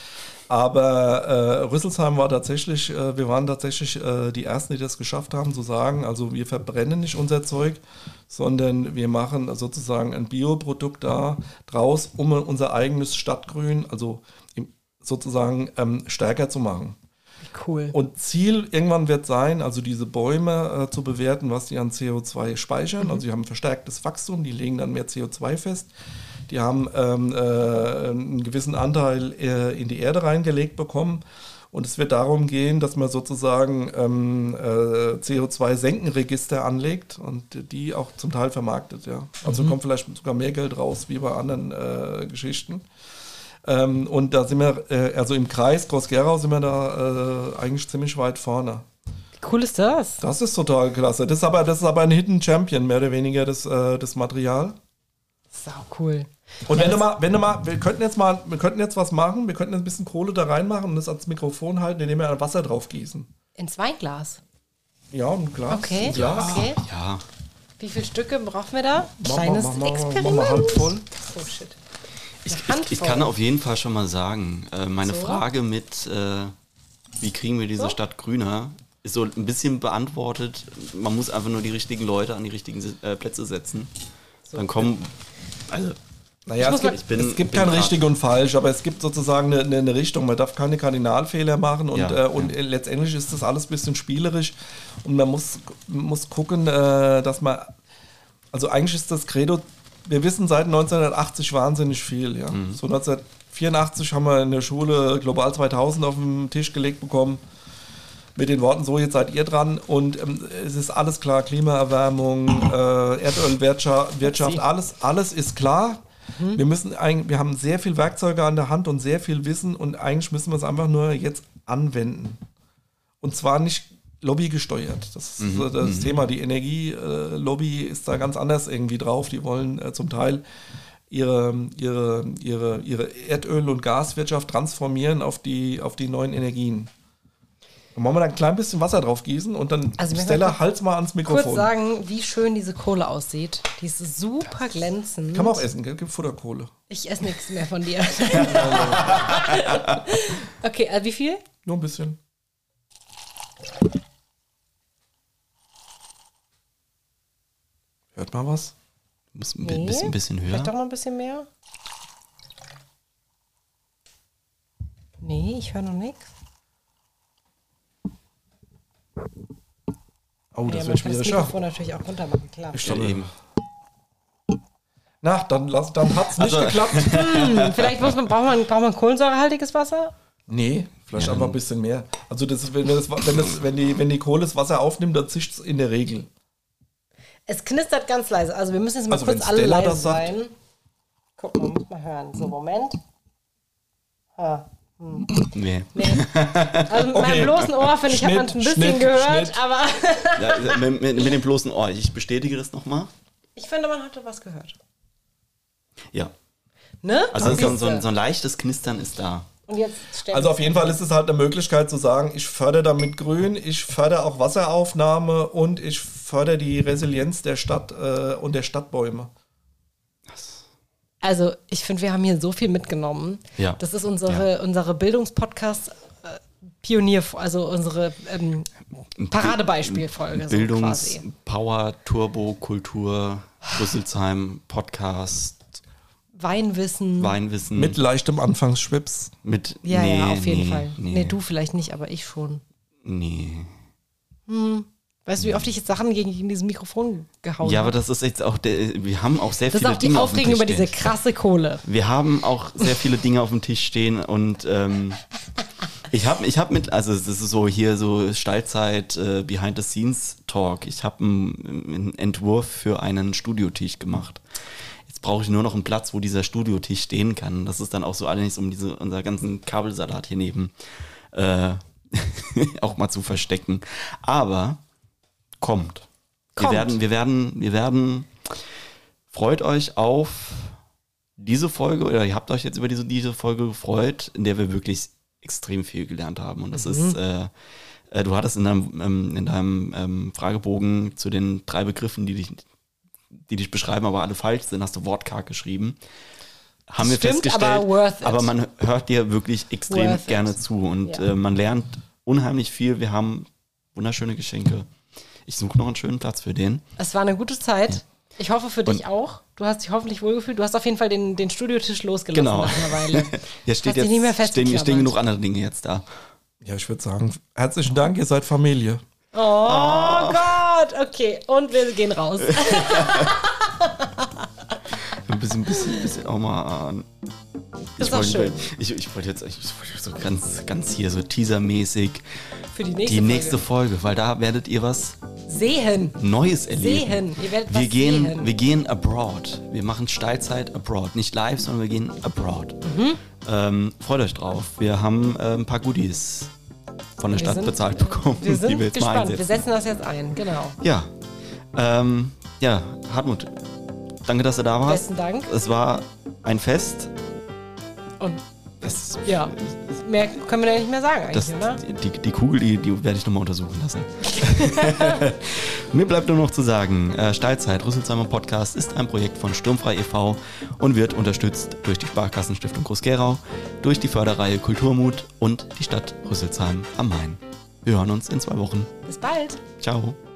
Aber Rüsselsheim wir waren tatsächlich die Ersten, die das geschafft haben, zu sagen, also wir verbrennen nicht unser Zeug, sondern wir machen sozusagen ein Bioprodukt draus, um unser eigenes Stadtgrün, also sozusagen stärker zu machen. Cool. Und Ziel irgendwann wird sein, also diese Bäume zu bewerten, was die an CO2 speichern. Also die haben verstärktes Wachstum, die legen dann mehr CO2 fest. Die haben einen gewissen Anteil in die Erde reingelegt bekommen. Und es wird darum gehen, dass man sozusagen CO2-Senkenregister anlegt und die auch zum Teil vermarktet. Ja. Also kommt vielleicht sogar mehr Geld raus wie bei anderen Geschichten. Und da sind wir, also im Kreis Groß-Gerau sind wir da eigentlich ziemlich weit vorne. Wie cool ist das? Das ist total klasse. Das ist aber ein Hidden Champion, mehr oder weniger, das Material. Sau cool. Und wir könnten jetzt was machen, wir könnten jetzt ein bisschen Kohle da reinmachen und das ans Mikrofon halten, indem wir Wasser drauf gießen. Ins Weinglas? Ja, ein Glas. Okay, Ein Glas. okay. Ja. Wie viele Stücke brauchen wir da? Kleines Experiment. Mach mal Handvoll. Oh shit. Ich kann auf jeden Fall schon mal sagen, meine Frage mit, wie kriegen wir diese Stadt grüner, ist so ein bisschen beantwortet. Man muss einfach nur die richtigen Leute an die richtigen Plätze setzen. Dann kommen, also... Naja, es gibt kein richtig und falsch, aber es gibt sozusagen eine Richtung. Man darf keine Kardinalfehler machen und letztendlich ist das alles ein bisschen spielerisch und man muss gucken, dass man, also eigentlich ist das Credo, wir wissen seit 1980 wahnsinnig viel. Ja. So 1984 haben wir in der Schule Global 2000 auf den Tisch gelegt bekommen mit den Worten, so jetzt seid ihr dran und es ist alles klar, Klimaerwärmung, Erdölwirtschaft, alles ist klar. Wir haben sehr viel Werkzeuge an der Hand und sehr viel Wissen und eigentlich müssen wir es einfach nur jetzt anwenden. Und zwar nicht lobbygesteuert. Das ist das Thema. Die Energielobby ist da ganz anders irgendwie drauf. Die wollen zum Teil ihre Erdöl- und Gaswirtschaft transformieren auf die neuen Energien. Dann wollen wir da ein klein bisschen Wasser drauf gießen und dann, Stella, halt's mal ans Mikrofon. Kurz sagen, wie schön diese Kohle aussieht. Die ist super glänzend. Kann man auch essen, gell? Gibt Futterkohle. Ich esse nichts mehr von dir. Okay, wie viel? Nur ein bisschen. Hört mal was? Muss ein bisschen höher. Vielleicht doch noch ein bisschen mehr? Nee, ich höre noch nichts. Oh, das Ja, wird schwierig. das Mikrofon natürlich auch runter machen, klar. Ja, eben. Na, dann hat's nicht geklappt. Vielleicht braucht man kohlensäurehaltiges Wasser? Nee, vielleicht einfach ein bisschen mehr. Also wenn die Kohle das Wasser aufnimmt, dann zischt es in der Regel. Es knistert ganz leise. Also wir müssen jetzt mal Also kurz wenn alle Stella leise das sagt. sein. Guck mal, muss mal hören. So, Moment. Nee. Also mit meinem bloßen Ohr, finde ich, hat man ein bisschen gehört, aber Ja, mit dem bloßen Ohr. Ich bestätige das nochmal. ich finde, man hatte was gehört. Ja. Ne? Also so ein leichtes Knistern ist da. Und jetzt stellen Also auf jeden Fall ist es halt eine Möglichkeit zu sagen, ich fördere damit Grün, ich fördere auch Wasseraufnahme und ich fördere die Resilienz der Stadt und der Stadtbäume. Also ich finde, wir haben hier so viel mitgenommen. Ja. Das ist unsere Bildungspodcast Pionier, also unsere Paradebeispielfolge. Power, Turbo, Kultur, Rüsselsheim, Podcast. Weinwissen. Mit leichtem Anfangsschwips. Ja, auf jeden Fall. Nee, du vielleicht nicht, aber ich schon. Nee. Weißt du, wie oft ich jetzt Sachen gegen dieses Mikrofon gehauen habe? Ja, aber das ist jetzt auch, wir haben auch sehr viele Dinge auf dem Tisch stehen. Das ist auch die Aufregung über diese krasse Kohle. Wir haben auch sehr viele Dinge auf dem Tisch stehen und ich hab also das ist so hier so Stallzeit Behind-the-Scenes-Talk. Ich habe einen Entwurf für einen Studiotisch gemacht. Jetzt brauche ich nur noch einen Platz, wo dieser Studiotisch stehen kann. Das ist dann auch so allerdings, um unser ganzen Kabelsalat hier neben auch mal zu verstecken. Aber kommt. Wir werden, freut euch auf diese Folge, oder ihr habt euch jetzt über diese Folge gefreut, in der wir wirklich extrem viel gelernt haben. Und das ist, du hattest in deinem Fragebogen zu den 3 Begriffen, die dich beschreiben, aber alle falsch sind, hast du wortkarg geschrieben. Haben wir festgestellt, aber man hört dir wirklich extrem gerne zu und man lernt unheimlich viel. Wir haben wunderschöne Geschenke. Ich suche noch einen schönen Platz für den. Es war eine gute Zeit. Ja. Ich hoffe für dich auch. Du hast dich hoffentlich wohlgefühlt. Du hast auf jeden Fall den Studiotisch losgelassen nach einer Weile. Ja, stehen genug andere Dinge jetzt da. Ja, ich würde sagen, herzlichen Dank, ihr seid Familie. Oh Gott, okay. Und wir gehen raus. Ein bisschen auch mal an. Das ist auch schön. Ich wollte jetzt so ganz hier so teasermäßig für die nächste Folge, weil da werdet ihr was Neues erleben. Ihr werdet wir gehen abroad. Wir machen Steilzeit abroad. Nicht live, sondern wir gehen abroad. Freut euch drauf. Wir haben ein paar Goodies von der Stadt bezahlt bekommen. Wir sind gespannt. Wir setzen das jetzt ein, genau. Ja. Hartmut, danke, dass du da warst. Besten Dank. Es war ein Fest. Und mehr können wir da nicht mehr sagen eigentlich, oder? Die Kugel, die werde ich nochmal untersuchen lassen. Mir bleibt nur noch zu sagen, Steilzeit, Rüsselsheimer Podcast ist ein Projekt von Sturmfrei e.V. und wird unterstützt durch die Sparkassenstiftung Groß-Gerau, durch die Förderreihe Kulturmut und die Stadt Rüsselsheim am Main. Wir hören uns in 2 Wochen. Bis bald. Ciao.